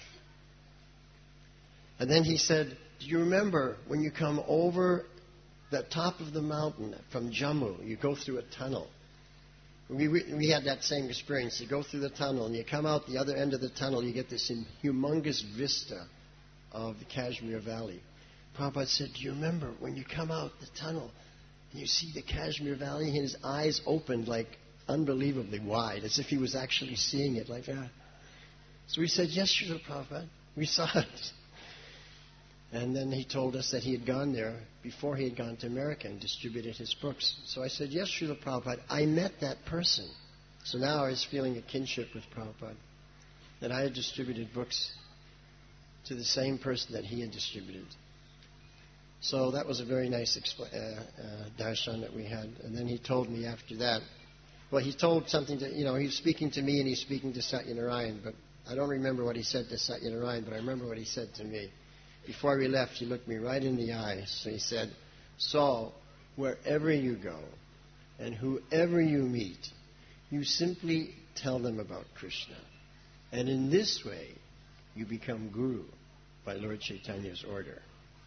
And then he said, do you remember when you come over the top of the mountain from Jammu, you go through a tunnel? We, we, we had that same experience. You go through the tunnel and you come out the other end of the tunnel, you get this humongous vista of the Kashmir Valley. Prabhupada said, do you remember when you come out the tunnel and you see the Kashmir Valley, and his eyes opened like unbelievably wide, as if he was actually seeing it like that. So we said, yes, Srila Prabhupada, we saw it. And then he told us that he had gone there before he had gone to America and distributed his books. So I said, yes, Srila Prabhupada, I met that person. So now I was feeling a kinship with Prabhupada, that I had distributed books to the same person that he had distributed. So that was a very nice expl- uh, uh, darshan that we had. And then he told me after that, well, he told something to, you know, he was speaking to me and he's speaking to Satyanarayan, but I don't remember what he said to Satyanarayan, but I remember what he said to me. Before we left, he looked me right in the eyes. So he said, so wherever you go and whoever you meet, you simply tell them about Krishna. And in this way, you become guru by Lord Chaitanya's order.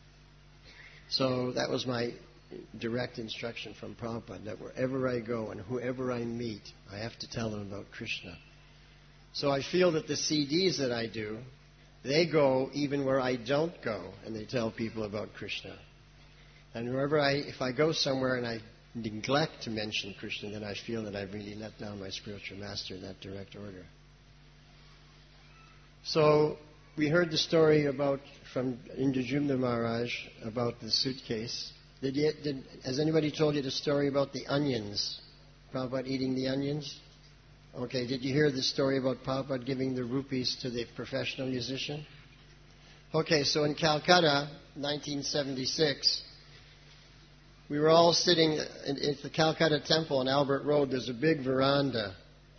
So that was my direct instruction from Prabhupada, that wherever I go and whoever I meet, I have to tell them about Krishna. So I feel that the C Ds that I do, they go even where I don't go, and they tell people about Krishna. And wherever I, if I go somewhere and I neglect to mention Krishna, then I feel that I've really let down my spiritual master in that direct order. So we heard the story about from Indrajumna Maharaj about the suitcase. Did, you, did has anybody told you the story about the onions? Prabhupada eating the onions? Okay, did you hear the story about Prabhupada giving the rupees to the professional musician? Okay, so in Calcutta, nineteen seventy-six, we were all sitting in, at the Calcutta Temple on Albert Road. There's a big veranda.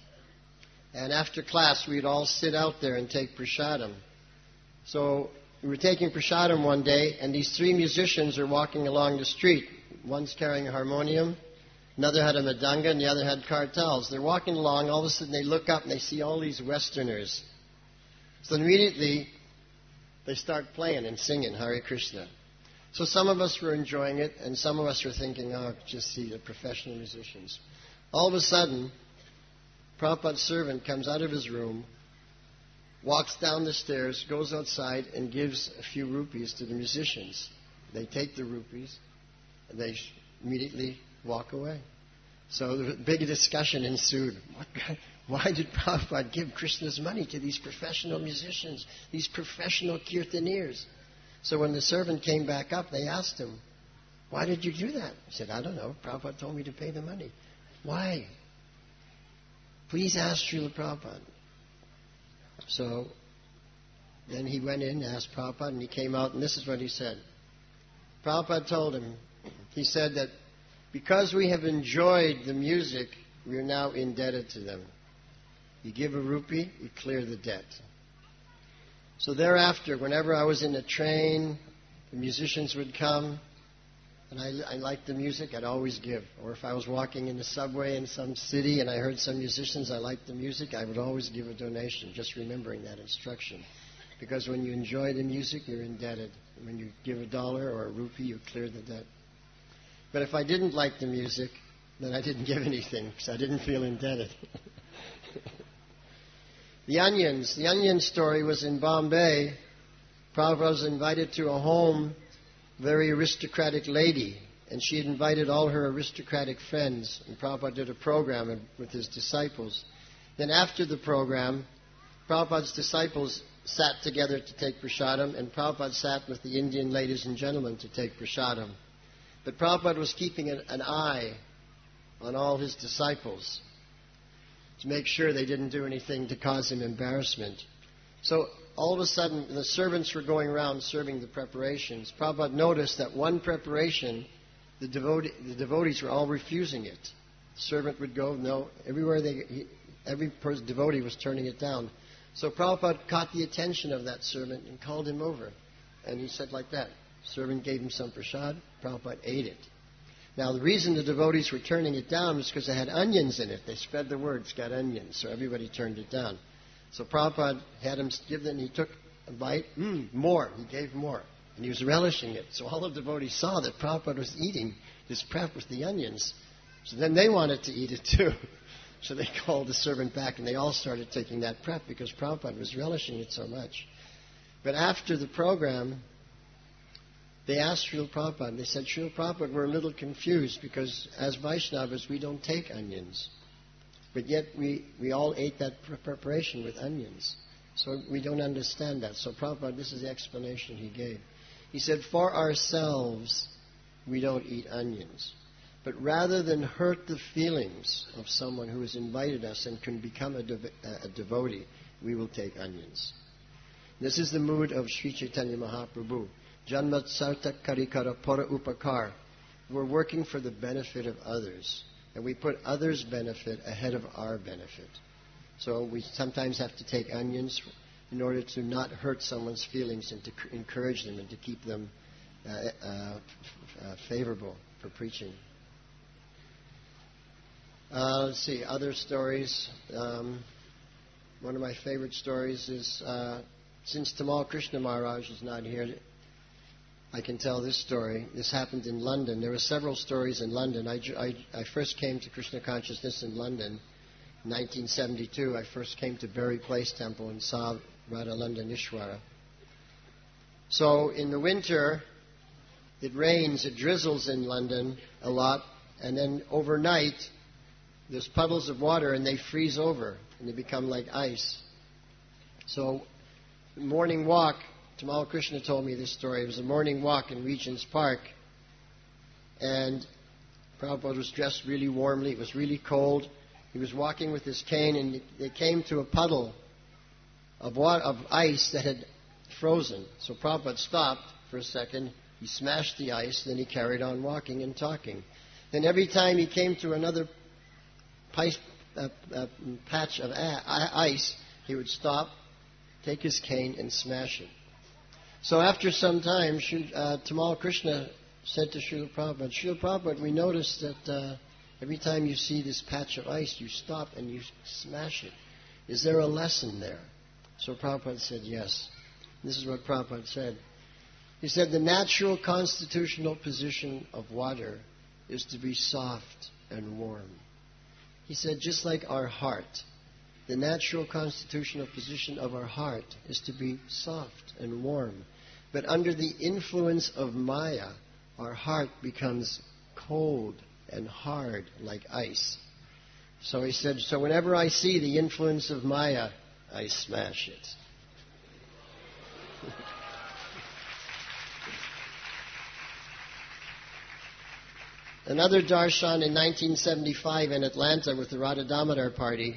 And after class, we'd all sit out there and take prasadam. So we were taking prasadam one day, and these three musicians are walking along the street. One's carrying a harmonium, another had a madanga, and the other had kartals. They're walking along, all of a sudden they look up and they see all these Westerners. So immediately they start playing and singing Hare Krishna. So some of us were enjoying it, and some of us were thinking, oh, just see the professional musicians. All of a sudden, Prabhupada's servant comes out of his room, walks down the stairs, goes outside, and gives a few rupees to the musicians. They take the rupees, and they immediately walk away. So the big discussion ensued. What, why did Prabhupada give Krishna's money to these professional musicians, these professional kirtaniers? So when the servant came back up, they asked him, why did you do that? He said, I don't know. Prabhupada told me to pay the money. Why? Please ask Srila Prabhupada. So then he went in, asked Prabhupada, and he came out, and this is what he said. Prabhupada told him, he said that because we have enjoyed the music, we are now indebted to them. You give a rupee, you clear the debt. So thereafter, whenever I was in a train, the musicians would come, and I, I liked the music, I'd always give. Or if I was walking in the subway in some city and I heard some musicians, I liked the music, I would always give a donation, just remembering that instruction. Because when you enjoy the music, you're indebted. When you give a dollar or a rupee, you clear the debt. But if I didn't like the music, then I didn't give anything because I didn't feel indebted. The onions. The onion story was in Bombay. Prabhupada was invited to a home, very aristocratic lady, and she had invited all her aristocratic friends, and Prabhupada did a program with his disciples. Then after the program, Prabhupada's disciples sat together to take prasadam, and Prabhupada sat with the Indian ladies and gentlemen to take prasadam. But Prabhupada was keeping an, an eye on all his disciples to make sure they didn't do anything to cause him embarrassment. So all of a sudden, the servants were going around serving the preparations. Prabhupada noticed that one preparation, the, devotee, the devotees were all refusing it. The servant would go, no, everywhere they, he, every person, devotee was turning it down. So Prabhupada caught the attention of that servant and called him over. And he said like that. Servant gave him some prasad. Prabhupada ate it. Now, the reason the devotees were turning it down was because it had onions in it. They spread the word, it's got onions, so everybody turned it down. So Prabhupada had him give it, and he took a bite. Mmm, more. He gave more. And he was relishing it. So all the devotees saw that Prabhupada was eating his prep with the onions. So then they wanted to eat it too. So they called the servant back, and they all started taking that prep because Prabhupada was relishing it so much. But after the program, they asked Srila Prabhupada, they said, Srila Prabhupada, we're a little confused because as Vaishnavas, we don't take onions. But yet we, we all ate that pre- preparation with onions. So we don't understand that. So Prabhupada, this is the explanation he gave. He said, for ourselves, we don't eat onions. But rather than hurt the feelings of someone who has invited us and can become a, dev- a devotee, we will take onions. This is the mood of Sri Chaitanya Mahaprabhu. Janmat sarta karikara para upakar. We're working for the benefit of others. And we put others' benefit ahead of our benefit. So we sometimes have to take onions in order to not hurt someone's feelings and to c- encourage them and to keep them uh, uh, f- uh, favorable for preaching. Uh, let's see, other stories. Um, one of my favorite stories is, uh, since Tamal Krishna Maharaj is not here, I can tell this story. This happened in London. There were several stories in London. I, I, I first came to Krishna consciousness in London in nineteen seventy-two. I first came to Berry Place Temple and saw Radha Ishwara. So in the winter, it rains, it drizzles in London a lot, and then overnight, there's puddles of water and they freeze over and they become like ice. So, morning walk, Tamal Krishna told me this story. It was a morning walk in Regent's Park, and Prabhupada was dressed really warmly. It was really cold. He was walking with his cane, and they came to a puddle of water, of ice that had frozen. So Prabhupada stopped for a second. He smashed the ice, then he carried on walking and talking. Then every time he came to another pice, uh, uh, patch of a- ice, he would stop, take his cane, and smash it. So after some time, uh, Tamal Krishna said to Srila Prabhupada, Srila Prabhupada, we noticed that uh, every time you see this patch of ice, you stop and you smash it. Is there a lesson there? So Prabhupada said, yes. This is what Prabhupada said. He said, the natural constitutional position of water is to be soft and warm. He said, just like our heart, the natural constitutional position of our heart is to be soft and warm. But under the influence of Maya, our heart becomes cold and hard like ice. So he said, so whenever I see the influence of Maya, I smash it. Another darshan in nineteen seventy-five in Atlanta with the Radha Damodar party.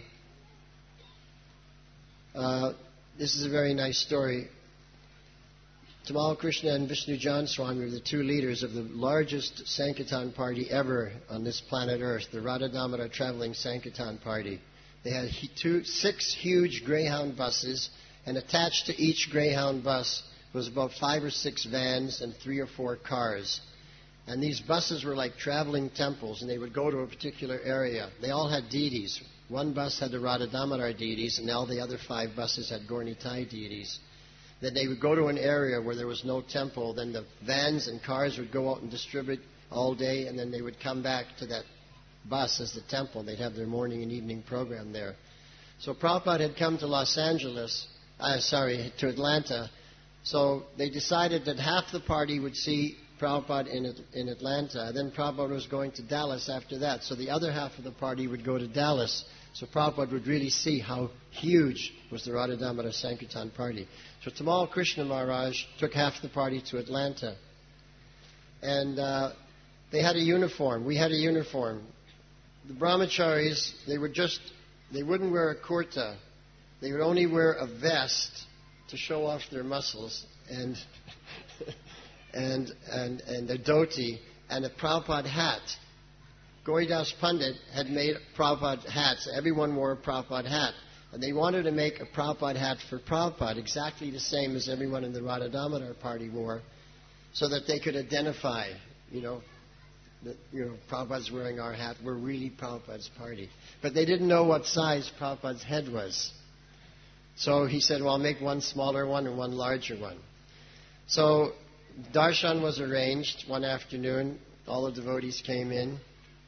Uh, this is a very nice story. Tamal Krishna and Vishnu Jan Swami were the two leaders of the largest Sankirtan party ever on this planet Earth, the Radha Damodar Traveling Sankirtan Party. They had two, six huge Greyhound buses, and attached to each Greyhound bus was about five or six vans and three or four cars. And these buses were like traveling temples, and they would go to a particular area. They all had deities. One bus had the Radha Damodar deities, and all the other five buses had Gaur Nitai deities. Then they would go to an area where there was no temple. Then the vans and cars would go out and distribute all day, and then they would come back to that bus as the temple. They'd have their morning and evening program there. So Prabhupada had come to Los Angeles, uh, sorry, to Atlanta. So they decided that half the party would see Prabhupada in, in Atlanta. Then Prabhupada was going to Dallas after that. So the other half of the party would go to Dallas. So Prabhupada would really see how huge was the Radha Damodar Sankirtan party. So Tamal Krishna Maharaj took half the party to Atlanta. And uh, they had a uniform. We had a uniform. The brahmacharis, they would just, they wouldn't wear a kurta. They would only wear a vest to show off their muscles. And... And, and, and a dhoti, and a Prabhupada hat. Gauridas Pandit had made Prabhupada hats. Everyone wore a Prabhupada hat. And they wanted to make a Prabhupada hat for Prabhupada, exactly the same as everyone in the Radha Damodar party wore, so that they could identify, you know, that, you know, Prabhupada's wearing our hat, we're really Prabhupada's party. But they didn't know what size Prabhupada's head was. So he said, well, I'll make one smaller one and one larger one. So darshan was arranged one afternoon. All the devotees came in.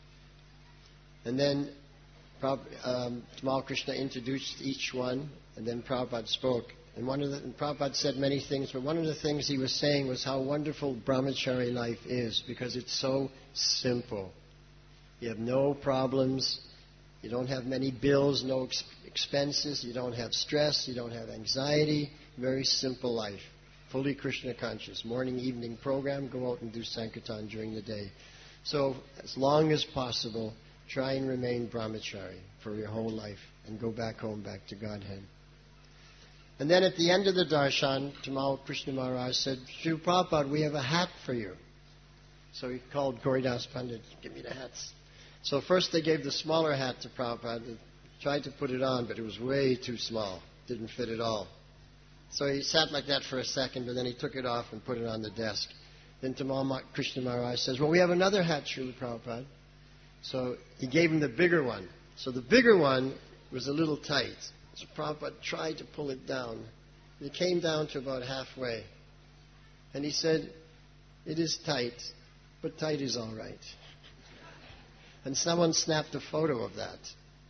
And then um, Tamal Krishna introduced each one, and then Prabhupada spoke. And one of the, and Prabhupada said many things, but one of the things he was saying was how wonderful brahmachari life is, because it's so simple. You have no problems. You don't have many bills, no ex- expenses. You don't have stress. You don't have anxiety. Very simple life. Fully Krishna conscious. Morning, evening program. Go out and do Sankirtan during the day. So as long as possible, try and remain brahmachari for your whole life and go back home, back to Godhead. And then at the end of the darshan, Tamal Krishna Maharaj said, Srila Prabhupada, we have a hat for you. So he called Gauridas Pandit, give me the hats. So first they gave the smaller hat to Prabhupada. They tried to put it on, but it was way too small. Didn't fit at all. So he sat like that for a second, but then he took it off and put it on the desk. Then Tamal Krishna Maharaj says, well, we have another hat, Srila Prabhupada. So he gave him the bigger one. So the bigger one was a little tight. So Prabhupada tried to pull it down. It came down to about halfway. And he said, it is tight, but tight is all right. And someone snapped a photo of that.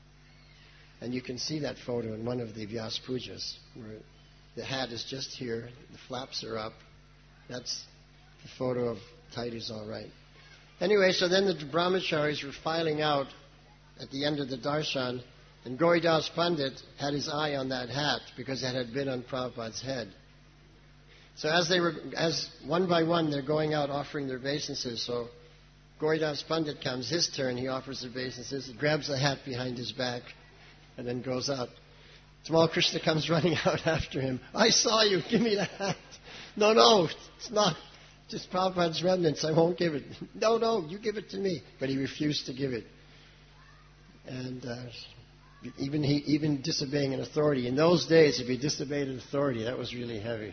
And you can see that photo in one of the Vyas Pujas, where the hat is just here, the flaps are up. That's the photo of tight is all right. Anyway, so then the brahmacharis were filing out at the end of the darshan, and Gauridas Pandit had his eye on that hat because it had been on Prabhupada's head. So as they were, as one by one, they're going out offering their obeisances. So Gauridas Pandit comes, his turn, he offers the obeisances, he grabs the hat behind his back, and then goes out. Tamal Krishna comes running out after him. I saw you, give me the hat. No, no, it's not. Just Prabhupada's remnants, I won't give it. No, no, you give it to me. But he refused to give it. And uh, even he, even disobeying an authority. In those days, if you disobeyed an authority, that was really heavy.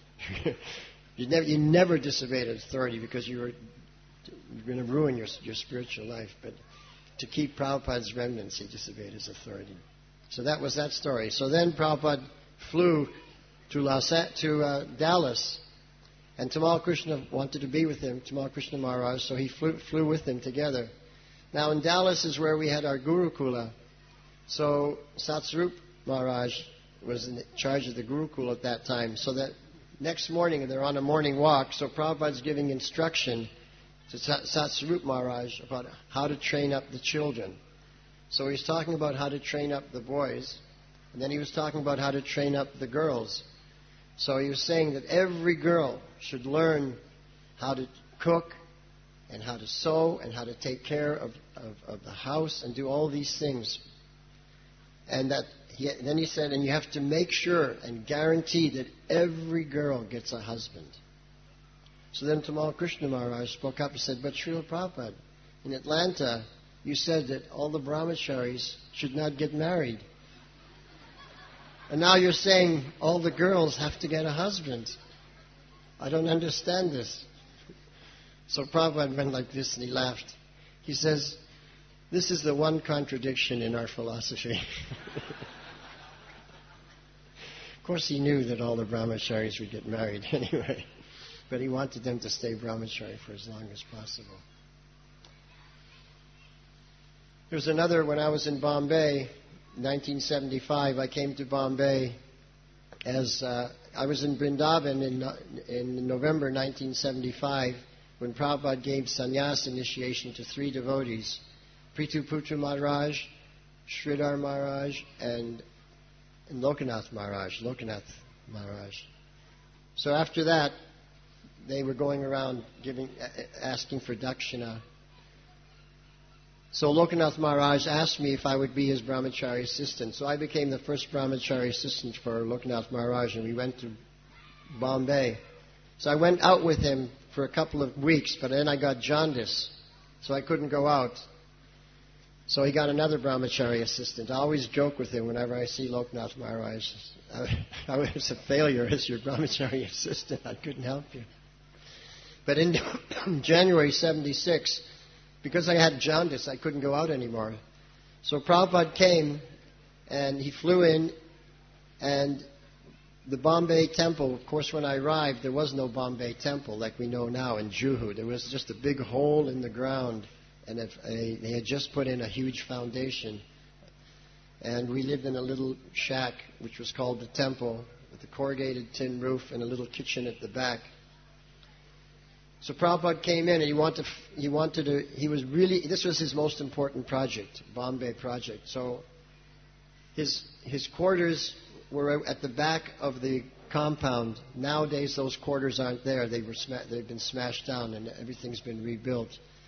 you, never, you never disobeyed an authority because you were, you were going to ruin your, your spiritual life. But to keep Prabhupada's remnants, he disobeyed his authority. So that was that story. So then Prabhupada flew to, Los, to uh, Dallas. And Tamal Krishna wanted to be with him, Tamal Krishna Maharaj, so he flew, flew with him together. Now in Dallas is where we had our Gurukula. So Satsvarup Maharaj was in charge of the Gurukula at that time. So that next morning, they're on a morning walk, so Prabhupada's giving instruction to Satsvarup Maharaj about how to train up the children. So he's talking about how to train up the boys, and then he was talking about how to train up the girls. So he was saying that every girl should learn how to cook and how to sew and how to take care of, of, of the house and do all these things. And that he, then he said, and you have to make sure and guarantee that every girl gets a husband. So then Tamal Krishna Maharaj spoke up and said, but Srila Prabhupada, in Atlanta, you said that all the brahmacharis should not get married. And now you're saying all the girls have to get a husband. I don't understand this. So Prabhupada went like this and he laughed. He says, this is the one contradiction in our philosophy. Of course he knew that all the brahmacharis would get married anyway. But he wanted them to stay brahmachari for as long as possible. There's another, when I was in Bombay, nineteen seventy-five, I came to Bombay as uh, I was in Vrindavan in, in November nineteen seventy-five when Prabhupada gave sannyas initiation to three devotees, Prithuputra Maharaj, Sridhar Maharaj, and, and Lokanath Maharaj, Lokanath Maharaj. So after that, they were going around giving, asking for dakshina. So Lokanath Maharaj asked me if I would be his brahmachari assistant. So I became the first brahmachari assistant for Lokanath Maharaj, and we went to Bombay. So I went out with him for a couple of weeks, but then I got jaundice, so I couldn't go out. So he got another brahmachari assistant. I always joke with him whenever I see Loknath Maharaj. I, I was a failure as your brahmachari assistant. I couldn't help you. But in January seventy-six, because I had jaundice, I couldn't go out anymore. So Prabhupada came, and he flew in, and the Bombay temple, of course, when I arrived, there was no Bombay temple like we know now in Juhu. There was just a big hole in the ground, and if, uh, they had just put in a huge foundation. And we lived in a little shack, which was called the temple, with a corrugated tin roof and a little kitchen at the back. So Prabhupada came in, and he wanted, he wanted to, he was really, this was his most important project, Bombay project. So his his quarters were at the back of the compound. Nowadays, those quarters aren't there. They were sma- they've been smashed down, and everything's been rebuilt.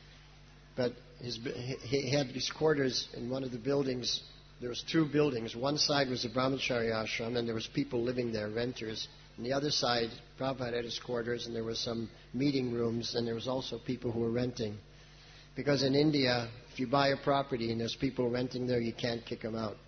But his, he had these quarters in one of the buildings. There was two buildings. One side was a brahmachari ashram, and there was people living there, renters. On the other side, Prabhupada had his quarters, and there were some meeting rooms, and there was also people who were renting. Because in India, if you buy a property and there's people renting there, you can't kick them out.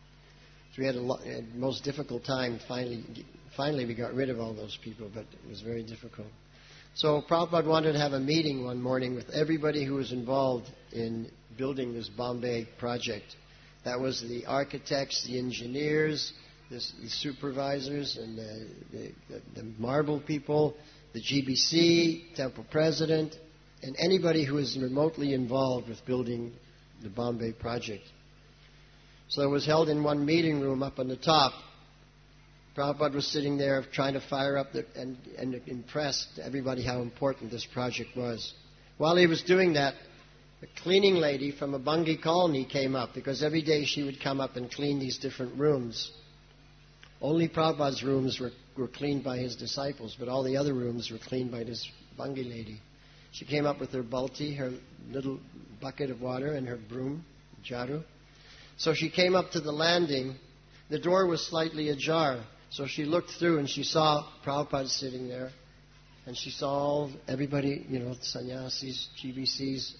So we had a lo- a most difficult time. Finally, finally, we got rid of all those people, but it was very difficult. So Prabhupada wanted to have a meeting one morning with everybody who was involved in building this Bombay project. That was the architects, the engineers, the, the supervisors, and the, the, the, the marble people, the G B C, temple president, and anybody who was remotely involved with building the Bombay project. So it was held in one meeting room up on the top. Prabhupada was sitting there trying to fire up the, and, and impress everybody how important this project was. While he was doing that, a cleaning lady from a Bungi colony came up, because every day she would come up and clean these different rooms. Only Prabhupada's rooms were, were cleaned by his disciples, but all the other rooms were cleaned by this Bungi lady. She came up with her balti, her little bucket of water, and her broom, jaru. So she came up to the landing. The door was slightly ajar, so she looked through and she saw Prabhupada sitting there, and she saw all, everybody, you know, sannyasis, G B Cs,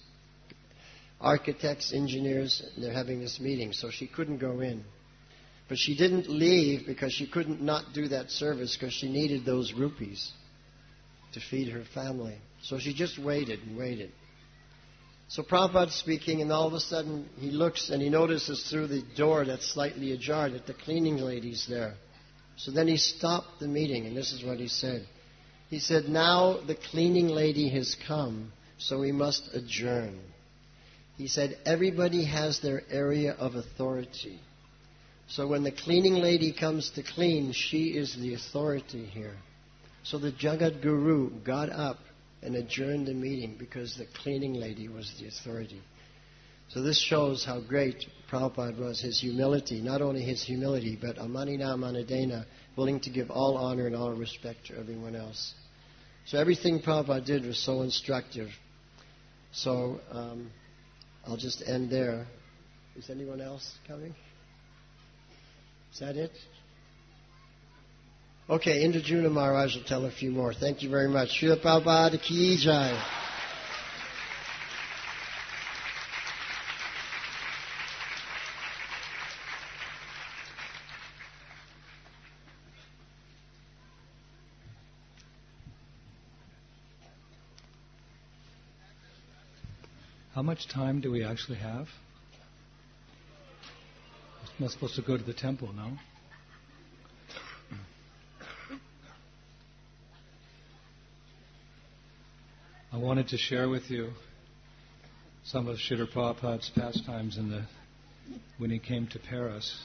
architects, engineers, and they're having this meeting, so she couldn't go in. But she didn't leave because she couldn't not do that service, because she needed those rupees to feed her family. So she just waited and waited. So Prabhupada's speaking, and all of a sudden he looks and he notices through the door that's slightly ajar that the cleaning lady's there. So then he stopped the meeting, and this is what he said. He said, "Now the cleaning lady has come, so we must adjourn." He said, everybody has their area of authority. So when the cleaning lady comes to clean, she is the authority here. So the Jagat Guru got up and adjourned the meeting because the cleaning lady was the authority. So this shows how great Prabhupada was, his humility, not only his humility, but amanina manadena, willing to give all honor and all respect to everyone else. So everything Prabhupada did was so instructive. So um, I'll just end there. Is anyone else coming? Is that it? Okay, Indrajuna Maharaj will tell a few more. Thank you very much. Srila Prabhupada Ki Jai. How much time do we actually have? I'm not supposed to go to the temple, no? I wanted to share with you some of Srila Prabhupada's pastimes in the, when he came to Paris.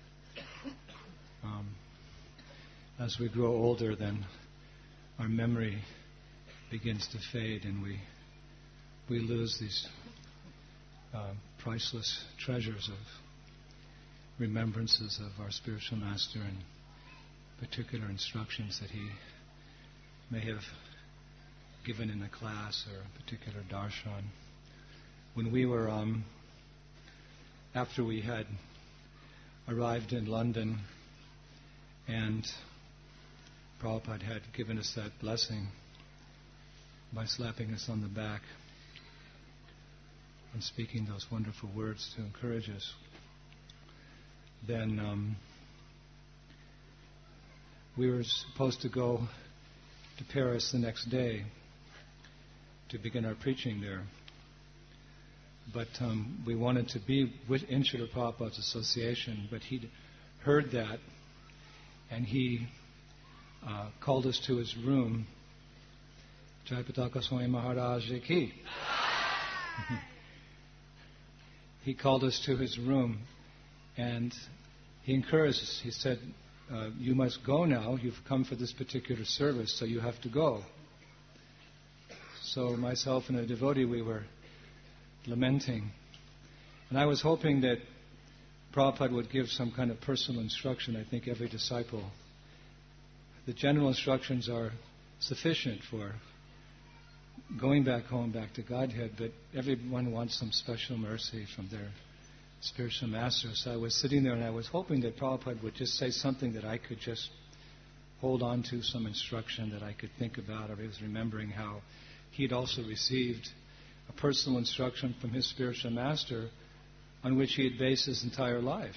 Um, as we grow older, then our memory begins to fade, and we we lose these uh, priceless treasures of remembrances of our spiritual master and particular instructions that he may have given in a class or a particular darshan. When we were, um, after we had arrived in London and Prabhupada had given us that blessing by slapping us on the back, and speaking those wonderful words to encourage us. Then um, we were supposed to go to Paris the next day to begin our preaching there. But um, we wanted to be with, in Srila Prabhupada's association, but he'd heard that, and he uh, called us to his room. Jai Pataka Swami Maharaj Ki. He called us to his room, and he encouraged us. He said, uh, you must go now. You've come for this particular service, so you have to go. So myself and a devotee, we were lamenting. And I was hoping that Prabhupada would give some kind of personal instruction. I think every disciple, the general instructions are sufficient for going back home, back to Godhead, but everyone wants some special mercy from their spiritual master. So I was sitting there and I was hoping that Prabhupada would just say something that I could just hold on to, some instruction that I could think about. Or I was remembering how he'd also received a personal instruction from his spiritual master on which he had based his entire life.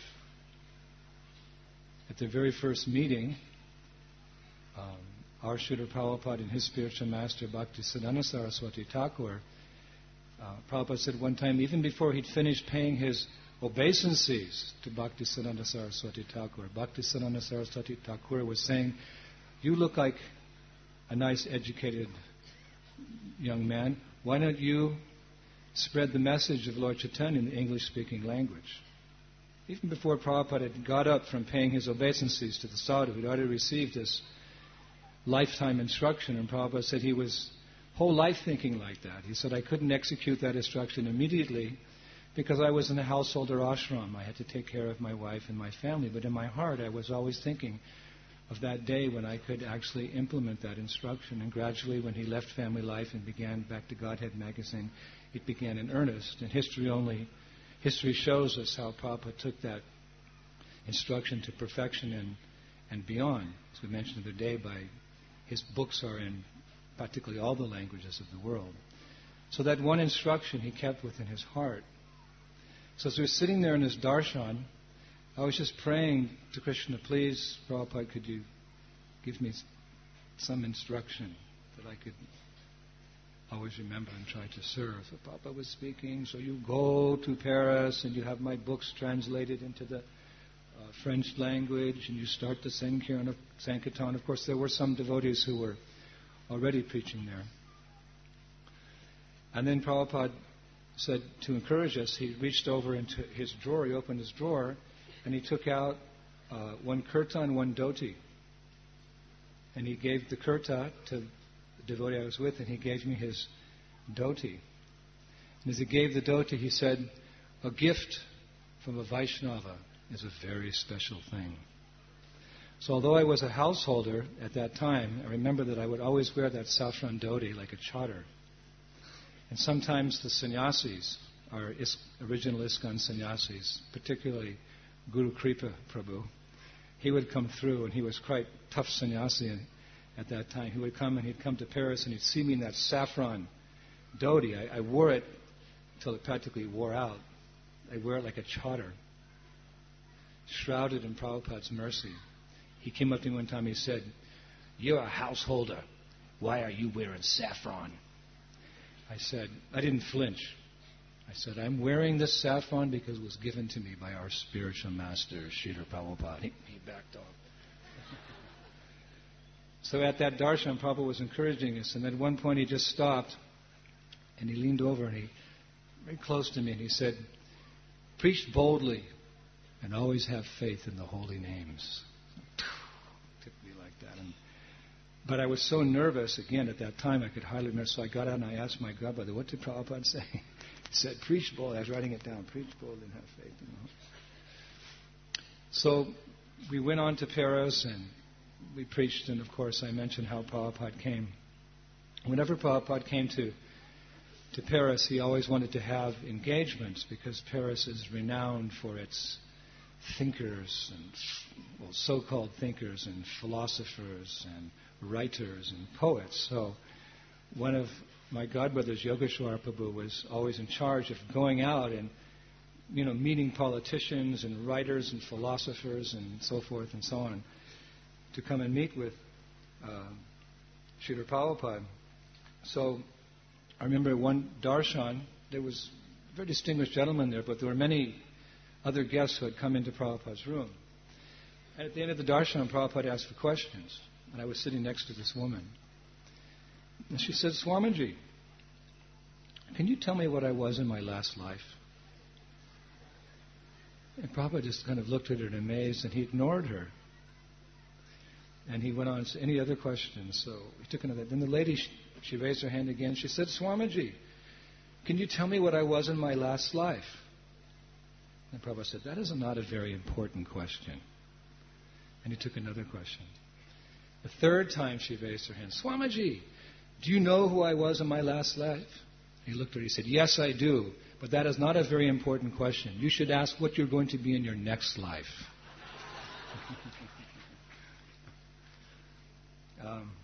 At the very first meeting, um, our Srila Prabhupada and his spiritual master, Bhaktisiddhanta Saraswati Thakur, uh, Prabhupada said one time, even before he'd finished paying his obeisances to Bhaktisiddhanta Saraswati Thakur, Bhaktisiddhanta Saraswati Thakur was saying, you look like a nice educated young man. Why don't you spread the message of Lord Chaitanya in the English-speaking language? Even before Prabhupada had got up from paying his obeisances to the sadhu, he'd already received this lifetime instruction, and Prabhupada said he was whole life thinking like that. He said, I couldn't execute that instruction immediately because I was in a householder ashram. I had to take care of my wife and my family, but in my heart I was always thinking of that day when I could actually implement that instruction. And gradually, when he left family life and began Back to Godhead magazine, it began in earnest. And history only, history shows us how Prabhupada took that instruction to perfection and, and beyond. As we mentioned the other day, by his books are in practically all the languages of the world. So that one instruction he kept within his heart. So as we were sitting there in his darshan, I was just praying to Krishna, please, Prabhupada, could you give me some instruction that I could always remember and try to serve. So Prabhupada was speaking, so you go to Paris and you have my books translated into the uh, French language and you start the Sankirtan. Sankirtan. Of course, there were some devotees who were already preaching there. And then Prabhupada said, to encourage us, he reached over into his drawer, he opened his drawer, and he took out uh, one kirtan, one dhoti. And he gave the kirtan to the devotee I was with, and he gave me his dhoti. And as he gave the dhoti, he said, a gift from a Vaishnava is a very special thing. So although I was a householder at that time, I remember that I would always wear that saffron dhoti like a chadar. And sometimes the sannyasis, our is, original ISKCON sannyasis, particularly Guru Kripa Prabhu, he would come through, and he was quite tough sannyasi at that time. He would come and he'd come to Paris and he'd see me in that saffron dhoti. I, I wore it till it practically wore out. I wear it like a chadar, shrouded in Prabhupada's mercy. He came up to me one time, he said, you're a householder. Why are you wearing saffron? I said, I didn't flinch. I said, I'm wearing this saffron because it was given to me by our spiritual master, Srila Prabhupada. He, he backed off. So at that darshan, Prabhupada was encouraging us, and at one point he just stopped, and he leaned over, and he, very close to me, and he said, preach boldly, and always have faith in the holy names. Took me like that. And, but I was so nervous, again, at that time, I could hardly remember, so I got out and I asked my godbrother, what did Prabhupada say? He said, preach boldly. I was writing it down. Preach boldly and have faith. You know. So we went on to Paris and we preached, and of course I mentioned how Prabhupada came. Whenever Prabhupada came to, to Paris, he always wanted to have engagements because Paris is renowned for its thinkers and well, so-called thinkers and philosophers and writers and poets. So one of my godbrother's Yogeshwar Prabhu was always in charge of going out and, you know, meeting politicians and writers and philosophers and so forth and so on to come and meet with uh, Srila Prabhupada. So I remember one darshan, there was a very distinguished gentleman there, but there were many other guests who had come into Prabhupada's room. And at the end of the darshan, Prabhupada asked for questions, and I was sitting next to this woman. And she said, Swamiji, can you tell me what I was in my last life? And Prabhupada just kind of looked at her in amaze, and he ignored her. And he went on to any other questions. So he took another. Then the lady, she, she raised her hand again. She said, Swamiji, can you tell me what I was in my last life? And Prabhupada said, that is not a very important question. And he took another question. The third time she raised her hand, Swamiji, do you know who I was in my last life? He looked at her, he said, yes, I do, but that is not a very important question. You should ask what you're going to be in your next life. um,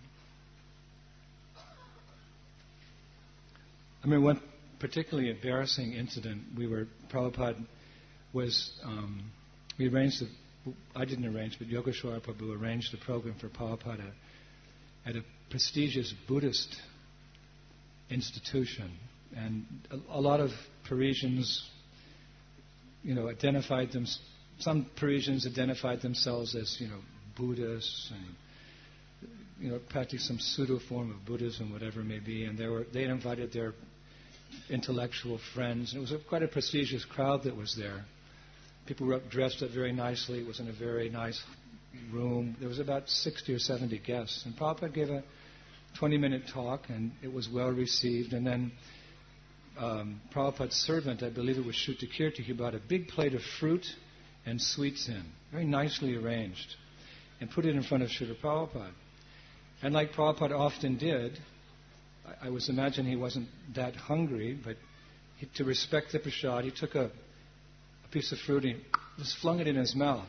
I remember one particularly embarrassing incident. We were, Prabhupada was, um, we arranged, the, I didn't arrange, but Yogeshwar Prabhu arranged a program for Prabhupada at a prestigious Buddhist institution. And a, a lot of Parisians, you know, identified them, some Parisians identified themselves as, you know, Buddhists and, you know, practiced some pseudo form of Buddhism, whatever it may be. And they were, they had invited their intellectual friends. And it was a, quite a prestigious crowd that was there. People were up, dressed up very nicely. It was in a very nice room. There was about sixty or seventy guests. And Prabhupada gave a twenty-minute talk, and it was well received. And then um, Prabhupada's servant, I believe it was Shrutakirti, he brought a big plate of fruit and sweets in, very nicely arranged, and put it in front of Srila Prabhupada. And like Prabhupada often did, I, I was imagining he wasn't that hungry, but he, to respect the prasad, he took a, a piece of fruit and he just flung it in his mouth.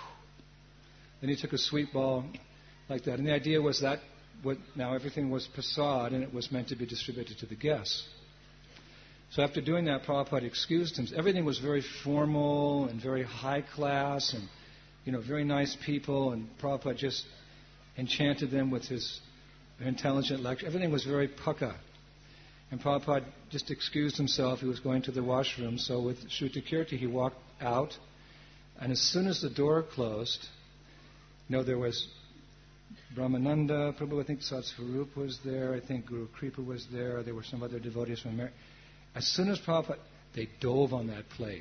Then he took a sweet ball like that. And the idea was that what, now everything was prasad and it was meant to be distributed to the guests. So after doing that, Prabhupada excused him. Everything was very formal and very high class and, you know, very nice people. And Prabhupada just enchanted them with his intelligent lecture. Everything was very pukka. And Prabhupada just excused himself. He was going to the washroom. So with Shrutakirti, he walked out. And as soon as the door closed, you know, there was Brahmananda Prabhu, I think Satsvarup was there, I think Guru Kripa was there, there were some other devotees from America. As soon as Prabhupada, they dove on that plate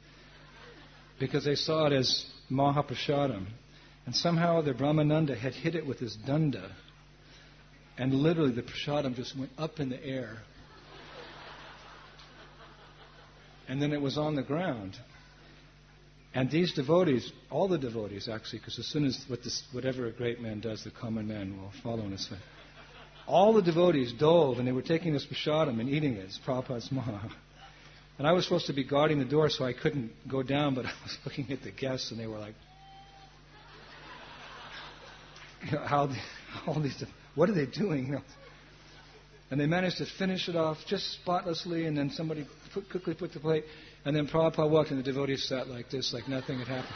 because they saw it as Mahaprasadam. And somehow the Brahmananda had hit it with his danda, and literally the prasadam just went up in the air. And then it was on the ground. And these devotees, all the devotees actually, because as soon as what this, whatever a great man does, the common man will follow in his way. All the devotees dove, and they were taking this prasadam and eating it. It's Prabhupada's Maha. And I was supposed to be guarding the door, so I couldn't go down, but I was looking at the guests, and they were like, you know, how they, all these, what are they doing? You know? And they managed to finish it off just spotlessly, and then somebody put, quickly put the plate, and then Prabhupada walked, and the devotees sat like this, like nothing had happened.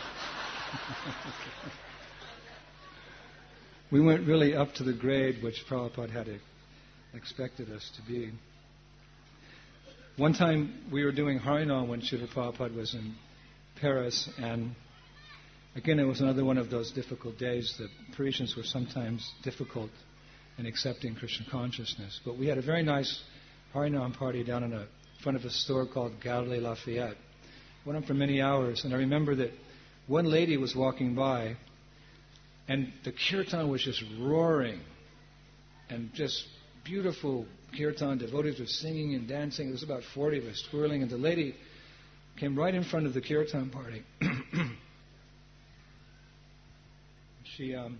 We went really up to the grade which Prabhupada had expected us to be. One time we were doing Harinam when Srila Prabhupada was in Paris, and again it was another one of those difficult days. The Parisians were sometimes difficult in accepting Krishna consciousness. But we had a very nice Harinam party down in a front of a store called Galerie Lafayette. Went on for many hours, and I remember that one lady was walking by, and the kirtan was just roaring, and just beautiful kirtan. Devotees were singing and dancing. There was about forty of us twirling, and the lady came right in front of the kirtan party. she um,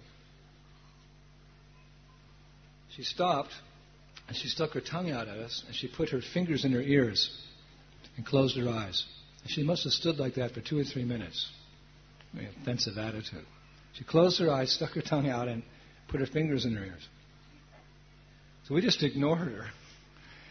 she stopped, and she stuck her tongue out at us, and she put her fingers in her ears and closed her eyes. And she must have stood like that for two or three minutes. Very offensive attitude. She closed her eyes, stuck her tongue out, and put her fingers in her ears. So we just ignored her.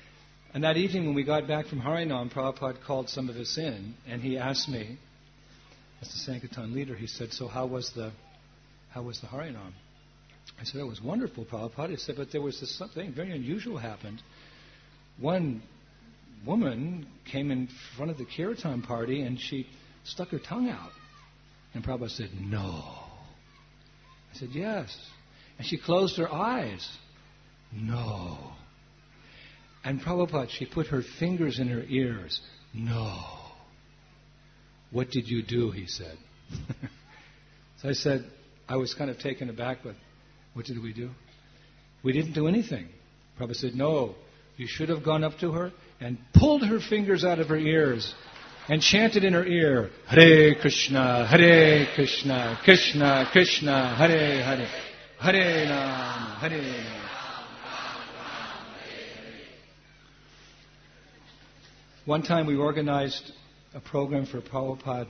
And that evening when we got back from Harinam, Prabhupada called some of us in, and he asked me, as the Sankirtan leader, he said, so how was the how was the Harinam? I said, it was wonderful, Prabhupada. He said, but there was this something very unusual happened. One woman came in front of the Kirtan party and she stuck her tongue out. And Prabhupada said, no. I said, yes. And she closed her eyes. No. And Prabhupada, she put her fingers in her ears. No. What did you do? He said. So I said, I was kind of taken aback, but what did we do? We didn't do anything. Prabhupada said, no, you should have gone up to her and pulled her fingers out of her ears and chanted in her ear, Hare Krishna, Hare Krishna, Krishna, Krishna, Hare Hare, Hare Rama, Hare Rama. One time we organized a program for Prabhupada.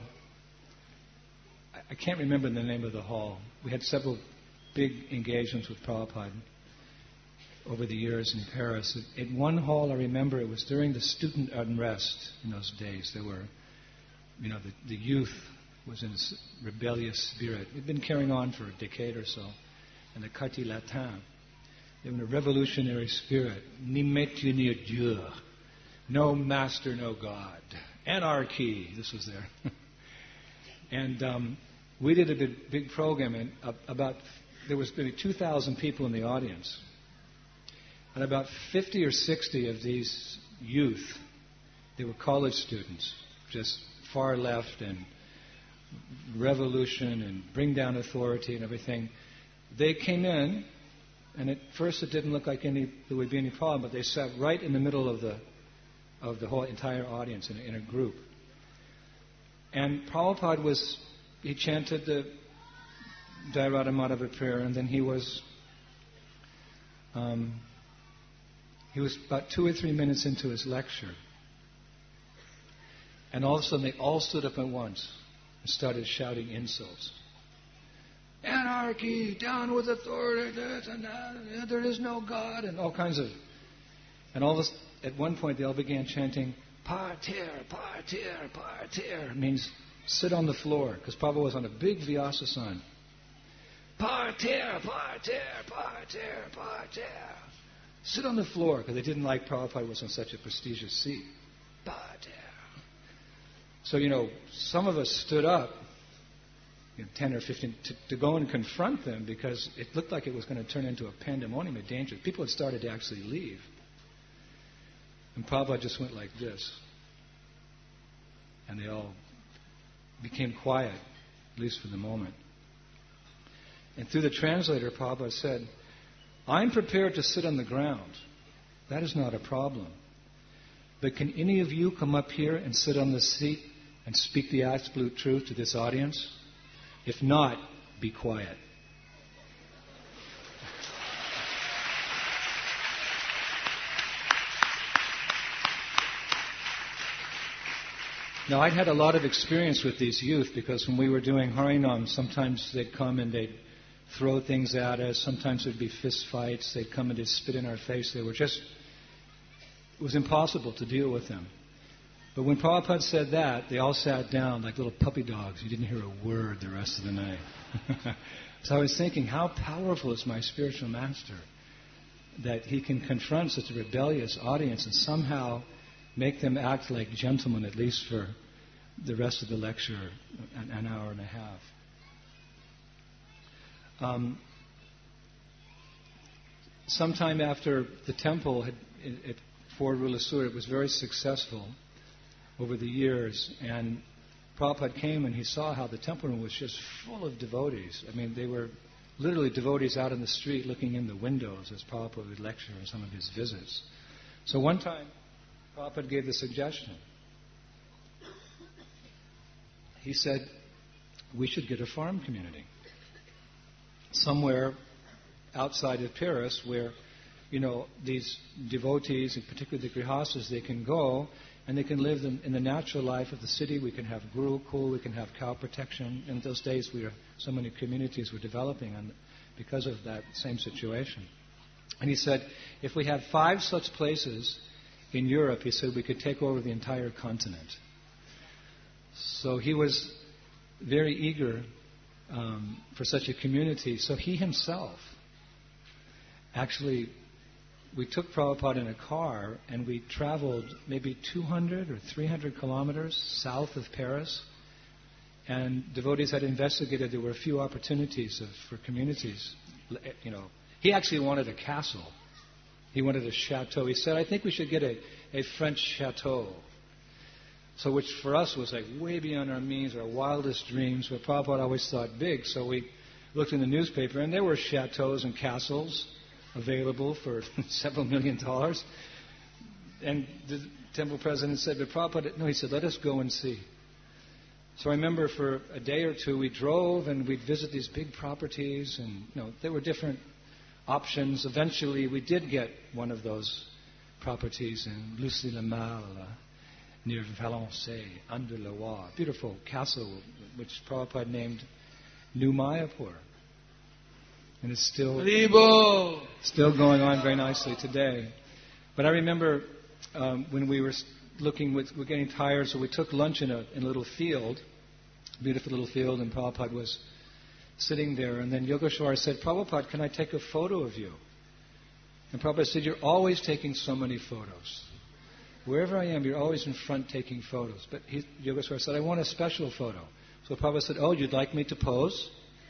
I can't remember the name of the hall. We had several big engagements with Prabhupada over the years in Paris. In one hall, I remember it was during the student unrest in those days. There were, you know, the, the youth was in a rebellious spirit. It had been carrying on for a decade or so. And the Quartier Latin, they were in a revolutionary spirit. Ni maître ni Dieu. No master, no God. Anarchy. This was there. And um, we did a big, big program, and uh, about there was maybe two thousand people in the audience, and about fifty or sixty of these youth, they were college students, just far left and revolution and bring down authority and everything. They came in, and at first it didn't look like any there would be any problem, but they sat right in the middle of the of the whole entire audience in, in a group. And Prabhupada was, he chanted the Jayarada Madhava prayer, and then he was, um, he was about two or three minutes into his lecture. And all of a sudden they all stood up at once and started shouting insults. Anarchy, down with authority, this and that, there is no God, and all kinds of, and all this, at one point they all began chanting, Partir, partir, partir, means sit on the floor, because Prabhupada was on a big Vyasasana. Partir, partir, partir, partir. Sit on the floor, because they didn't like Prabhupada was on such a prestigious seat. Partir. So, you know, some of us stood up, you know, ten or fifteen, to, to go and confront them, because it looked like it was going to turn into a pandemonium, a danger. People had started to actually leave. And Prabhupada just went like this. And they all became quiet, at least for the moment. And through the translator, Prabhupada said, I'm prepared to sit on the ground. That is not a problem. But can any of you come up here and sit on the seat and speak the absolute truth to this audience? If not, be quiet. Now, I'd had a lot of experience with these youth, because when we were doing Harinam, sometimes they'd come and they'd throw things at us. Sometimes there'd be fist fights. They'd come and they'd spit in our face. They were just, it was impossible to deal with them. But when Prabhupada said that, they all sat down like little puppy dogs. You didn't hear a word the rest of the night. So I was thinking, how powerful is my spiritual master that he can confront such a rebellious audience and somehow make them act like gentlemen, at least for the rest of the lecture, an, an hour and a half. Um, sometime after the temple had, at Fort Rulasur, it was very successful over the years, and Prabhupada came and he saw how the temple room was just full of devotees. I mean, they were literally devotees out in the street looking in the windows as Prabhupada would lecture on some of his visits. So one time, Prabhupada gave the suggestion. He said, we should get a farm community somewhere outside of Paris where, you know, these devotees, and particularly the grihastas, they can go and they can live in, in the natural life of the city. We can have gurukul, we can have cow protection. In those days, we were, so many communities were developing on, because of that same situation. And he said, if we have five such places in Europe, he said we could take over the entire continent. So he was very eager um, for such a community. So he himself actually, we took Prabhupada in a car and we traveled maybe two hundred or three hundred kilometers south of Paris. And devotees had investigated there were a few opportunities of, for communities. You know, he actually wanted a castle. He wanted a chateau. He said, I think we should get a, a French chateau. So which for us was like way beyond our means, our wildest dreams. But Prabhupada always thought big. So we looked in the newspaper and there were chateaus and castles available for several million dollars. And the temple president said, but Prabhupada, no, he said, let us go and see. So I remember for a day or two we drove and we'd visit these big properties and, you know, there were different options. Eventually we did get one of those properties in Lucy-le-Mal, near Valençay, under Loire. Beautiful castle, which Prabhupada named New Mayapur. And it's still, still going on very nicely today. But I remember um, when we were looking, with, we're getting tired, so we took lunch in a, in a little field, beautiful little field, and Prabhupada was sitting there. And then Yogeshwar said, Prabhupada, can I take a photo of you? And Prabhupada said, you're always taking so many photos. Wherever I am, you're always in front taking photos. But he, Yogeshwar said, I want a special photo. So Prabhupada said, oh, you'd like me to pose?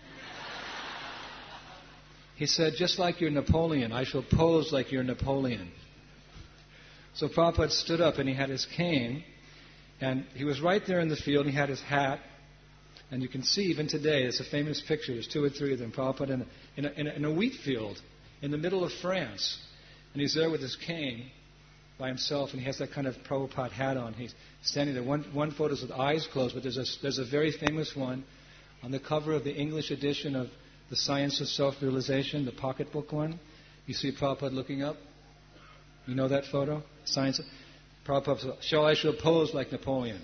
He said, just like you're Napoleon, I shall pose like you're Napoleon. So Prabhupada stood up and he had his cane, and he was right there in the field, and he had his hat, and you can see even today, it's a famous picture, there's two or three of them, Prabhupada in a, in a, in a, in a wheat field in the middle of France, and he's there with his cane by himself, and he has that kind of Prabhupada hat on. He's standing there. One, one photo's with eyes closed, but there's a, there's a very famous one on the cover of the English edition of The Science of Self-Realization, the pocketbook one. You see Prabhupada looking up. You know that photo? Science. Prabhupada said, shall I shall pose like Napoleon.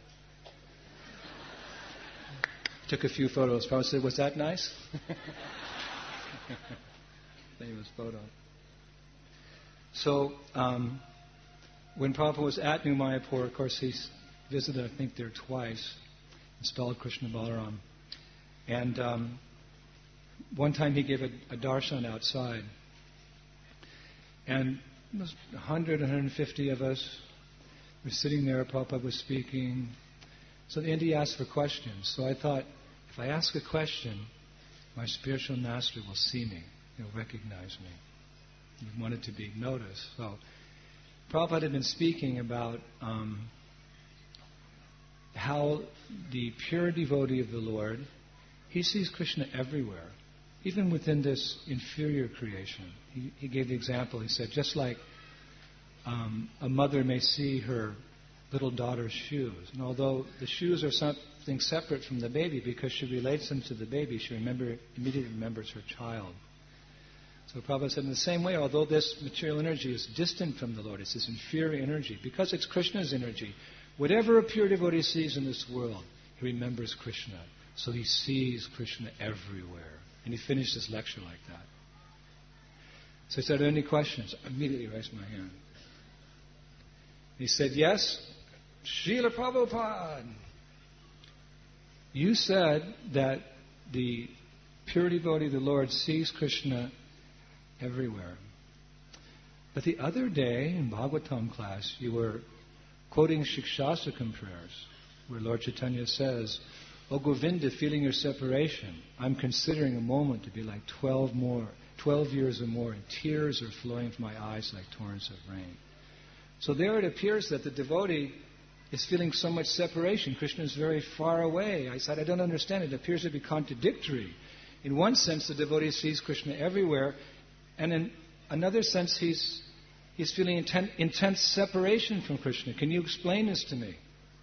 Took a few photos. Prabhupada said, was that nice? Famous photo. So, um, when Prabhupada was at New Mayapur, of course, he visited, I think, there twice, installed Krishna Balaram. And um, one time he gave a, a darshan outside. And it was one hundred, one hundred fifty of us were sitting there. Prabhupada was speaking. So at the end he asked for questions. So I thought, if I ask a question, my spiritual master will see me. He'll recognize me. He wanted to be noticed. So Prabhupada had been speaking about um, how the pure devotee of the Lord, he sees Krishna everywhere, even within this inferior creation. He, he gave the example. He said, just like um, a mother may see her little daughter's shoes, and although the shoes are something separate from the baby, because she relates them to the baby, she remember, immediately remembers her child. So Prabhupada said, in the same way, although this material energy is distant from the Lord, it's this inferior energy, because it's Krishna's energy, whatever a pure devotee sees in this world, he remembers Krishna. So he sees Krishna everywhere. And he finished his lecture like that. So he said, are there any questions? I immediately raised my hand. He said, yes, Srila Prabhupada. You said that the pure devotee of the Lord sees Krishna everywhere. But the other day in Bhagavatam class, you were quoting Shikshastakam prayers, where Lord Chaitanya says, O Govinda, feeling your separation, I'm considering a moment to be like twelve more, twelve years or more, and tears are flowing from my eyes like torrents of rain. So there it appears that the devotee is feeling so much separation. Krishna is very far away. I said, I don't understand. It appears to be contradictory. In one sense, the devotee sees Krishna everywhere, and in another sense, he's he's feeling inten- intense separation from Krishna. Can you explain this to me?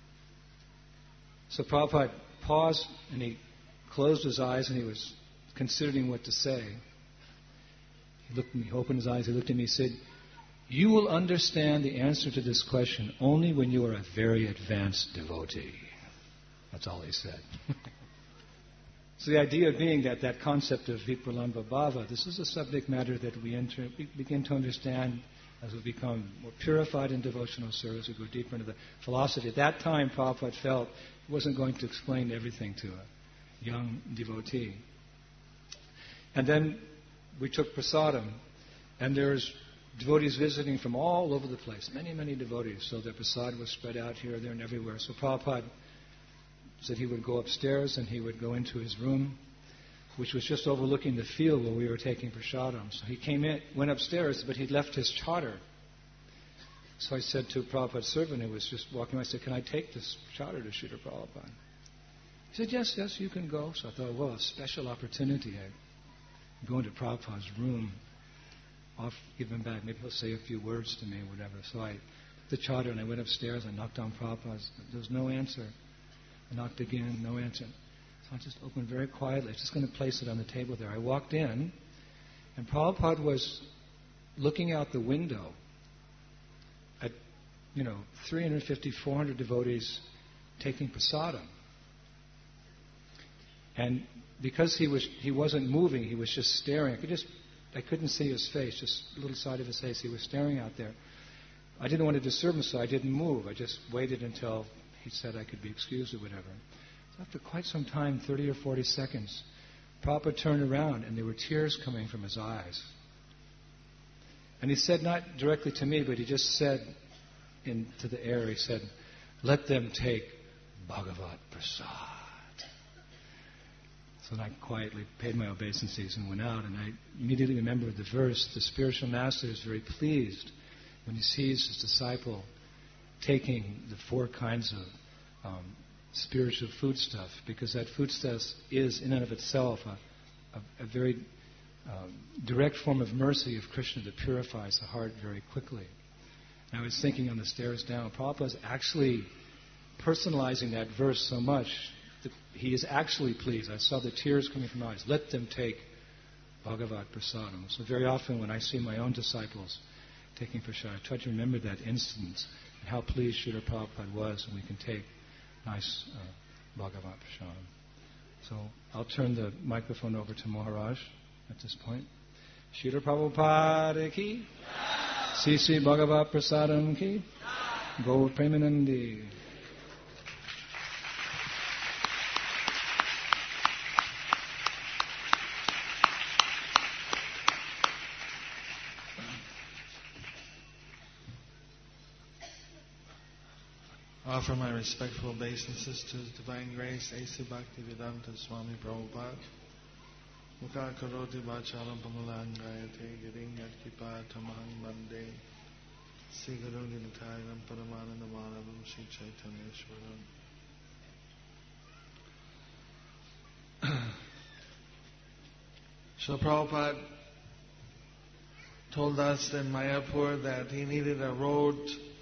So Prabhupada paused, and he closed his eyes, and he was considering what to say. He looked at me, he opened his eyes, he looked at me, he said, you will understand the answer to this question only when you are a very advanced devotee. That's all he said. So the idea being that that concept of Vipralambha Bhava, this is a subject matter that we, enter, we begin to understand As we become more purified in devotional service, we go deeper into the philosophy. At that time, Prabhupada felt he wasn't going to explain everything to a young devotee. And then we took prasadam, and there's devotees visiting from all over the place, many, many devotees. So the prasad was spread out here, there, and everywhere. So Prabhupada said he would go upstairs and he would go into his room, which was just overlooking the field where we were taking prasadam. So he came in, went upstairs, but he'd left his chadar. So I said to Prabhupada's servant who was just walking by, I said, can I take this chadar to Srila Prabhupada? He said, yes, yes, you can go. So I thought, well, a special opportunity. I go into Prabhupada's room, off, give him back. Maybe he'll say a few words to me or whatever. So I took the chadar and I went upstairs. I knocked on Prabhupada's. There was no answer. I knocked again, no answer. So I just opened very quietly. I was just going to place it on the table there. I walked in, and Prabhupada was looking out the window at, you know, three hundred fifty, four hundred devotees taking prasadam. And because he was he wasn't moving, he was just staring. I could just I couldn't see his face, just a little side of his face. He was staring out there. I didn't want to disturb him, so I didn't move. I just waited until he said I could be excused or whatever. After quite some time, thirty or forty seconds, Prabhupada turned around and there were tears coming from his eyes. And he said, not directly to me, but he just said into the air, he said, let them take Bhagavat Prasad. So I quietly paid my obeisances and went out, and I immediately remembered the verse, the spiritual master is very pleased when he sees his disciple taking the four kinds of um, spiritual foodstuff, because that foodstuff is in and of itself a, a, a very um, direct form of mercy of Krishna that purifies the heart very quickly. And I was thinking on the stairs down, Prabhupada is actually personalizing that verse so much that he is actually pleased. I saw the tears coming from my eyes. Let them take Bhagavat Prasadam. So very often when I see my own disciples taking prasad, I try to remember that instance and how pleased Srila Prabhupada was when we can take nice uh, Bhagavat Prasadam. So I'll turn the microphone over to Maharaj at this point. Srila Prabhupada ki, C C Bhagavat Prasadam ki, Gaur Premanandi. Offer my respectful obeisances to His Divine Grace, A C Bhaktivedanta Swami Prabhupada. Mukha karoti vachalam pamalangayate giring yatkipa tamang bande. Sri Guru Nitayam Paramanandamanavam Sri Chaitanya Swaram. So Prabhupada told us in Mayapur that he needed a road